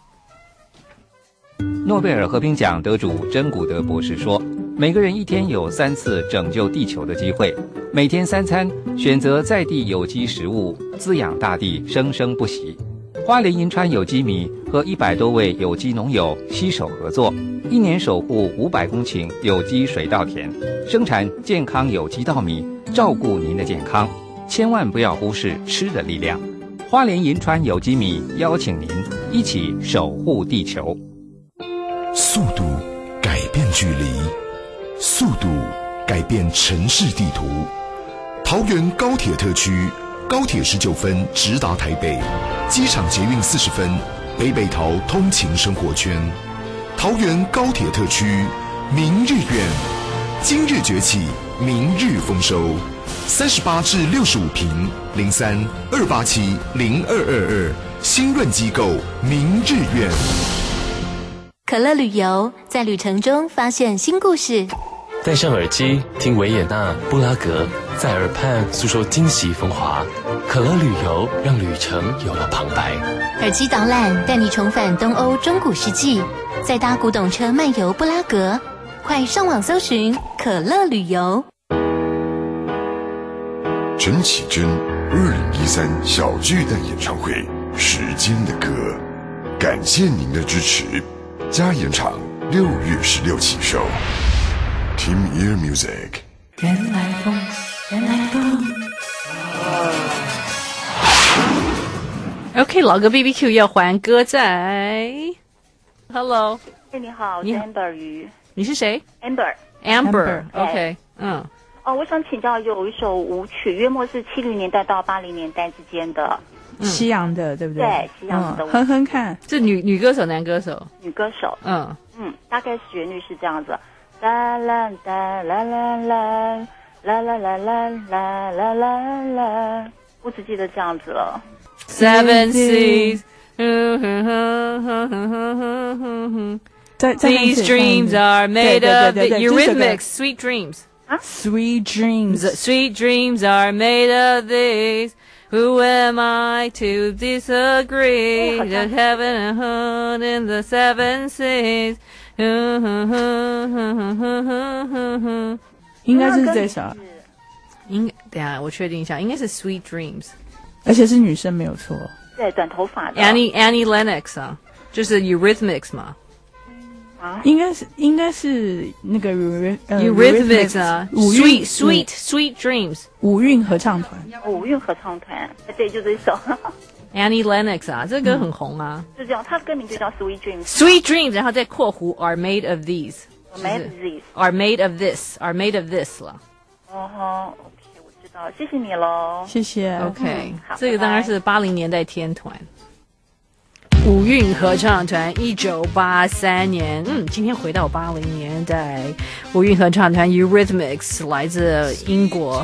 诺贝尔和平奖得主珍古德博士说，每个人一天有三次拯救地球的机会，每天三餐选择在地有机食物，滋养大地，生生不息。花莲银川有机米和一百多位有机农友携手合作，一年守护五百公顷有机水稻田，生产健康有机稻米，照顾您的健康。千万不要忽视吃的力量。花莲银川有机米邀请您一起守护地球。 速度改变距离，速度改变城市地图。桃园高铁特区，高铁十九分直达台北，机场捷运四十分，北北桃通勤生活圈。桃园高铁特区，明日远，今日崛起，明日丰收。三十八至六十五坪，零三二八七零二二二，新润机构明日远。 可乐旅游，在旅程中发现新故事。 戴上耳机，听维也纳、布拉格，在耳畔诉说惊喜风华。可乐旅游让旅程有了旁白。 耳机导览带你重返东欧中古世纪，再搭古董车漫游布拉格。快上网搜寻可乐旅游。 陈绮贞二零一三小巨蛋演唱会《时间的歌》，感谢您的支持。加演场六月十六起售。Team Ear Music。 原来风，原来风。 OK， 老哥 B B Q 要还歌仔。Hello， 哎，你好，我是 Amber 鱼。 你是谁 ？Amber。Amber。OK， 嗯。 哦，我想请教，有一首舞曲，约莫是七零年代到八零年代之间的， 嗯、西洋的，对不对？ 对，西洋的舞曲。 嗯、哼哼看， 这女女歌手、男歌手？ 女歌手。 嗯嗯，大概旋律是这样子：啦啦啦啦啦啦啦啦啦啦啦啦啦啦，我只记得这样子了。 Seven Seas。These dreams are made of Eurythmics, sweet dreams. Huh? Sweet dreams. Sweet dreams are made of this. Who am I to disagree? The heaven and earth in the seven seas. 应该是这首。 应等下我确定一下，应该是 Sweet Dreams， 而且是女生没有错。 对，短头发的。 Annie Annie Lennox 啊，就是 Eurythmics 嘛。 啊， 应该是应该是那个 Eurythmics 啊 ，Sweet Sweet Sweet Dreams 五韵合唱团， 五韵合唱团，对，就这一首。 Annie Lennox 啊，这歌很红啊。 就这样，它歌名就叫 Sweet Dreams。Sweet Dreams， 然后再括弧 are made of these。Made of these。 Are made of this，are made of this 了。 哦吼 ，OK， 我知道，谢谢你喽。 谢谢。 OK， 这个当然是八零年代天团。五韵合唱团，一九八三年，嗯，今天回到八零年代，五韵合唱团 Eurythmics 来自英国。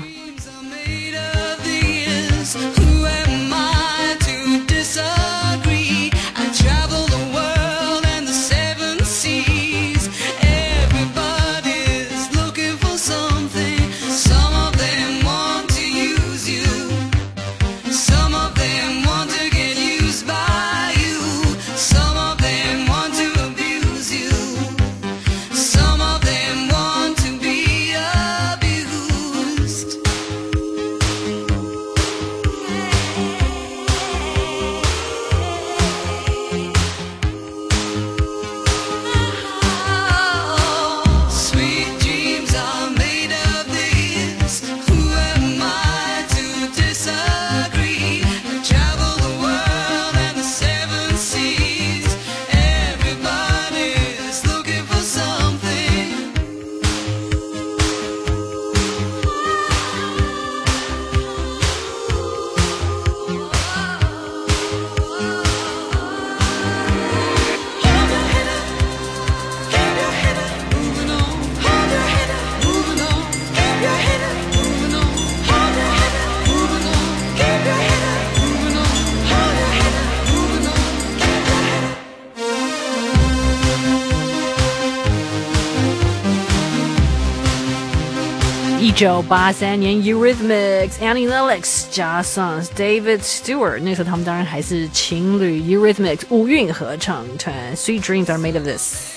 一九八三年 Eurythmics Annie Lennox 加上 David Stewart， 那时候他们当然还是情侣 Eurythmics 五韵合唱团 Sweet Dreams Are Made of This。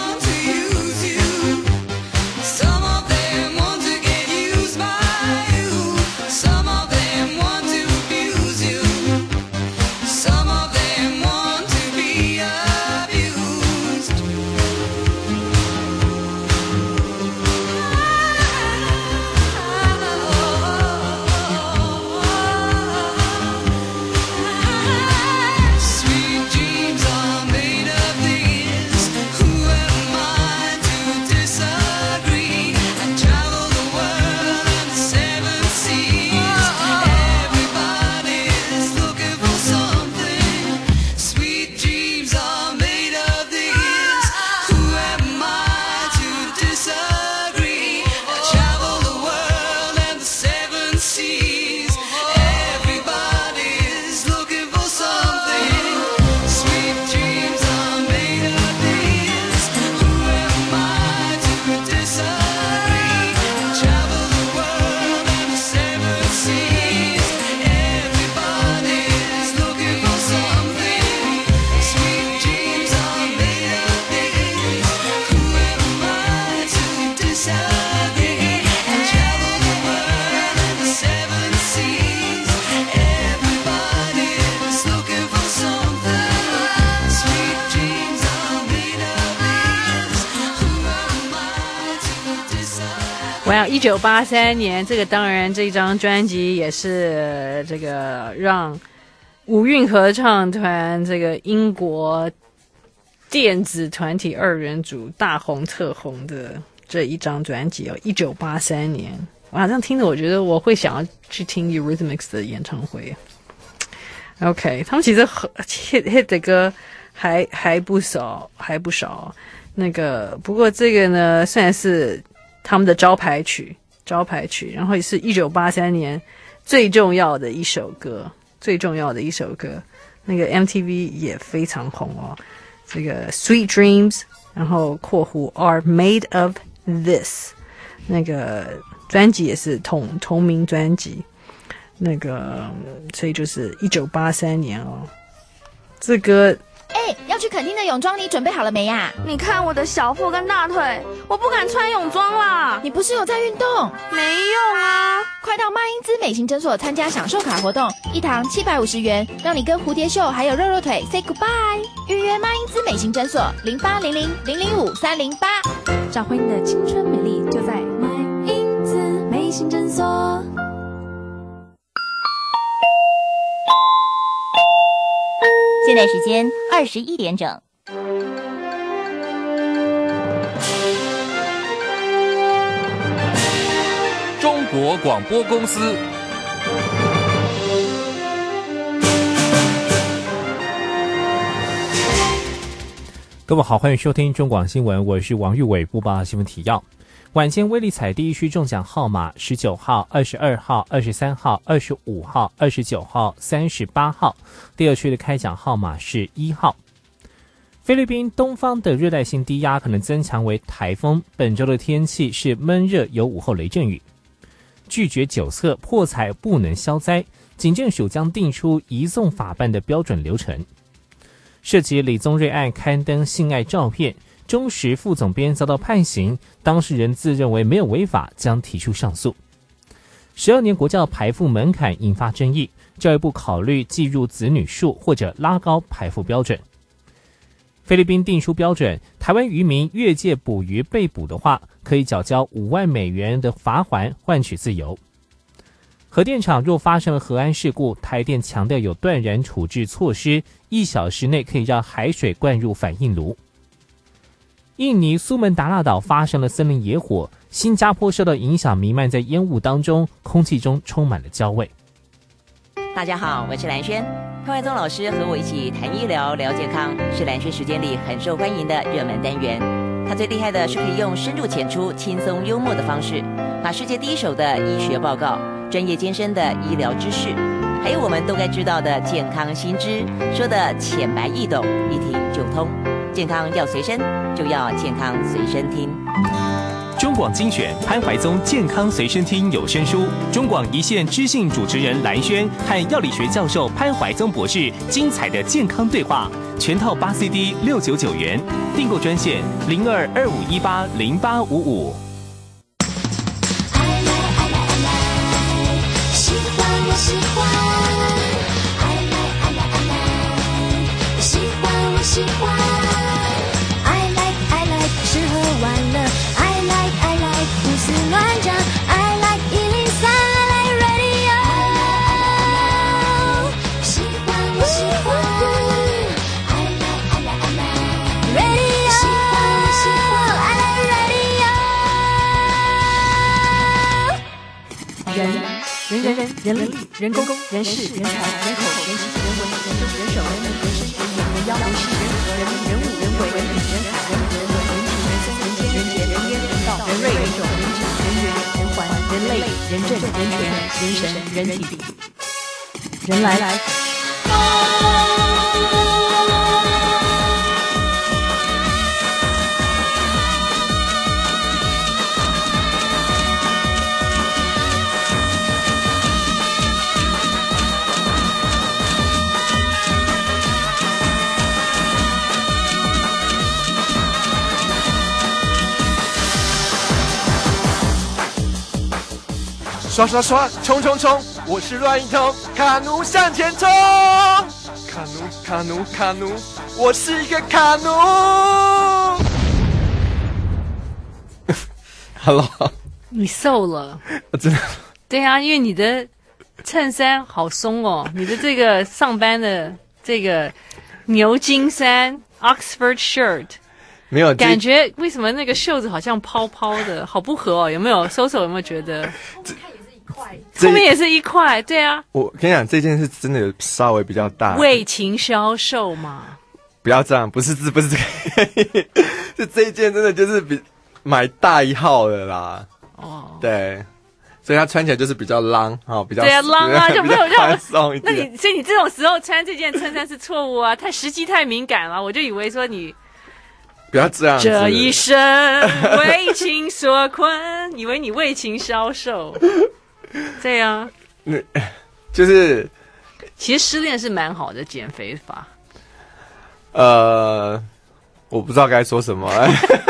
哇，一九八三年，这个当然这张专辑也是这个让五韵合唱团这个英国电子团体二人组大红特红的这一张专辑哦，一九八三年，哇，这样听着我觉得我会想要去听 Eurythmics 的演唱会。OK， 他们其实 hit hit 的歌还还不少，还不少。那个不过这个呢，算是他们的招牌曲，招牌曲，然后也是一九八三年最重要的一首歌，最重要的一首歌。那个 M T V 也非常红哦。这个 Sweet Dreams， 然后括弧 Are Made of This， 那个专辑也是同同名专辑。那个，所以就是一九八三年哦。这歌。 哎、欸，要去垦丁的泳装你准备好了没呀？ 你看我的小腹跟大腿，我不敢穿泳装啦。 你不是有在运动？ 没用啊！ 快到麦因兹美型诊所参加享受卡活动，一堂七百五十元，让你跟蝴蝶袖还有肉肉腿 say goodbye。预约麦因兹美型诊所零八零零零零五三零八， 找回你的青春美丽，就在麦因兹美型诊所。 现在时间二十一点整。 中国广播公司。 各位好，欢迎收听中广新闻，我是王玉伟，播报新闻提要。晚间威力彩第一区中奖号码十九号、二十二号、二十三号、二十五号、二十九号、三十八号。第二区的开奖号码是一号。菲律宾东方的热带性低压可能增强为台风，本周的天气是闷热，有午后雷阵雨。拒绝酒测，破财不能消灾，警政署将定出移送法办的标准流程。涉及李宗瑞案刊登性爱照片，中时副总编遭到判刑，当事人自认为没有违法，将提出上诉。十二年国教排富门槛引发争议，教育部考虑计入子女数或者拉高排富标准。菲律宾定出标准，台湾渔民越界捕鱼被捕的话，可以缴交五万美元的罚锾换取自由。核电厂若发生了核安事故，台电强调有断然处置措施，一小时内可以让海水灌入反应炉。印尼苏门答腊岛发生了森林野火，新加坡受到影响，弥漫在烟雾当中，空气中充满了焦味。 大家好，我是蓝轩，潘怀宗老师和我一起谈医疗聊健康，是蓝轩时间里很受欢迎的热门单元。他最厉害的是可以用深入浅出、轻松幽默的方式，把世界第一手的医学报告、专业艰深的医疗知识，还有我们都该知道的健康新知，说的浅白易懂，一听就通。健康要随身，就要健康随身听。 中广精选潘怀宗健康随身听有声书，中广一线知性主持人蓝轩和药理学教授潘怀宗博士精彩的健康对话，全套八 C D 六九九元，订购专线零二二五一八零八五五。 喜欢我喜欢，爱来爱来爱来，喜欢我喜欢，爱来爱来吃喝玩乐，爱来爱来胡思乱想，爱来一零三，爱来 radio， 喜欢我喜欢，爱来爱来爱来 radio， 喜欢我喜欢，爱来 radio。 人人人人人力人工人事人才人口人情人文人政人手人民人生人眼人妖人事人和人民人物人鬼人品人才人人文人情人松人间人杰人烟人道人瑞人种人质人缘人环人类人政人权人神人体人来来。 刷刷刷，冲冲冲！我是乱一通，卡奴向前冲！卡奴卡奴卡奴，我是一个卡奴。Hello， 你瘦了， 我真的。 对啊，因为你的衬衫好松哦，你的这个上班的这个牛津衫 Oxford shirt。 没有感觉，为什么那个袖子好像泡泡的，好不合哦？有没有？搜搜有没有觉得？后面也是一块，对啊。 我跟你讲，这件是真的有稍微比较大。 为情销售嘛？ 不要这样，不是这不是这个，是这一件真的就是比买大一号的啦。哦，对，所以它穿起来就是比较浪啊，比较对啊，浪啊就没有让我。 那你所以你这种时候穿这件衬衫是错误啊，太时机太敏感了，我就以为说你。 不要这样子， 这一生为情所困，以为你为情销售，对啊， 就是其实失恋是蛮好的减肥法。 呃，我不知道该说什么，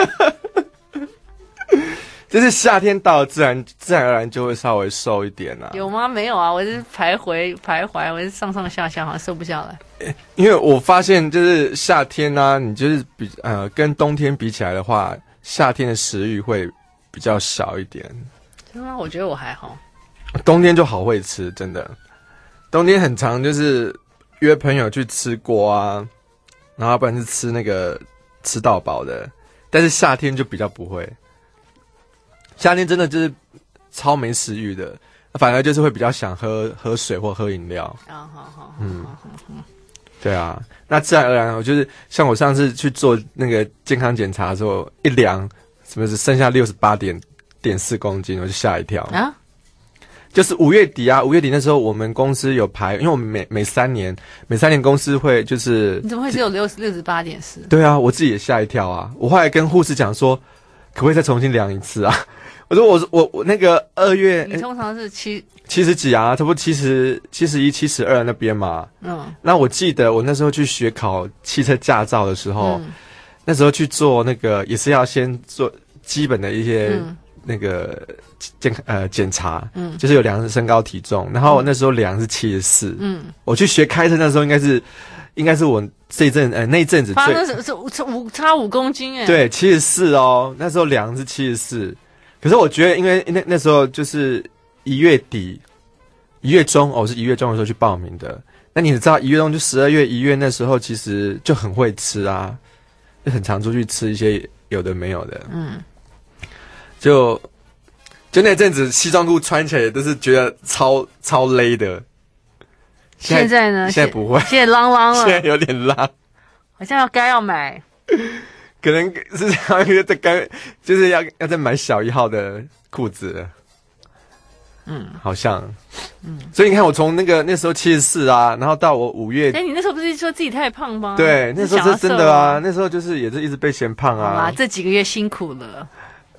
就是夏天到了，自然自然而然就会稍微瘦一点啊。 有吗？没有啊，我是徘徊徘徊，我是上上下下，好像瘦不下来。 因为我发现，就是夏天啊，你就是比呃跟冬天比起来的话，夏天的食欲会比较小一点。 真的吗？我觉得我还好。 冬天就好会吃，真的。冬天很常就是约朋友去吃锅啊，然后不然是吃那个吃到饱的。但是夏天就比较不会，夏天真的就是超没食欲的，反而就是会比较想喝喝水或喝饮料。 啊，好好， 嗯。对啊，那自然而然，我就是像我上次去做那个健康检查的时候，一量，什么是剩下六十八点点四公斤，我就吓一跳啊！就是五月底啊，五月底那时候我们公司有排，因为我们每每三年每三年公司会就是你怎么会只有六六十八点四？ 对啊，我自己也吓一跳啊！我后来跟护士讲说，可不可以再重新量一次啊？我说我我我那个二月， 你通常是七七十几啊，差不多七十七十一、七十二那边嘛。嗯，那我记得我那时候去学考汽车驾照的时候，嗯、那时候去做那个也是要先做基本的一些、嗯、那个健呃检查，嗯，就是有量身高体重，然后我那时候量是七十四，嗯，我去学开车那时候应该是应该是我这一阵呃那一阵子发生是五差五公斤哎， 对，七十四哦，那时候量是七十四。可是我觉得，因为那那时候就是一月底、一月中，哦，我是一月中的时候去报名的。那你知道，一月中就十二月、一月那时候，其实就很会吃啊，就很常出去吃一些有的没有的。嗯，就就那阵子西装裤穿起来都是觉得超超勒的。 现在, 现在呢？ 现在不会， 现在啷啷了， 现在有点啷， 好像要该要买。 可能是要再该就是要要再买小一号的裤子了，嗯，好像，嗯，所以你看我从那个那时候七十四啊，然后到我五月， 哎、欸，你那时候不是说自己太胖吗？ 对，那时候是真的啊，那时候就是也是一直被嫌胖啊。 好啦，这几个月辛苦了。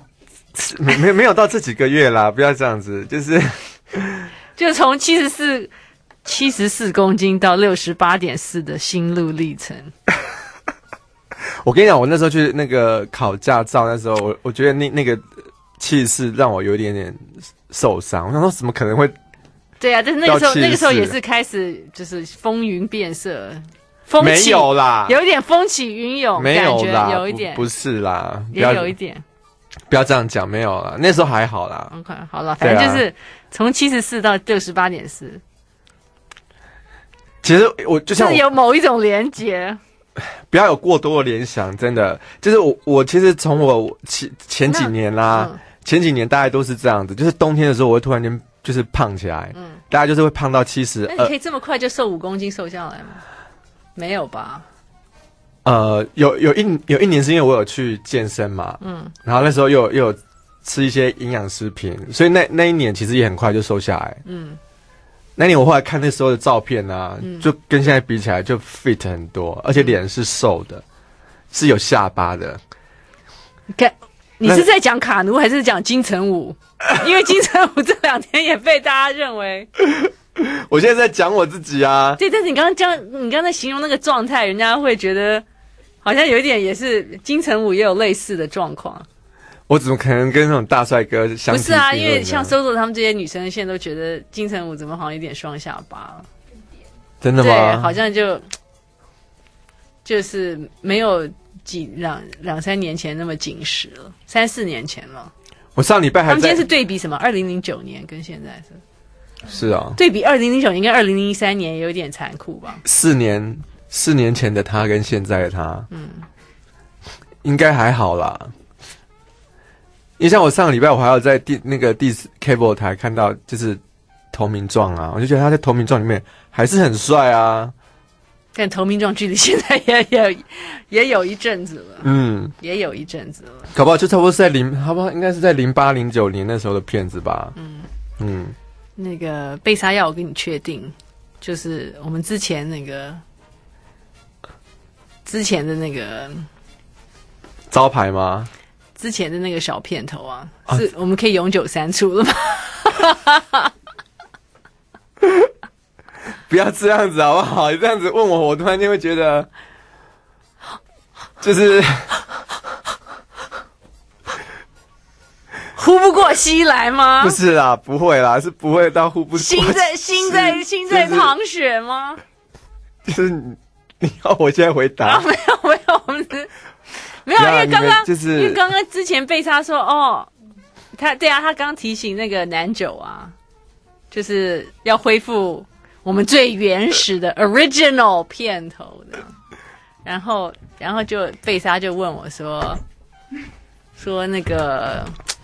没没没有到这几个月啦，不要这样子，就是就从七十四七十四公斤到六十八点四的心路历程。 我跟你讲，我那时候去那个考驾照，那时候我我觉得那那个七十四让我有一点点受伤。我想说，怎么可能会？ 对啊，但是那个时候那个时候也是开始就是风云变色，风起没有啦， 有一点风起云涌， 没有啦， 感觉有一点不，不是啦， 也有一点。 不要这样讲，没有啦，那时候还好啦。 OK， 好了，反正就是从七十四到六十八点四。 其实我就像我是有某一种连结。 不要有过多的联想，真的就是我我其实从我前前几年啦、啊嗯，前几年大概都是这样子，就是冬天的时候我会突然间就是胖起来，嗯，大家就是会胖到七十。 那你可以这么快就瘦五公斤瘦下来吗？没有吧？ 呃，有有一有一年是因为我有去健身嘛，嗯，然后那时候又有又有吃一些营养食品，所以那那一年其实也很快就瘦下来，嗯。那年我后来看那时候的照片啊、嗯，就跟现在比起来就 fit 很多，而且脸是瘦的，是有下巴的。 看，你是在讲卡奴还是讲金城武？因为金城武这两天也被大家认为。 我现在在讲我自己啊。 对，但是你刚刚讲，你刚才形容那个状态，人家会觉得好像有一点也是金城武也有类似的状况。 我怎么可能跟那种大帅哥相提并论呢？ 不是啊，因为像搜索他们这些女生，现在都觉得金城武怎么好像有点双下巴。 真的吗？ 对，好像就就是没有几两两三年前那么紧实了，三四年前了。 我上礼拜还在。 他们今天是对比什么？二零零九年跟现在是。 是啊。 对比二零零九年跟二零零三年有点残酷吧？ 四年四年前的他跟现在的他，嗯，应该还好啦。因为像我上个礼拜，我还要在第那个第 cable 台看到就是投名状啊，我就觉得他在投名状里面还是很帅啊。 但投名状距离现在也也也有一阵子了，嗯，也有一阵子了。 搞不好就差不多是在零，好不好？应该是在零八零九年那时候的片子吧。嗯嗯， 那个贝沙要我跟你确定，就是我们之前那个之前的那个招牌吗？ 之前的那个小片头啊，啊是我们可以永久删除了吗？ 不要这样子好不好？你这样子问我，我突然间会觉得，就是呼不过吸来吗？ 不是啦，不会啦，是不会到呼不过。 心在心在心在淌血吗？ 就是你，你要我现在回答？ 啊、没有没有，我们是。没有，因为刚刚、 就是、 因为刚刚之前贝莎说哦，他对啊，他刚提醒那个南九啊，就是要恢复我们最原始的 original 片头的，然后然后就贝莎就问我说说那个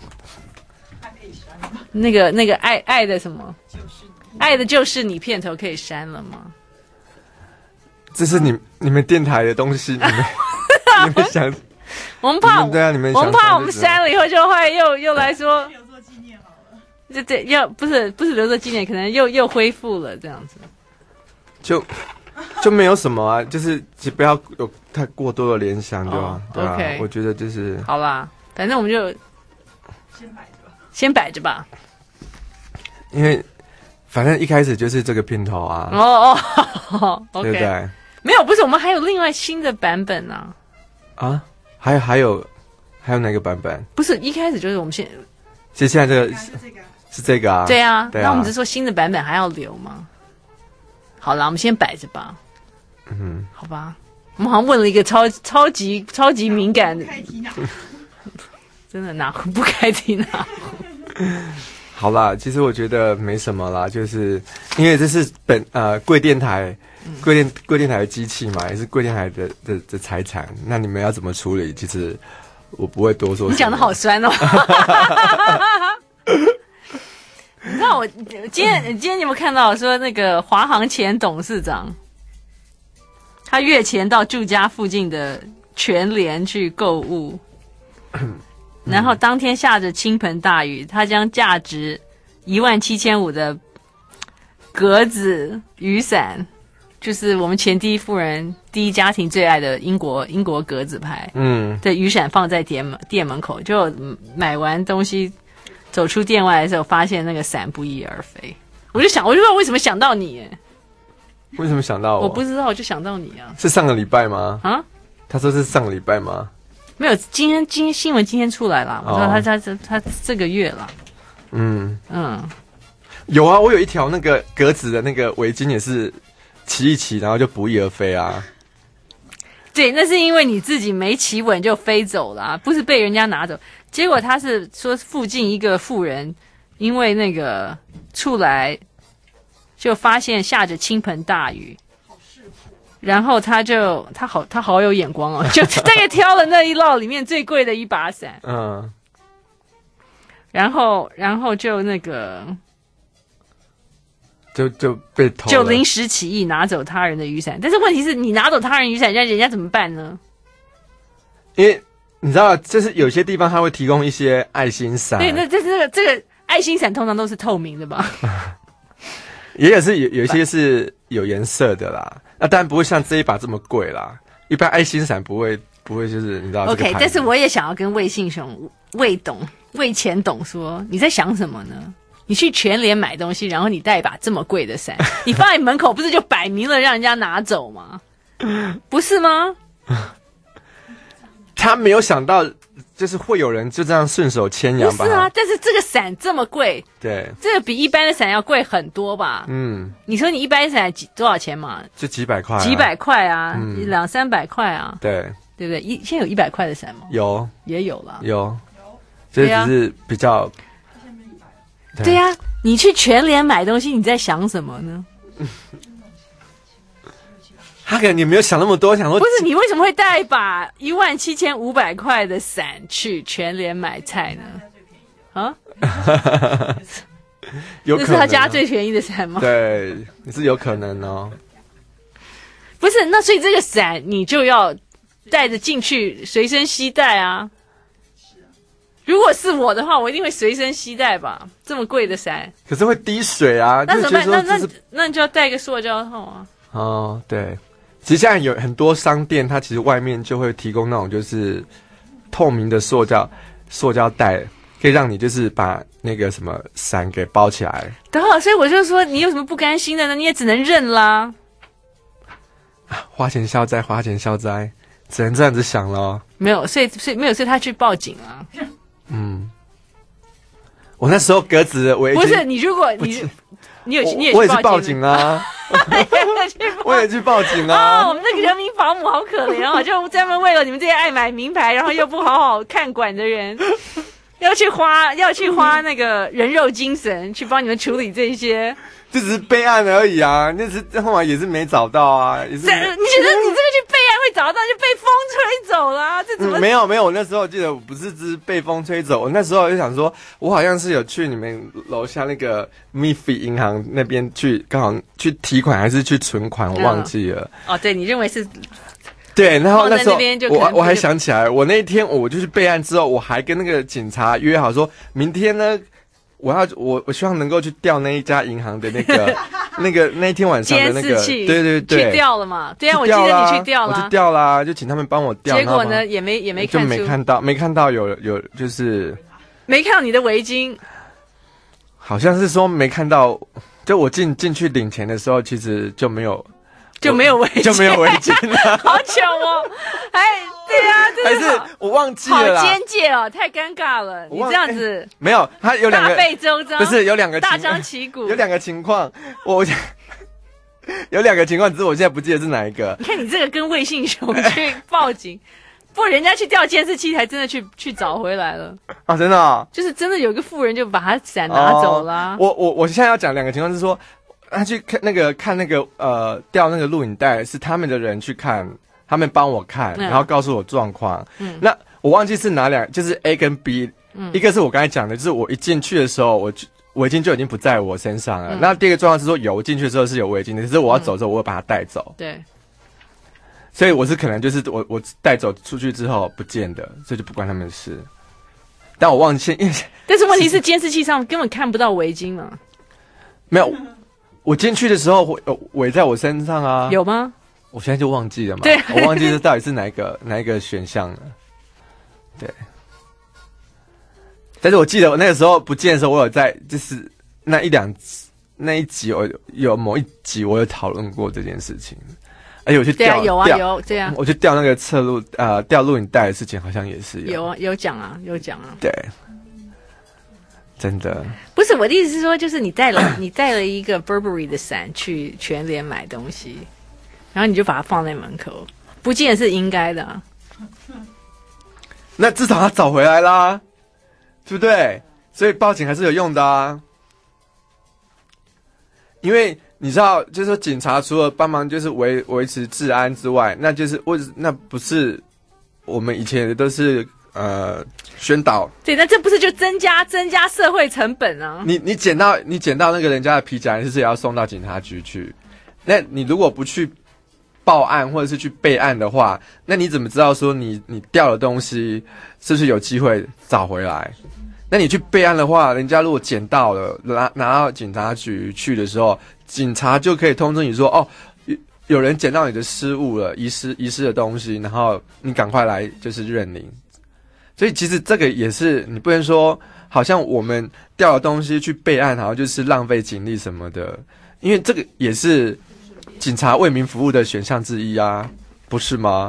那个那个爱爱的什么，爱的就是你片头可以删了吗？ 这是你你们电台的东西，你们你们想。 我们怕， 对啊，你们我们怕我们删了以后就会又又来说留作纪念好了。这这要不是不是留作纪念，可能又又恢复了这样子。 就就没有什么啊，就是不要有太过多的联想就好。哦、对啊 OK， 我觉得就是好啦，反正我们就先摆着吧，先摆着吧。 因为反正一开始就是这个片头啊。 哦哦，OK， 对不对？ 没有，不是，我们还有另外新的版本啊。 啊？还有还有还有哪个版本？ 不是一开始就是我们现， 其实现在这个是这个是这个啊。 对啊， 对啊， 那我们只是说新的版本还要留吗？好啦，我们先摆着吧。嗯，好吧。我们好像问了一个超超级超级敏感的，真的哪壶不开提哪壶。 好啦，其实我觉得没什么啦，就是因为这是本呃贵电台。贵电贵电台的机器嘛，也是贵电台的的的财产。那你们要怎么处理？其实我不会多说。 你讲的好酸哦！你知道我今天今天你有没有看到说那个华航前董事长，他月前到住家附近的全联去购物，然后当天下着倾盆大雨，他将价值一万七千五的格子雨伞就是我们前第一夫人第一家庭最爱的英国英国格子牌， 嗯， 的雨伞放在店门店门口，就买完东西走出店外的时候，发现那个伞不翼而飞。我就想，我就不知道为什么想到你耶， 为什么想到我？ 我不知道，我就想到你啊。 是上个礼拜吗？ 啊？ 他说是上个礼拜吗？ 没有，今天今天新闻今天出来了，我知道他、 哦、 他他他这个月了。 嗯嗯， 有啊，我有一条那个格子的那个围巾也是骑一骑，然后就不翼而飞啊。 对，那是因为你自己没骑稳就飞走了、啊，不是被人家拿走。结果他是说附近一个妇人因为那个出来就发现下着倾盆大雨。然后他就他好他好有眼光哦，就大概挑了那一摞里面最贵的一把伞， 嗯， 然后然后就那个就就被偷了， 就临时起意拿走他人的雨伞，但是问题是你拿走他人雨伞，人家人家怎么办呢？ 因为你知道，就是有些地方他会提供一些爱心伞， 对，那这这个这个爱心伞通常都是透明的吧？ 也有是有有一些是有颜色的啦。那当然不会像这一把这么贵啦，一般爱心伞不会不会就是你知道 OK， 但是我也想要跟魏信雄、魏董、魏前董说，你在想什么呢？你去全联买东西，然后你带一把这么贵的伞，你放在门口不是就摆明了让人家拿走吗？不是吗？ 他没有想到，就是会有人就这样顺手牵羊吧？ 不是啊，但是这个伞这么贵， 对， 这个比一般的伞要贵很多吧？ 嗯， 你说你一般伞几多少钱嘛？ 就几百块、啊， 几百块啊， 嗯、 两三百块啊， 对， 对不对？一现在有一百块的伞吗？ 有， 也有了， 有，这只是比较， 对呀、啊，你去全联买东西，你在想什么呢？ 他可能你没有想那么多，想说不是你为什么会带一把一万七千五百块的伞去全联买菜呢？啊？ 有可能、啊， 那是他家最便宜的伞吗？ 对，你是有可能哦。 不是，那所以这个伞你就要带着进去，随身携带啊。如果是我的话，我一定会随身携带吧，这么贵的伞。 可是会滴水啊， 那怎么办？那那那那你就要带个塑胶套啊。 哦，对。其实现在有很多商店，它其实外面就会提供那种就是透明的塑胶塑胶袋，可以让你就是把那个什么伞给包起来。 对啊，所以我就说你有什么不甘心的呢？你也只能认啦。 花钱消灾，花钱消灾，只能这样子想咯。 没有，所以所以没有，所以他去报警啊。 嗯，我那时候格子的围巾不是你，如果你你有你也我也是报警啊。我也去报警啊！ 哦，我们那个人民保姆好可怜哦，就专门为了你们这些爱买名牌，然后又不好好看管的人，要去花要去花那个人肉精神去帮你们处理这些。 这只是备案而已啊，那是后来也是没找到啊，也是。你觉得你这个去备案会找到，就被风吹走了、啊？这怎么、 嗯？没有没有，我那时候记得不是只是被风吹走，我那时候就想说，我好像是有去你们楼下那个 M I F I 银行那边去，刚好去提款还是去存款，我忘记了。 嗯、哦，对你认为是？ 对，然后那时候那我我还想起来，我那一天我就是备案之后，我还跟那个警察约好，说明天呢。我要我我希望能够去调那一家银行的那个那个那一天晚上的那个对对对去调了嘛？对啊，我记得你去调了， 我去调啦，就请他们帮我调。 结果呢，也没也没看就没看到，没看到有有就是没看到你的围巾， 好像是说没看到。就我进进去领钱的时候，其实就没有就没有围巾， 就没有围巾了， 好糗哦！哎，对啊， 还是我忘记了啦， 好奸介哦，太尴尬了。你这样子、 欸、没有，他有两个大费周章， 不是有两个大张旗鼓， 有两个情况，我有两个情况，只是我现在不记得是哪一个。 你看你这个跟魏信雄去报警，不过人家去调监视器，才真的去去找回来了啊！真的、哦， 就是真的有个妇人就把他伞拿走了、啊哦。我我我现在要讲两个情况，是说。他去看那个看那个呃调那个录影带，是他们的人去看，他们帮我看，嗯、然后告诉我状况。嗯，那我忘记是哪两，就是 A 跟 B，、嗯、一个是我刚才讲的，就是我一进去的时候，我围巾就已经不在我身上了。嗯、那第二个状况是说，有我进去的时候是有围巾的，可是我要走的时候，我会把它带走。 对， 所以我是可能就是我我带走出去之后不见的，这就不关他们的事。但我忘记，因为但是问题是监视器上根本看不到围巾嘛。 没有。 我进去的时候围围在我身上啊， 有吗？ 我现在就忘记了嘛， 对， 我忘记这到底是哪一个哪一个选项了，对。但是我记得我那个时候不见的时候，我有在就是那一两那一集，我有某一集我有讨论过这件事情，而且我去调， 对啊，有啊有这样， 我去调那个侧录呃调录影带的事情，好像也是有有啊有讲啊有讲啊， 对。真的不是我的意思是说，就是你带了你带了一个 Burberry 的伞去全联买东西，然后你就把它放在门口，不见得是应该的啊。 那至少他找回来啦，对不对？所以报警还是有用的啊。因为你知道，就是说警察除了帮忙就是维维持治安之外，那就是为那不是我们以前都是。呃，宣导对，那这不是就增加增加社会成本啊？ 你你捡到你捡到那个人家的皮夹，你是也要送到警察局去。那你如果不去报案或者是去备案的话，那你怎么知道说你你掉的东西是不是有机会找回来？那你去备案的话，人家如果捡到了，拿拿到警察局去的时候，警察就可以通知你说，哦，有人捡到你的失物了，遗失遗失的东西，然后你赶快来就是认领。所以其实这个也是你不能说好像我们掉的东西去备案，好像就是浪费警力什么的，因为这个也是警察为民服务的选项之一啊，不是吗？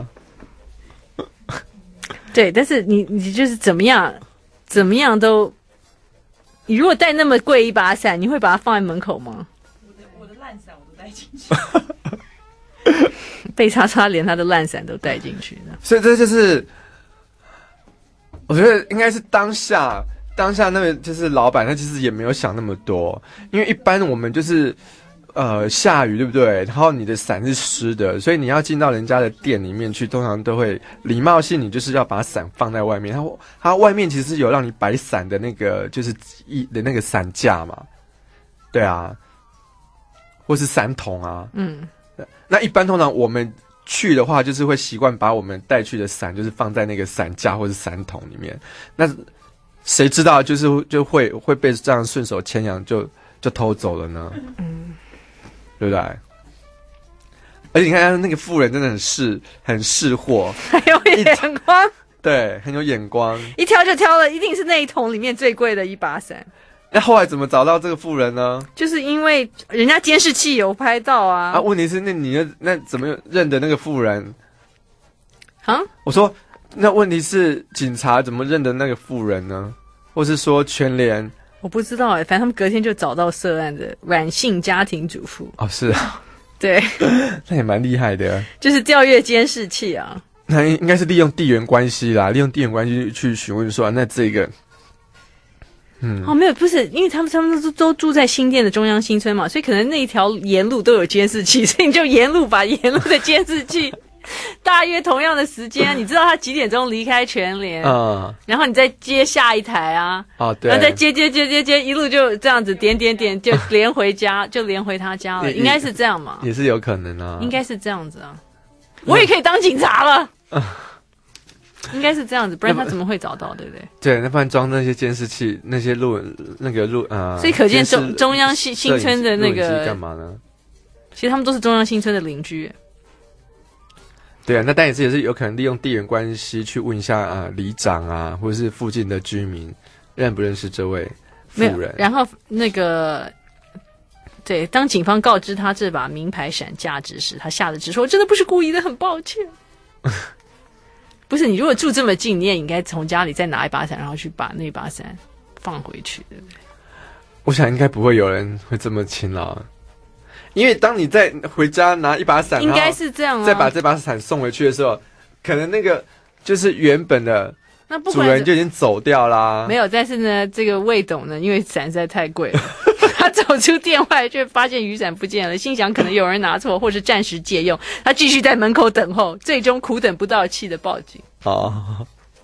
对，但是你你就是怎么样怎么样都，你如果带那么贵一把伞，你会把它放在门口吗？ 我的我的烂伞我都带进去， 被叉叉连他的烂伞都带进去了， 所以这就是。我觉得应该是当下，当下那个就是老板，他其实也没有想那么多，因为一般我们就是呃下雨，对不对？然后你的伞是湿的，所以你要进到人家的店里面去，通常都会礼貌性，你就是要把伞放在外面。它它外面其实有让你摆伞的那个，就是一的那个伞架嘛，对啊，或是伞桶啊，嗯，那一般通常我们。去的话，就是会习惯把我们带去的伞，就是放在那个伞架或者伞桶里面。那谁知道，就是就会会被这样顺手牵羊就就偷走了呢？嗯，对不对？而且你看那个妇人真的很识很识货， 很有眼光， 对，很有眼光， 一挑就挑了，一定是那一桶里面最贵的一把伞。 那后来怎么找到这个妇人呢？ 就是因为人家监视器有拍到啊。 啊，问题是那你那怎么认得那个妇人？ 啊？ 我说那问题是警察怎么认得那个妇人呢？或是说全联？ 我不知道哎、欸，反正他们隔天就找到涉案的阮姓家庭主妇。 哦，是啊， 对， 那也蛮厉害的。就是调阅监视器啊。 那应该是利用地缘关系啦，利用地缘关系去询问说，啊、那这个。嗯， 哦，没有，不是，因为他们他们都都住在新店的中央新村嘛，所以可能那一条沿路都有监视器，所以你就沿路把沿路的监视器，大约同样的时间，你知道他几点钟离开全联，嗯，然后你再接下一台啊， 哦对， 然后再接接接接接，一路就这样子点点点就连回家，就连回他家了，应该是这样嘛？ 也是有可能啊， 应该是这样子啊，我也可以当警察了。嗯应该是这样子，不然他怎么会找到，对不对？ 对，那不然装那些监视器，那些录那个录呃， 所以可见中中央新新村的那个干嘛呢？ 其实他们都是中央新村的邻居。 对啊，那但也是也是有可能利用地缘关系去问一下啊、呃、里长啊，或者是附近的居民认不认识这位妇人。 然后那个对，当警方告知他这把名牌伞价值时，他吓得直说：“我真的不是故意的，很抱歉。”不是，你如果住这么近，你也应该从家里再拿一把伞，然后去把那把伞放回去，对不对？ 我想应该不会有人会这么勤劳，因为当你再回家拿一把伞， 应该是这样啊， 再把这把伞送回去的时候，可能那个就是原本的主人就已经走掉啦。 没有，但是呢，这个魏董呢，因为伞实在太贵了。他走出店外，却发现雨伞不见了，心想可能有人拿错，或是暂时借用。他继续在门口等候，最终苦等不到，气得报警。 哦，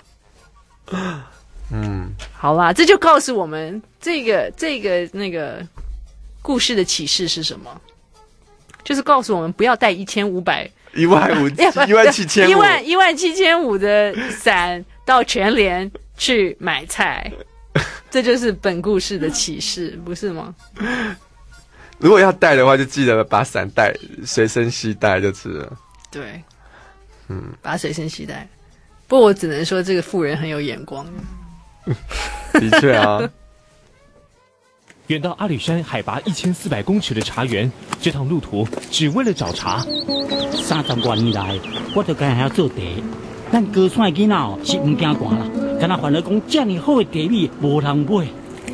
嗯， 好啦，这就告诉我们，这个这个那个故事的启示是什么？就是告诉我们不要带一千五百、 一万五、一万七千五、 一万一万七千五的伞到全联去买菜。这就是本故事的启示，不是吗？ 如果要带的话，就记得把伞带随身携带就是了。 对， 嗯， 把随身携带。不过我只能说，这个妇人很有眼光。 的确啊。 远到阿里山海拔一千四百公尺的茶园，这趟路途只为了找茶。 三十多年来，我就该晓做茶。咱高山的囡仔哦是唔惊寒啦，敢若反而讲这么好的茶米无人买。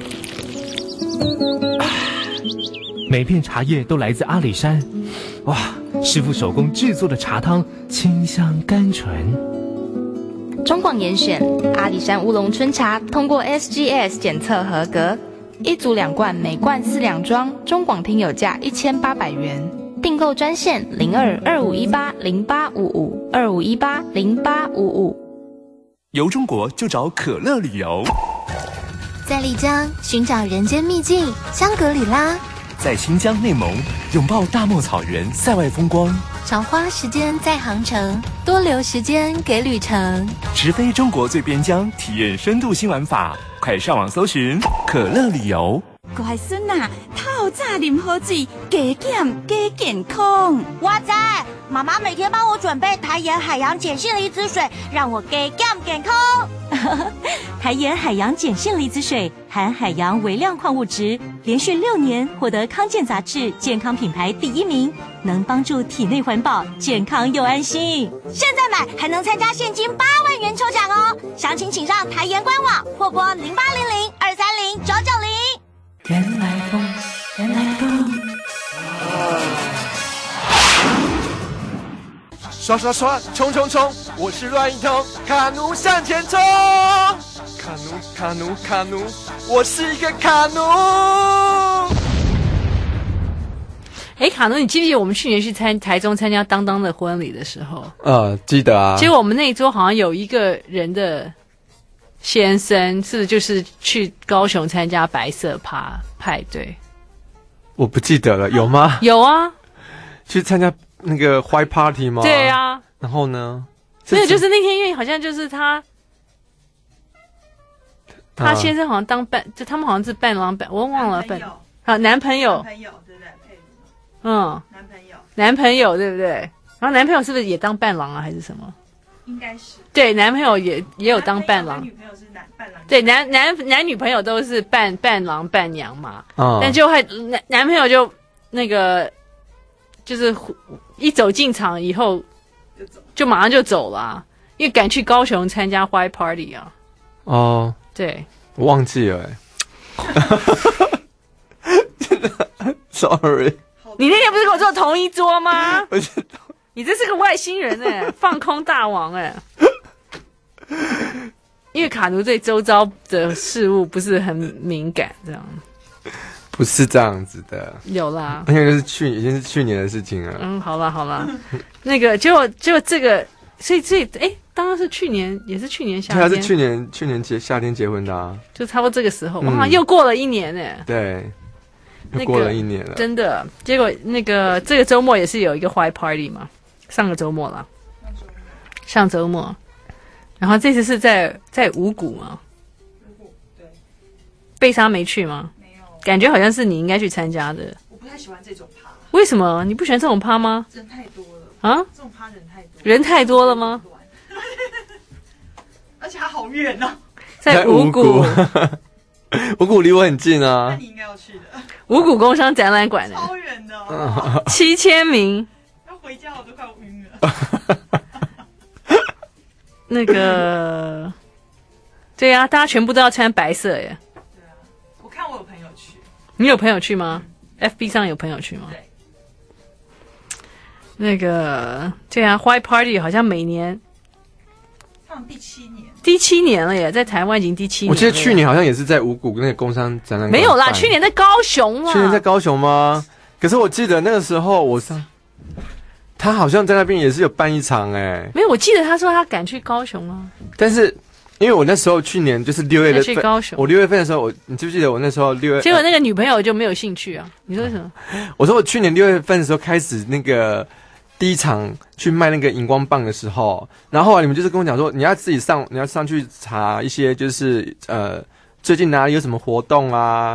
每片茶叶都来自阿里山，哇！师傅手工制作的茶汤清香甘醇。 中广严选阿里山乌龙春茶通过 S G S 检测合格，一组两罐，每罐四两装，中广听友价一千八百元。订购专线零二二五一八零八五五二五一八零八五五。 游中国就找可乐旅游， 在丽江寻找人间秘境香格里拉， 在新疆内蒙拥抱大漠草原塞外风光， 少花时间在航程，多留时间给旅程， 直飞中国最边疆，体验深度新玩法。快上网搜寻可乐旅游。 乖孙啊，透早啉好水，加减加健康。 我知，妈妈每天帮我准备台盐海洋碱性离子水，让我加减健康。 台盐海洋碱性离子水含海洋微量矿物质，连续六年获得康健杂志健康品牌第一名，能帮助体内环保，健康又安心。 现在买还能参加现金八万元抽奖哦！详情请上台盐官网或拨零八零零二三零九九零。 人来疯，人来疯。 刷刷刷，冲冲冲！我是乱一通，卡奴向前冲！卡奴卡奴卡奴，我是一个卡奴。 哎，卡奴，你记不记得我们去年去参台中参加当当的婚礼的时候？ 呃，记得啊。 结果我们那一桌好像有一个人的先生，是不是就是去高雄参加白色趴派对？ 我不记得了，有吗？ 有啊， 去参加那个 white party 吗？ 对啊。 然后呢？ 没有，就是那天因为好像就是他，他先生好像当伴，就他们好像是伴郎伴，我忘了伴啊，男朋友，男朋友对不对？配嗯，男朋友，男朋友对不对？然后男朋友是不是也当伴郎啊，还是什么？ 应该是。 对，男朋友也也有当伴郎， 女朋友是男伴郎。 对，男男男女朋友都是伴伴郎伴娘嘛， 嗯， 但就还男男朋友就那个就是一走进场以后。就马上就走了、啊，因为赶去高雄参加 white party 啊。 哦， 对， 我忘记了、欸，真的 ，sorry。 你那天不是跟我坐同一桌吗？你这是个外星人哎、欸，放空大王哎、欸。因为卡奴对周遭的事物不是很敏感，这样。 不是这样子的， 有啦， 因为那是去已经是去年的事情了。 嗯，好啦好啦，那个结果结果这个，所以所以哎，当然是去年，也是去年夏天， 他是去年去年结夏天结婚的啊， 就差不多这个时候， 嗯、 哇，又过了一年呢。 对，又过了一年了， 那個、真的。结果那个这个周末也是有一个 white party 嘛，上个周末啦，上周末，然后这次是在在五股嘛，对，贝莎没去吗？感觉好像是你应该去参加的。 我不太喜欢这种趴。 为什么？你不喜欢这种趴吗？ 人太多了啊！ 这种趴人太多。 人太多了吗？ 而且还好远哦， 在五股。 五股离我很近啊。 那你应该要去的。 五股工商展览馆的。 超远的、哦。 七千名。 要回家我都快晕了。 那个，对啊，大家全部都要穿白色耶。 看我有朋友去， 你有朋友去吗、嗯、？F B 上有朋友去吗？ 对。 那个，对啊 ，White Party 好像每年， 他们第七年， 第七年了耶，在台湾已经第七年了。 我记得去年好像也是在五股那个工商展览馆。 没有啦，去年在高雄啦。 去年在高雄吗？可是我记得那个时候我上，他好像在那边也是有办一场哎、欸。 没有，我记得他说他赶去高雄啊。 但是。因为我那时候去年就是六月的去高雄， 我六月份的时候，我你记不记得我那时候六月？ 结果那个女朋友就没有兴趣啊？你说什么？ 我说我去年六月份的时候开始那个第一场去卖那个荧光棒的时候，然后后来你们就是跟我讲说，你要自己上，你要上去查一些就是呃最近哪里有什么活动啊，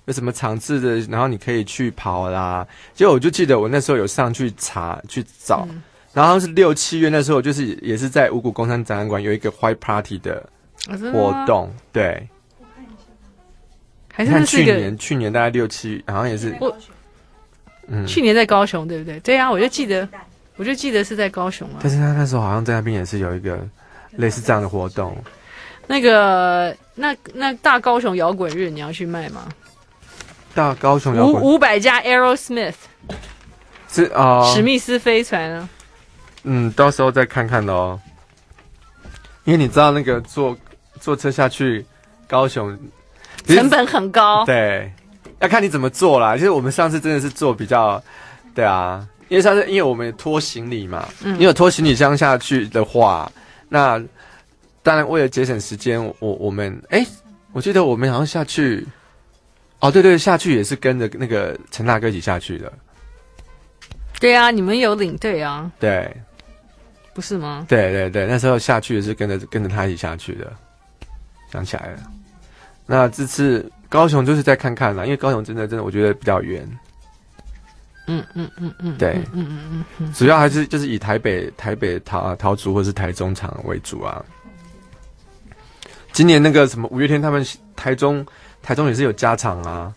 有什么场次的，然后你可以去跑啦。结果我就记得我那时候有上去查去找，嗯、然后是六七月那时候，就是也是在五股工商展览馆有一个 White Party 的活动，啊、对。 还是那是去年去年大概六七，好像也是。 我嗯，去年在高雄，对不对？对啊，我就记得，我就记得是在高雄啊。 但是他那时候好像在那边也是有一个类似这样的活动。 那个，那那大高雄摇滚日，你要去卖吗？ 大高雄摇滚五五百架 Aerosmith 是啊，呃、 史密斯飞船啊。 嗯，到时候再看看咯。因为你知道那个坐坐车下去高雄。 成本很高， 对，要看你怎么做啦。其实我们上次真的是做比较，对啊，因为上次因为我们拖行李嘛，嗯，你有拖行李箱下去的话，那当然为了节省时间，我我们哎、欸，我记得我们好像下去，哦，对对，下去也是跟着那个陈大哥一起下去的。 对啊，你们有领队啊？ 对， 不是吗？ 对对对，那时候下去也是跟着跟着他一起下去的，想起来了。那这次高雄就是再看看啦，因为高雄真的真的我觉得比较远。 嗯嗯嗯嗯， 对， 嗯嗯嗯嗯， 主要还是就是以台北台北桃桃竹或是台中场为主啊。今年那个什么五月天他们台中台中也是有加场啊，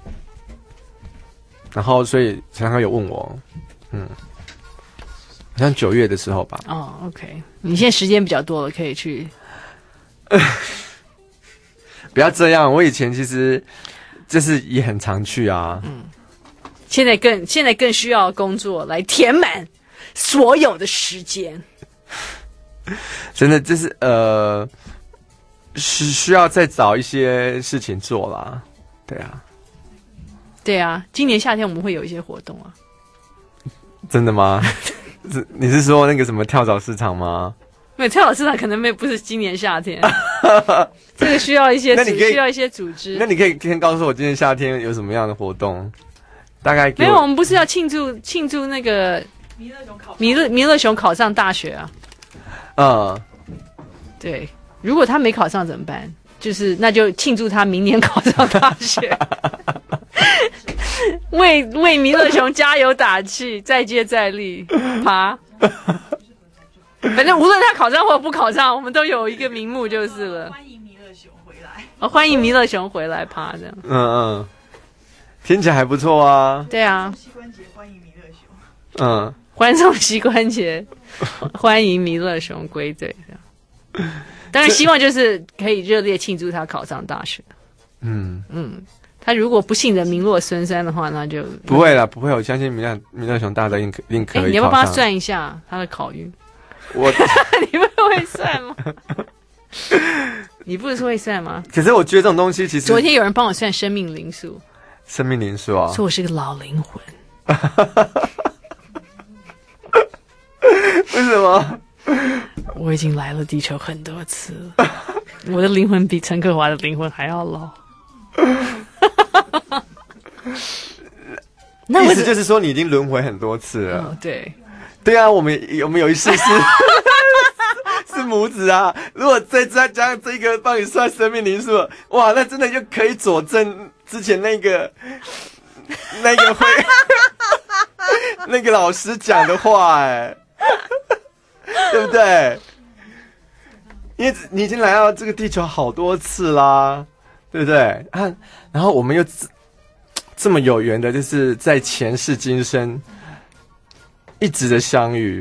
然后所以常常有问我，嗯，好像九月的时候吧。 哦 ，OK， 你现在时间比较多了，可以去。 不要这样，我以前其实就是也很常去啊。 嗯，现在更现在更需要工作来填满所有的时间。 真的就是呃，是需要再找一些事情做啦。对啊， 对啊，今年夏天我们会有一些活动啊。 真的吗？你是说那个什么跳蚤市场吗？ 没有，跳蚤市场可能没不是今年夏天，这个需要一些需要一些组织。 那你可以先告诉我今年夏天有什么样的活动？大概没有，我们不是要庆祝庆祝那个弥勒熊考弥勒弥勒熊考上大学啊？ 嗯， 对，如果他没考上怎么办？就是那就庆祝他明年考上大学，为为弥勒熊加油打气，再接再厉，爬。反正无论他考上或不考上，我们都有一个名目就是了。欢迎弥勒熊回来。哦，欢迎弥勒熊回来爬这样。 嗯嗯，听起来还不错啊。 对啊。 膝关节欢迎弥勒熊。 嗯， 欢送膝关节，欢迎弥勒熊归队这样。当然，希望就是可以热烈庆祝他考上大学。 嗯嗯，他如果不幸的名落孙山的话，那就不会啦，不会。我相信弥勒弥勒熊大哥一定一定可以考上。 你要不要帮他算一下他的考运？ 我你们会算吗？你不是会算吗？ 可是我觉得这种东西其实， 昨天有人帮我算生命灵数， 生命灵数啊， 说我是个老灵魂。 为什么？ 我已经来了地球很多次了，我的灵魂比陈克华的灵魂还要老。 那意思就是说你已经轮回很多次了。 哦、对。 对啊，我们我们有一世是是母子啊。如果再再加上这个帮你算生命灵数，哇，那真的就可以佐证之前那个那个会那个老师讲的话，哎，对不对？因为你已经来到这个地球好多次啦，对不对？啊，然后我们又这么有缘的，就是在前世今生。一直的相遇，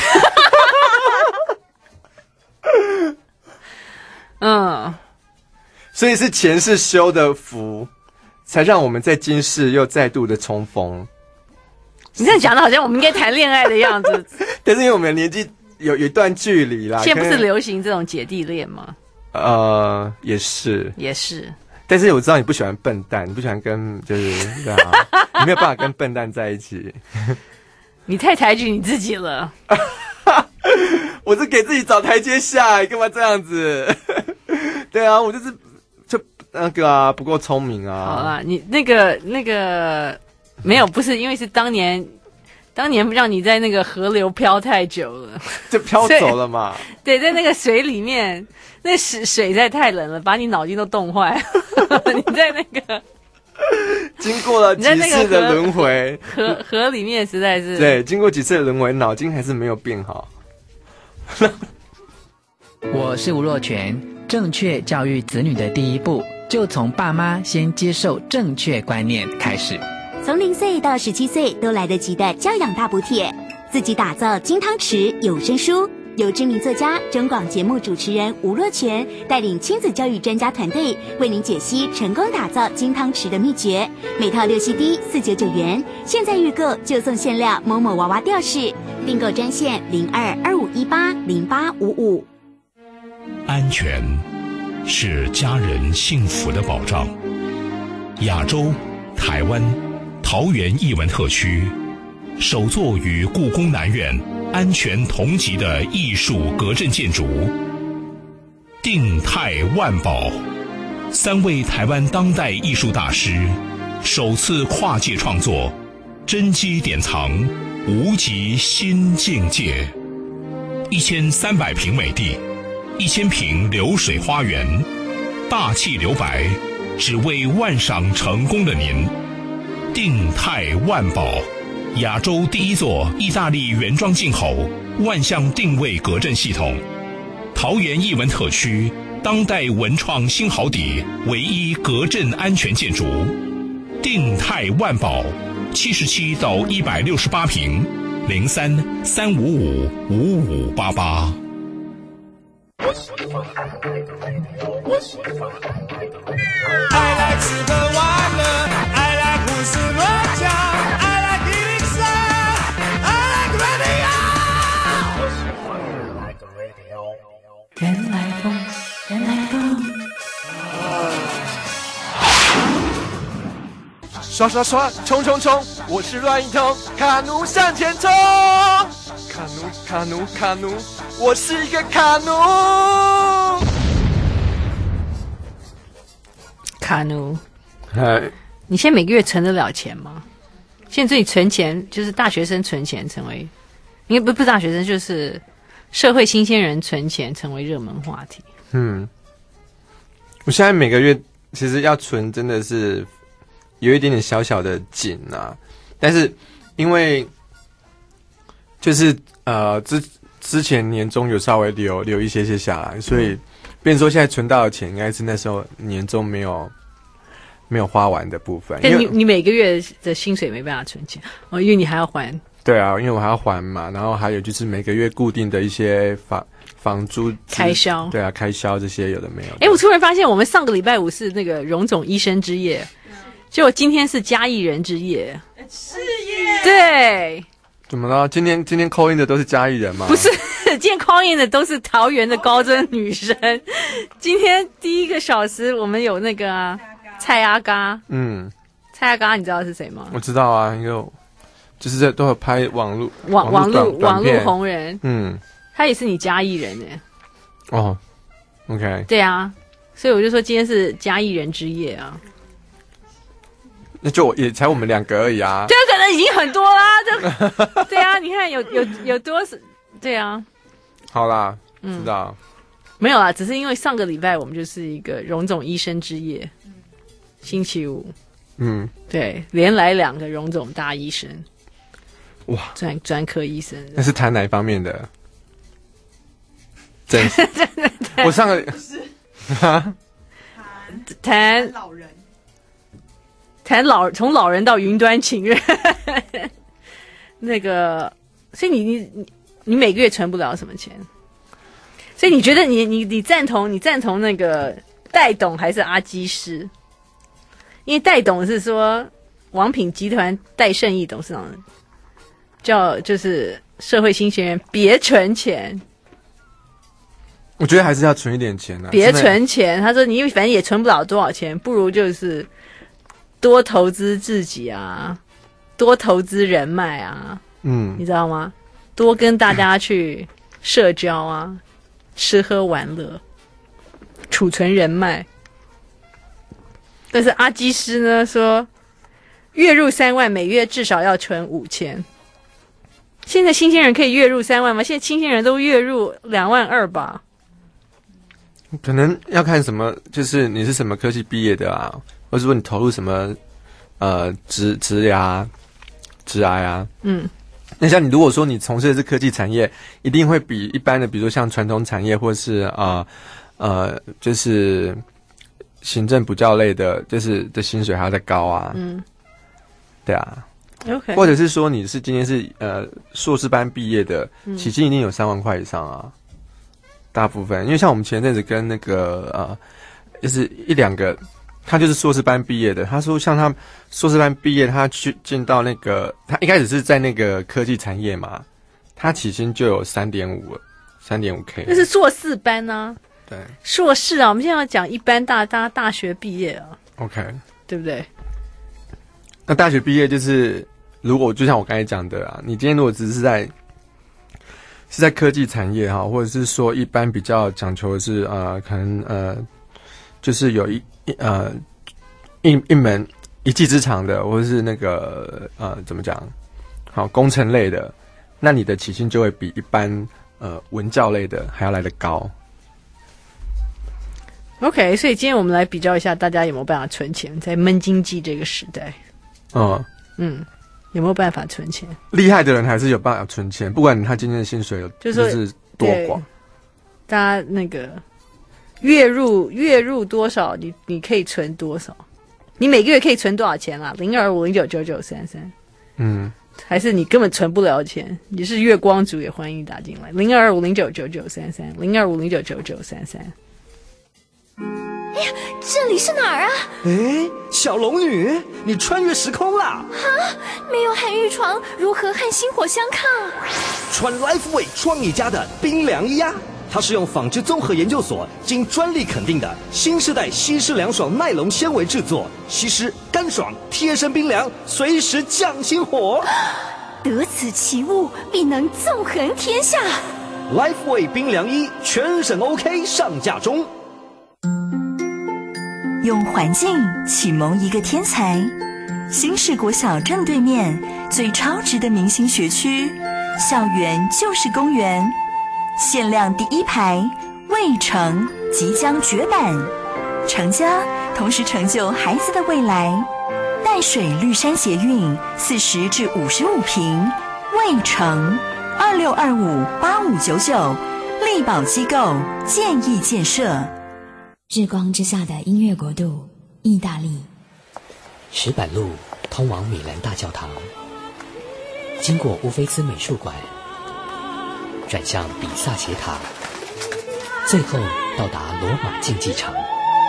嗯， 所以是前世修的福，才让我们在今世又再度的重逢。 你这样讲的好像我们应该谈恋爱的样子， 但是因为我们的年纪有有一段距离啦。 现在不是流行这种姐弟恋吗？ 呃，也是， 也是。 但是我知道你不喜欢笨蛋，你不喜欢跟就是对啊，你没有办法跟笨蛋在一起。 你太抬举你自己了。 我是给自己找台阶下，干嘛这样子？对啊，我就是就那个啊，不够聪明啊。 好啦，你那个那个没有，不是因为是当年当年让你在那个河流漂太久了， 就漂走了嘛。 对，在那个水里面，那水水在太冷了，把你脑筋都冻坏了。你在那个。 经过了几次的轮回， 河河里面实在是对，经过几次的轮回，脑筋还是没有变好。 我是吴若权，正确教育子女的第一步，就从爸妈先接受正确观念开始。 从零岁到十七岁都来得及的教养大补帖，自己打造金汤匙有声书，由知名作家、中广节目主持人吴若权带领亲子教育专家团队，为您解析成功打造金汤匙的秘诀。每套六 C D 四九九元，现在预购就送限量某某娃娃吊饰，订购专线零二二五一八零八五五。 安全是家人幸福的保障。亚洲、台湾、桃园艺文特区首座与故宫南院安全同级的艺术隔震建筑定泰万宝，三位台湾当代艺术大师首次跨界创作，真机典藏，无极新境界。一千三百平美地，一千平流水花园，大气留白，只为万赏成功的您。定泰万宝，亚洲第一座意大利原装进口万向定位隔震系统，桃园艺文特区当代文创新豪邸唯一隔震安全建筑。定泰万宝，七十七到一百六十八平，零三三五五五五八八。 I like 吃喝玩乐 I like 胡思乱想 I like 一零三 I like radio 人来疯，人来疯。 刷刷刷，冲冲冲！我是乱一通，卡奴向前冲！卡奴卡奴卡奴，我是一个卡奴。 卡奴， 嗨， 你现在每个月存得了钱吗？现在自己存钱，就是大学生存钱成为，应该不不是大学生，就是社会新鲜人存钱成为热门话题。 嗯，我现在每个月其实要存真的是有一点点小小的紧啊，但是因为就是呃之之前年终有稍微留留一些些下来，所以变成说现在存到的钱应该是那时候年终没有没有花完的部分。 但你你每个月的薪水没办法存钱哦，因为你还要还。 对啊，因为我还要还嘛，然后还有就是每个月固定的一些房房租开销， 对啊，开销这些有的没有的。 哎，我突然发现我们上个礼拜五是那个荣总医生之夜，结果今天是嘉义人之夜。 是耶。 对。 怎么了？今天今天 call in 的都是嘉义人吗？ 不是，今天 call in 的都是桃园的高中女生。今天第一个小时我们有那个、啊、蔡阿嘎， 嗯， 蔡阿嘎你知道是谁吗？ 我知道啊，一个就是在都有拍网络网网络网络红红人， 嗯， 他也是你嘉义人哎。 哦 ，OK， 对啊，所以我就说今天是嘉义人之夜啊。 那就也才我们两个而已啊， 这个可能已经很多啦，这对啊，你看有有有多少？对啊， 好啦， 嗯知道没有啦，只是因为上个礼拜我们就是一个荣总医生之夜，星期五， 嗯， 对，连来两个荣总大医生， 哇， 专专科医生， 那是谈哪一方面的？真是，我上个啊，谈老人。 谈老从老人到云端情人，那个，所以你你你你每个月存不了什么钱，所以你觉得你你你赞同你赞同那个戴董还是阿基师？因为戴董是说王品集团戴胜义董事长叫就是社会新鲜人别存钱， 我觉得还是要存一点钱啊， 别存钱。他说你反正也存不了多少钱，不如就是。多投资自己啊，多投资人脉啊，嗯，你知道吗？多跟大家去社交啊，吃喝玩乐，储存人脉。但是阿基师呢说，月入三万，每月至少要存五千。现在新鲜人可以月入三万吗？现在新鲜人都月入两万二吧？ 可能要看什么，就是你是什么科系毕业的啊。或者说你投入什么呃职职涯、职涯啊。 嗯， 那像你如果说你从事的是科技产业，一定会比一般的，比如说像传统产业或是呃呃就是行政补教类的，就是的薪水还要再高啊。 嗯， 对啊。 OK， 或者是说你是今天是呃硕士班毕业的， 嗯起薪一定有三万块以上啊，大部分。因为像我们前阵子跟那个呃，就是一两个，他就是硕士班毕业的，他说像他硕士班毕业，他去进到那个，他一开始是在那个科技产业嘛，他起薪就有三点五，三点五 K， 那是硕士班啊， 对， 硕士啊，我们现在要讲一般大大大学毕业啊 ，OK， 对不对？ 那大学毕业就是，如果就像我刚才讲的啊，你今天如果只是在是在科技产业哈，或者是说一般比较讲求的是呃，可能呃，就是有一呃一一门一技之长的，或者是那个呃怎么讲，好工程类的，那你的起薪就会比一般呃文教类的还要来得高。 OK， 所以今天我们来比较一下，大家有没有办法存钱，在闷经济这个时代。 嗯嗯，有没有办法存钱？ 厉害的人还是有办法存钱，不管他今天的薪水有就是多寡。 大家那个月入月入多少，你你可以存多少？你每个月可以存多少钱啦？零二五零九九九三三。嗯，还是你根本存不了钱？你是月光族也欢迎打进来，零二五零九九九三三，零二五零九九九三三。 哎呀，这里是哪儿啊？ 哎，小龙女，你穿越时空啦！ 哈，没有寒玉床，如何和星火相抗？ 穿 LifeWay 创意家的冰凉衣呀，它是用纺织综合研究所经专利肯定的新时代吸湿凉爽耐龙纤维制作，吸湿干爽，贴身冰凉，随时降心火。 得此其物，必能纵横天下。 LifeWay 冰凉衣全省 OK 上架中。 用环境启蒙一个天才，新市国小正对面最超值的明星学区，校园就是公园，限量第一排，未成即将绝版，成家同时成就孩子的未来。淡水绿山捷运四十至五十五坪，未成二六二五八五九九，力宝机构建议建设。 日光之下的音乐国度，意大利。 石板路通往米兰大教堂，经过乌菲兹美术馆，转向比萨斜塔，最后到达罗马竞技场。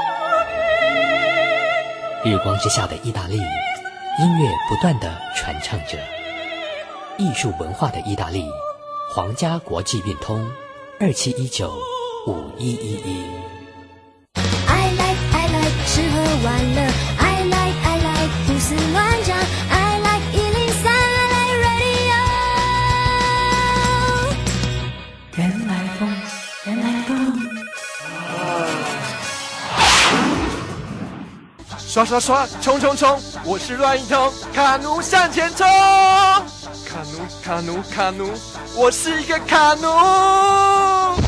日光之下的意大利，音乐不断地传唱着。艺术文化的意大利，皇家国际运通二七一九五一一一。 I like I like 吃喝玩乐 I like I like 胡思乱想 I like 一零三 I like radio 原来风原来风刷刷刷，冲冲冲！我是乱一通，卡奴向前冲！卡奴卡奴卡奴，我是一个卡奴。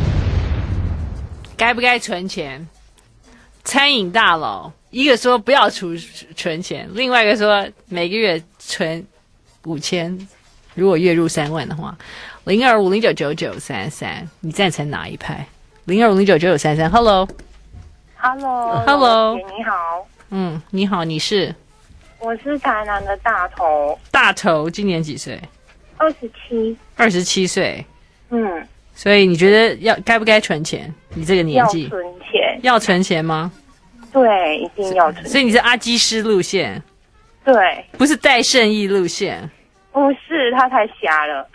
该不该存钱？餐饮大佬一个说不要储存钱，另外一个说每个月存五千，如果月入三万的话，零二五零九九九三三，你赞成哪一派？零二五零九九九三三 ，Hello，Hello，Hello， 你好， 嗯，你好，你是？ 我是台南的大头， 大头今年几岁？ 二十七， 二十七岁， 嗯， 所以你觉得要该不该存钱？你这个年纪要存钱， 要存钱吗？ 对，一定要存钱。 所以你是阿基师路线， 对， 不是戴胜义路线。 不是，他太瞎了，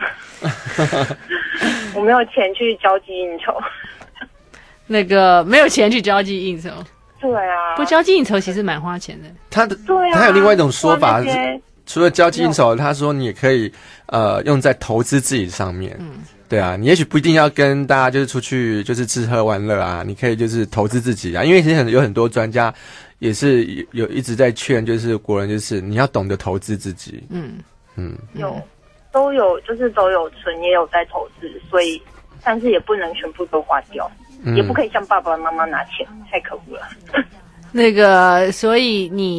我没有钱去交际应酬。 那个没有钱去交际应酬， 对啊， 不交际应酬其实蛮花钱的。 他的对啊， 他有另外一种说法， 是除了交际应酬，他说你也可以呃用在投资自己上面。嗯，对啊，你也许不一定要跟大家就是出去就是吃喝玩乐啊，你可以就是投资自己啊，因为其实很有很多专家也是有有一直在劝，就是国人就是你要懂得投资自己。嗯嗯，有都有就是都有存也有在投资，所以但是也不能全部都花掉。嗯、也不可以向爸爸妈妈拿钱，太可恶了。 那个，所以你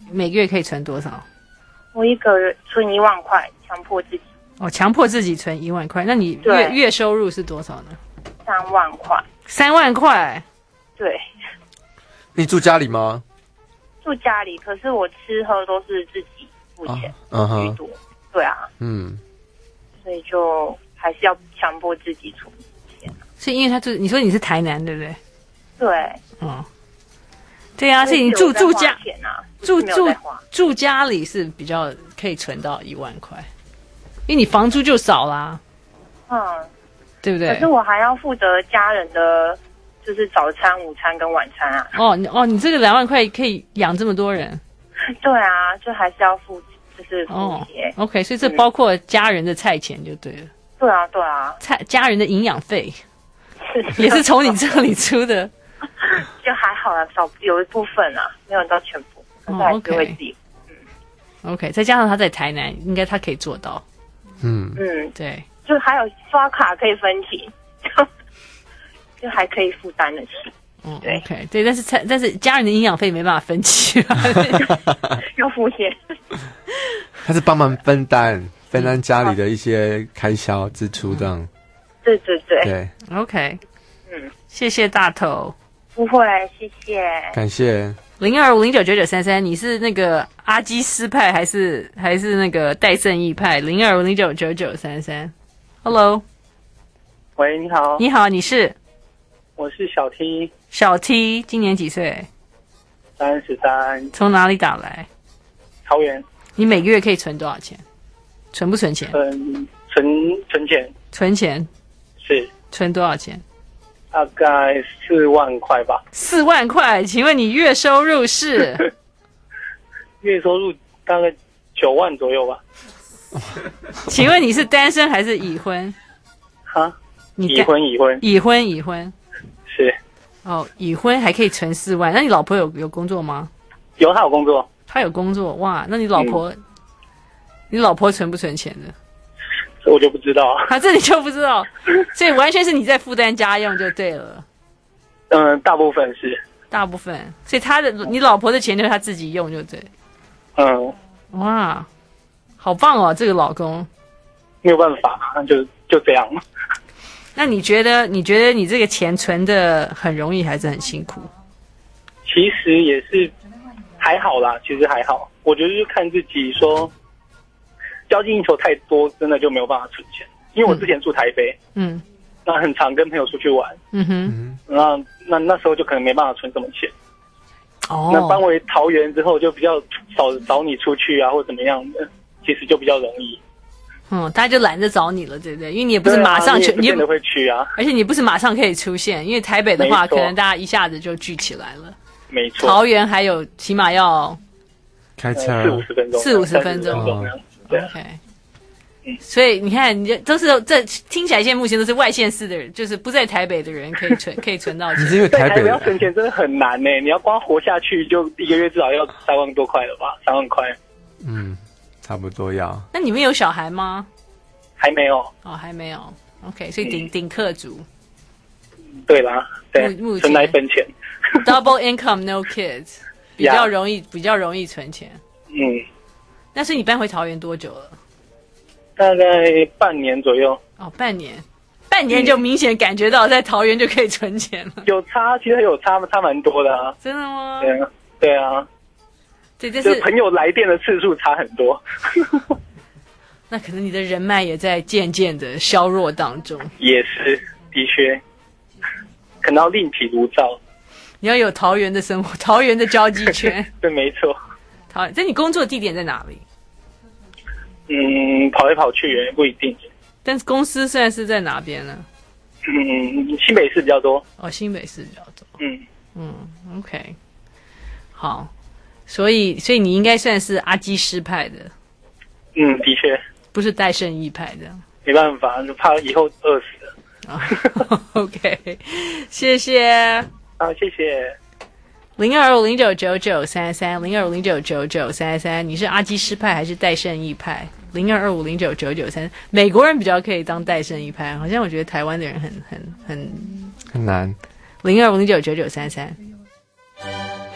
每个月可以存多少？ 我一个月存一万块，强迫自己。 哦，强迫自己存一万块，那你月对月收入是多少呢？ 三万块。 三万块。 对， 你住家里吗？ 住家里，可是我吃喝都是自己付钱嗯哼居多。对啊， 嗯， 所以就还是要强迫自己存钱。 是因为他住，你说你是台南对不对？ 对， 嗯，对啊，是你住住家住住住家里是比较可以存到一万块，因为你房租就少啦， 嗯， 对不对？ 可是我还要负责家人的，就是早餐、午餐跟晚餐啊。 哦，你哦，你这个两万块可以养这么多人？ 对啊，就还是要付，就是付哦些。 OK， 所以这包括家人的菜钱就对了。 对啊，对啊， 菜家人的营养费也是从你这里出的。 就还好啦，少有一部分啊，没有到全部，可是还是会自己。 嗯 OK， 再加上他在台南，应该他可以做到。 嗯嗯， 对， 就还有刷卡可以分期，就就还可以负担得起。 嗯，对 ，OK， 对，但是菜但是家人的营养费没办法分期啊， 要付钱。 他是帮忙分担分担家里的一些开销支出这样。 对对对。 对 ，OK， 嗯， 谢谢大头。 不会，谢谢。 感谢。 零二五零九九九三三，你是那个阿基斯派还是还是那个戴胜义派？零二五零九九九三三 ，Hello， 喂，你好。 你好，你是？ 我是小 T。 小 T， 今年几岁？ 三十三。 从哪里打来？ 桃园。 你每个月可以存多少钱？存不存钱？ 存存存钱。 存钱。 是。 存多少钱？ 大概四万块吧。 四万块？请问你月收入是？ 月收入大概九万左右吧。 请问你是单身还是已婚？ 哈？ 你已婚，已婚， 已婚，已婚。 是。 哦，已婚还可以存四万，那你老婆有有工作吗？ 有，她有工作。 她有工作，哇，那你老婆，嗯、你老婆存不存钱的？ 这我就不知道。 啊，这你就不知道，所以完全是你在负担家用就对了。 嗯，大部分是。 大部分，所以他的你老婆的钱就是他自己用就对。 嗯。 哇，好棒哦，这个老公。 没有办法，那就就这样。 那你觉得，你觉得你这个钱存的很容易还是很辛苦？ 其实也是还好啦，其实还好。我觉得就是看自己说，交际应酬太多，真的就没有办法存钱。因为我之前住台北，嗯，那很常跟朋友出去玩，嗯哼，那那那时候就可能没办法存什么钱。哦，那搬回桃园之后，就比较少找你出去啊，或怎么样的，其实就比较容易。 嗯，大家就懒得找你了，对不对？因为你也不是马上去， 啊、你也不见得会去啊。 而且你不是马上可以出现，因为台北的话，可能大家一下子就聚起来了。 没错。 桃园还有起码要开车四五十分钟， 四五十分钟。 哦、对 ，OK。所以你看，你都是这听起来，现在目前都是外县市的人，就是不在台北的人可以存可以存到钱。 你是因为台北要存钱真的很难呢，你要光活下去就一个月至少要三万多块了吧？三万块。嗯， 差不多要。 那你们有小孩吗？ 还没有哦，还没有。OK， 所以顶顶客族。 对啦，对， 目存那一分钱。 Double income, no kids， 比较容易，比较容易存钱。 嗯。 那是你搬回桃园多久了？ 大概半年左右。 哦，半年，半年就明显感觉到在桃园就可以存钱了。 有差，其实有差，差蛮多的啊。 真的吗？ 对啊，对啊。 对，这是朋友来电的次数差很多。 那可能你的人脉也在渐渐的削弱当中。 也是，的确，可能要另起炉灶。 你要有桃园的生活，桃园的交际圈。 对，没错。 桃园，在你工作地点在哪里？ 嗯，跑来跑去也不一定。 但是公司现在是在哪边呢？ 嗯，新北市比较多。 哦，新北市比较多。 嗯嗯 ，OK， 好，所以所以你应该算是阿基师派的。 嗯，的确。 不是戴胜义派的。 没办法，就怕以后饿死了。哦、OK， 谢谢。 好，谢谢。 零二五零九九九三三，零二五零九九九三三，你是阿基师派还是戴胜义派？零二二五零九九九三，美国人比较可以当戴胜义派，好像我觉得台湾的人很很很很难。 零二五零九九九三三。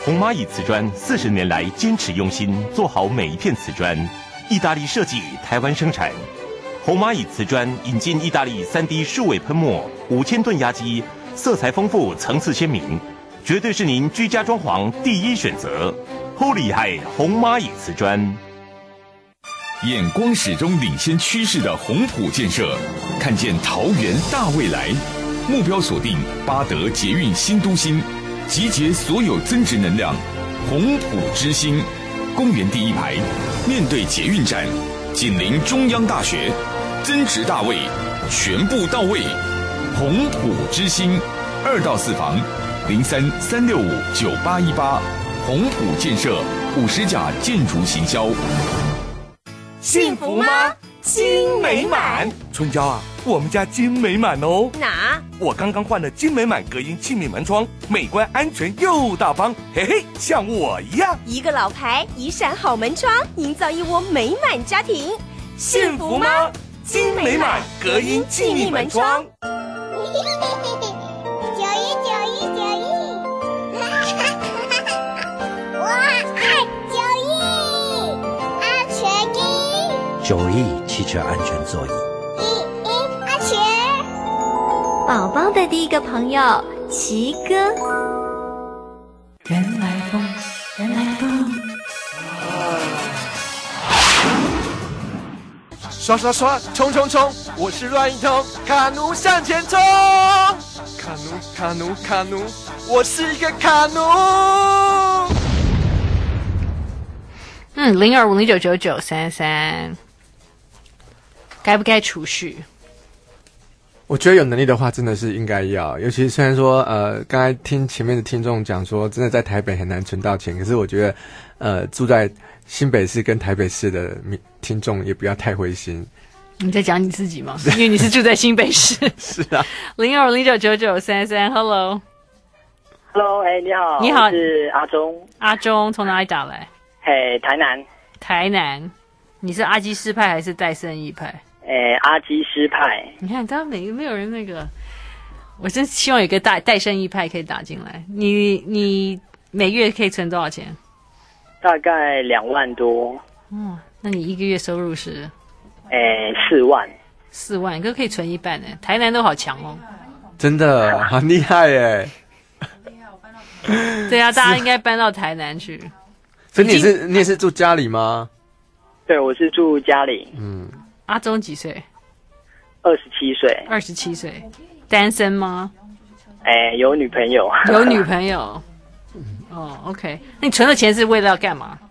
红蚂蚁瓷砖四十年来坚持用心做好每一片瓷砖，意大利设计，台湾生产。红蚂蚁瓷砖引进意大利 三 D 数位喷墨，五千吨压机，色彩丰富，层次鲜明，绝对是您居家装潢第一选择。好厉害，红蚂蚁瓷砖。 眼光始终领先趋势的宏普建设，看见桃园大未来，目标锁定八德捷运新都心，集结所有增值能量，宏普之星，公园第一排，面对捷运站，紧邻中央大学，增值大位，全部到位，宏普之星，二到四房，零三三六五九八一八，宏普建设五十甲建筑行销。 幸福吗？金美满，春娇啊，我们家金美满哦。 哪？ 我刚刚换了金美满隔音气密门窗，美观安全又大方，嘿嘿，像我一样。 一个老牌，一扇好门窗，营造一窝美满家庭。 幸福吗？金美满隔音气密门窗。 九一九一九一，我爱九一安全衣。 九亿汽车安全座椅。 一一安全。 宝宝的第一个朋友，奇哥。 人来疯，人来疯。 刷刷刷，冲冲冲！我是乱一通，卡奴向前冲！卡奴卡奴卡奴，我是一个卡奴。 嗯，零二五零九九九三三，该不该储蓄？ 我觉得有能力的话，真的是应该要。尤其虽然说，呃，刚才听前面的听众讲说，真的在台北很难存到钱，可是我觉得，呃，住在新北市跟台北市的听众也不要太灰心。 你在讲你自己吗？因为你是住在新北市。 是啊。 零二零九九九三三 ，Hello。Hello， 哎、欸，你好。 你好， 我是阿忠。 阿忠从哪里打来？ 嘿，台南。 台南，你是阿基师派还是戴胜义派？ 诶、欸，阿基师派。 你看，刚刚每个没有人那个，我真希望有个戴戴胜义派可以打进来。你你每月可以存多少钱？ 大概两万多。 哦，那你一个月收入是？ 诶、欸，四万。 四万，可可以存一半呢。台南都好强哦。 真的很厉害耶。 对啊，大家应该搬到台南去。 所以你也是你也是住家里吗？ 对，我是住家里。 嗯。 阿忠几岁？ 二十七岁。 二十七岁，单身吗？ 哎、欸，有女朋友。 有女朋友。哦 ，OK， 那你存的钱是为了要干嘛？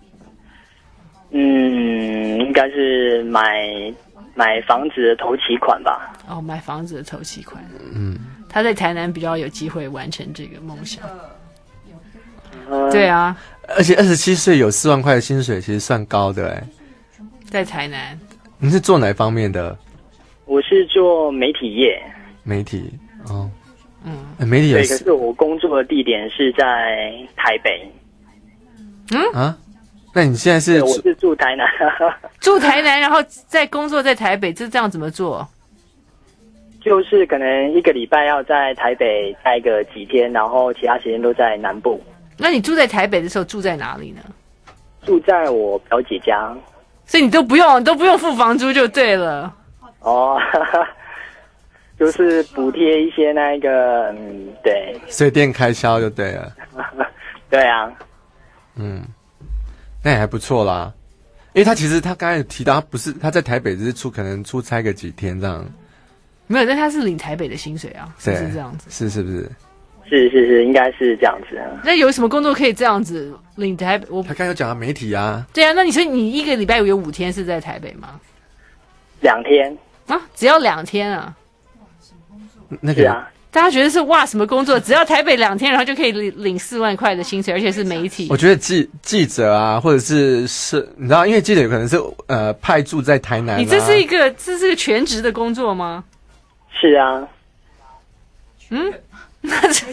嗯，应该是买买房子的头期款吧。 哦，买房子的头期款。 嗯， 他在台南比较有机会完成这个梦想。嗯、对啊， 而且二十七岁有四万块的薪水，其实算高的哎。 在台南。 你是做哪方面的？ 我是做媒体业。 媒体哦， 嗯， 欸、媒体也是。对，可是我工作的地点是在台北。 嗯啊，那你现在是？ 我是住台南。 住台南，然后在工作在台北，这这样怎么做？ 就是可能一个礼拜要在台北待个几天，然后其他时间都在南部。 那你住在台北的时候住在哪里呢？ 住在我表姐家。 所以你都不用都不用付房租就对了。 哦，哈哈，就是补贴一些那个，嗯，对， 水电开销就对了。 对啊， 嗯，那也还不错啦。因为他其实他刚才有提到，他不是他在台北只是出可能出差个几天这样。 没有，但他是领台北的薪水啊，是这样子。 是是不是？ 是是是，应该是这样子。 那有什么工作可以这样子领台北？我他刚才有讲到媒体啊。 对啊，那你说你一个礼拜有五天是在台北吗？ 两天啊，只要两天啊。 那个啊， 大家觉得是哇什么工作？只要台北两天，然后就可以领领四万块的薪水，而且是媒体。 我觉得记记者啊，或者是是，你知道，因为记者有可能是呃派驻在台南、啊。 你这是一个这是个全职的工作吗？ 是啊。 嗯。那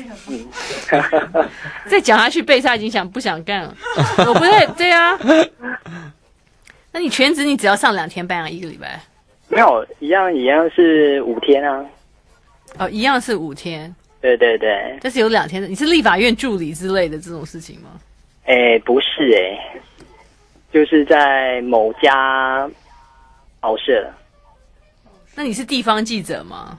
再讲下去，贝萨已经想不想干了。我不对，对啊。那你全职，你只要上两天班啊，一个礼拜？ 没有，一样一样是五天啊。 哦，一样是五天。 对对对。 但是有两天的，你是立法院助理之类的这种事情吗？ 哎，不是哎，就是在某家报社。 那你是地方记者吗？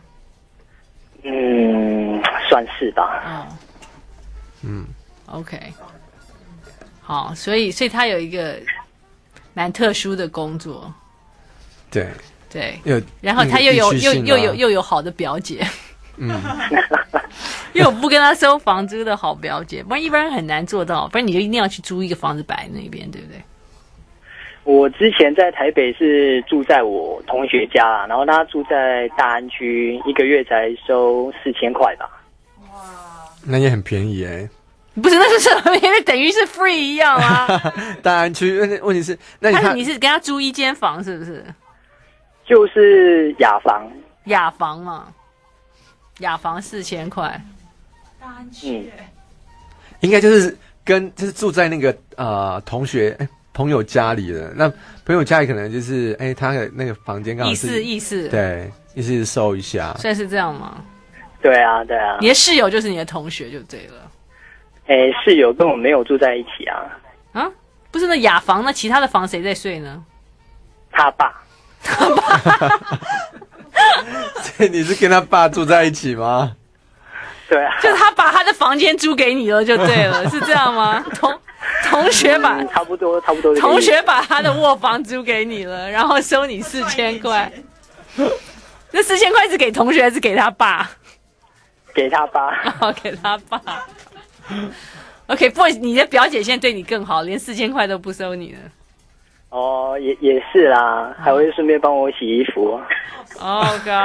嗯，算是吧。 哦，嗯 ，OK， 好，所以所以他有一个蛮特殊的工作。 对对， 有， 然后他又有、 啊、 又又有又有好的表姐。 嗯， 又有不跟他收房租的好表姐，不然一般人很难做到，不然你就一定要去租一个房子摆那边，对不对？ 我之前在台北是住在我同学家啦，然后他住在大安区，一个月才收四千块吧。 哇，那也很便宜哎、欸。 不是，那就是那等于是 free 一样啊。 大安区问题是，那你他你是跟他租一间房是不是？ 就是雅房， 雅房嘛，雅房四千块。 大安区、 嗯， 应该就是跟就是住在那个呃同学。欸朋友家里的那朋友家里可能就是哎、欸，他的那个房间刚好是意思意思对，意思是收一下， 算是这样吗？ 对啊，对啊。 你的室友就是你的同学就对了。 哎、欸，室友跟我没有住在一起啊。 啊，不是那雅房，那其他的房谁在睡呢？ 他爸。 他爸。 所以你是跟他爸住在一起吗？ 对啊。 就他把他的房间租给你了，就对了，是这样吗？同。同学把、 嗯、差不多差不多， 同学把他的卧房租给你了，然后收你四千块。那四千块是给同学还是给他爸？ 给他爸。 哦，给他爸。OK， 不过你的表姐现在对你更好，连四千块都不收你了。 哦，也也是啦，还会顺便帮我洗衣服。 Oh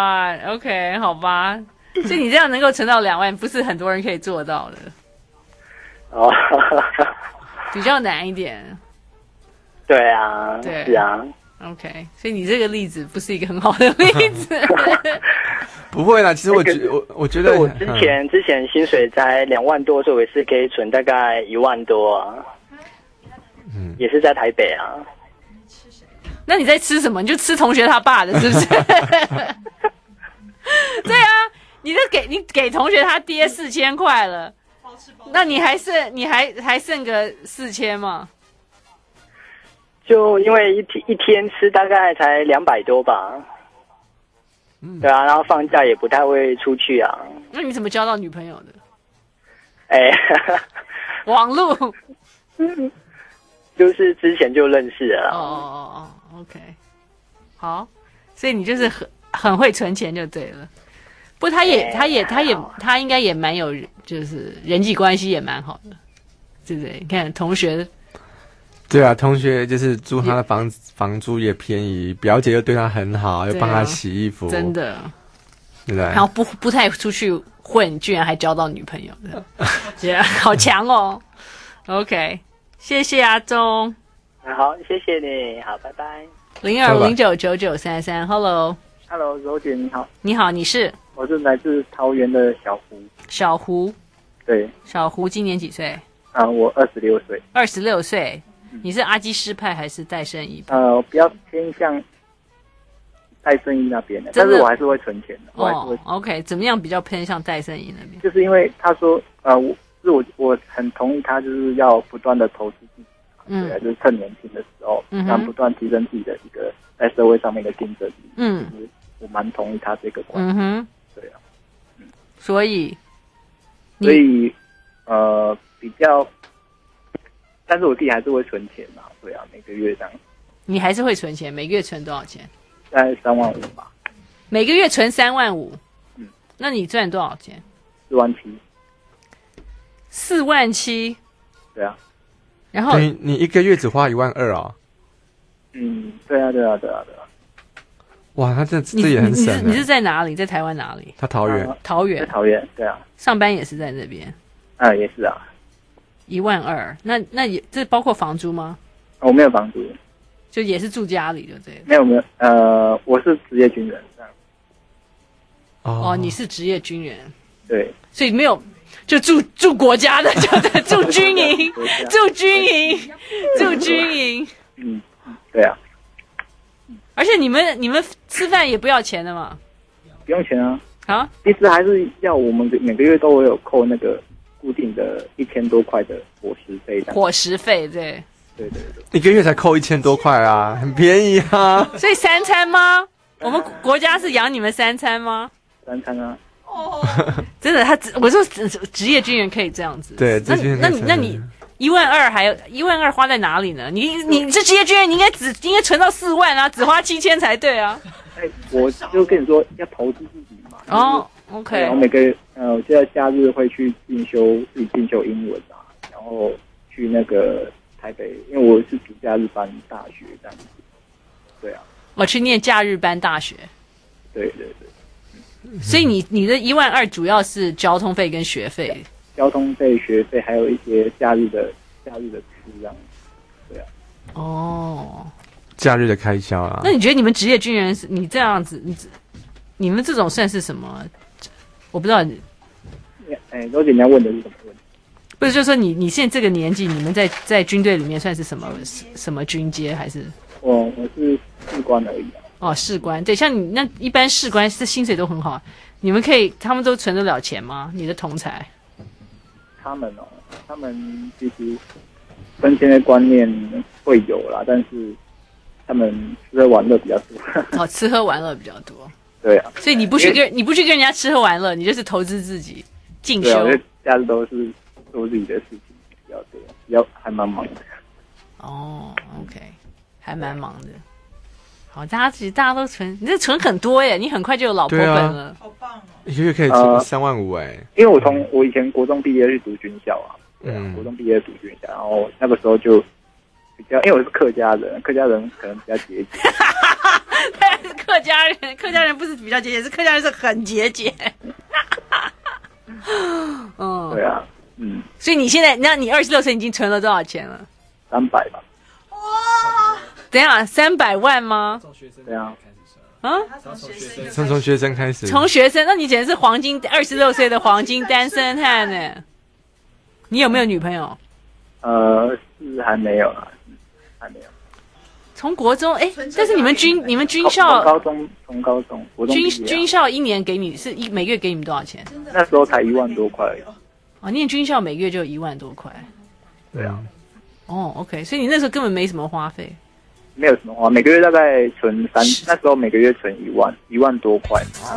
God，OK， 好吧。所以你这样能够存到两万，不是很多人可以做到的。 哦。 比较难一点， 对啊，对，是啊 ，OK， 所以你这个例子不是一个很好的例子。 不会啦，其实我觉、那个、我我觉得我之前、嗯、之前薪水才两万多的时候，也是可以存大概一万多啊，嗯，也是在台北啊。 那你在吃什么？你就吃同学他爸的，是不是？对啊，你都给你给同学他爹四千块了。那你还剩你还还剩个四千吗？ 就因为一天一天吃大概才两百多吧，嗯，对啊，然后放假也不太会出去啊。 那你怎么交到女朋友的？ 哎、欸， 网路， 就是之前就认识了。 哦哦哦 ，OK， 好，所以你就是很很会存钱就对了。不过他也，他也，他也，他应该也蛮有，就是人际关系也蛮好的，对不对？你看同学， 对啊，同学就是租他的房子，房租也便宜，表姐又对他很好，又帮他洗衣服， 真的， 对不对？ 然后不不太出去混，居然还交到女朋友的，觉得好强哦。OK， 谢谢阿忠， 好，谢谢你，好，拜拜。 零二零九九九三三 ，Hello，Hello， 柔姐你好， 你好，你是？ 我是来自桃园的小胡。 小胡， 对， 小胡今年几岁？ 啊，我二十六岁。 二十六岁，你是阿基师派还是戴胜义派？ 呃，比较偏向戴胜义那边的，但是我还是会存钱的。我还是会。 哦 ，OK， 怎么样比较偏向戴胜义那边？ 就是因为他说，呃，我是我我很同意他就是要不断的投资自己，嗯，对啊，就是趁年轻的时候，嗯，然后不断提升自己的一个在社会上面的竞争力，嗯，就是我蛮同意他这个观点。嗯哼。对啊，嗯， 所以， 所以，呃，比较，但是我自己还是会存钱嘛，对啊，每个月这样。 你还是会存钱，每个月存多少钱？ 大概三万五吧。 每个月存三万五，嗯，那你赚多少钱？ 四万七。 四万七。 对啊。 然后你你一个月只花一万二啊？ 嗯，对啊，对啊，对啊，对啊。 哇，他这这也很省。 你是你是在哪里？在台湾哪里？ 他桃园， 啊、 桃园， 在桃园，对啊。 上班也是在那边。 啊，也是啊。 一万二，那那也这包括房租吗？ 我没有房租， 就也是住家里，就这个。 没有没有，呃，我是职业军人这样。 哦，你是职业军人。 对。 所以没有，就住住国家的，就住军营，住军营，住军营。 嗯，对啊。 而且你们你们吃饭也不要钱的嘛？ 不用钱啊。 啊？ 其实还是要我们每个月都会有扣那个固定的一千多块的伙食费。 伙食费，对。 对对对。 一个月才扣一千多块啊，很便宜啊。 所以三餐吗？我们国家是养你们三餐吗？ 三餐啊。 哦，真的，他我说职业军人可以这样子。 对，那那你那你一万二还有一万二花在哪里呢？你你这职业军人，你应该只应该存到四万啊，只花七千才对啊。 哎，我就跟你说要投资自己嘛。 哦 ，OK。 然后每个呃，我现在假日会去进修，自己进修英文啊，然后去那个台北，因为我是读假日班大学这样子。对啊。 我去念假日班大学。 对对对。 所以你你的一万二主要是交通费跟学费， 交通费、学费，还有一些假日的假日的吃这样，对啊。 哦， 假日的开销啊。 那你觉得你们职业军人，你这样子，你你们这种算是什么？我不知道。 哎，罗姐，你要问的是什么问题？ 不是，就是说你你现在这个年纪，你们在在军队里面算是什么什么军阶还是？ 我我是士官而已啊。 哦，士官，对，像你那一般士官是薪水都很好，你们可以，他们都存得了钱吗？你的同才？ 他们哦，他们其实分钱的观念会有啦，但是他们吃喝玩乐比较多。 哦，吃喝玩乐比较多。 对啊。 所以你不去跟你不去跟人家吃喝玩乐，你就是投资自己进修。 对啊，因为假日都是做自己的事情比较多，比较还蛮忙的。 哦 ，OK， 还蛮忙的。好，大家其实大家都存，你这存很多耶，你很快就有老婆本了， 啊、好棒哦！一个月可以存三万五哎、呃。 因为我从我以前国中毕业去读军校啊，嗯，国中毕业读军校，然后那个时候就比较，因为我是客家人，客家人可能比较节俭。 但是客家人，客家人不是比较节俭，是客家人是很节俭。 嗯，对啊，嗯。 所以你现在，那你二十六岁已经存了多少钱了？ 三百吧。 哇！等一下，三百万吗？ 对啊， 啊， 从从学生开始， 从学生，那你简直是黄金二十六岁的黄金单身汉呢。你有没有女朋友？ 呃，是还没有啊，还没有。 从国中，哎，但是你们军你们军校高中从高中国中、啊、 军军校一年给你是一每个月给你们多少钱？ 那时候才一万多块。 哦，念军校每个月就一万多块。 对啊。 哦 ，OK， 所以你那时候根本没什么花费。 没有什么花，每个月大概存三，那时候每个月存一万，一万多块。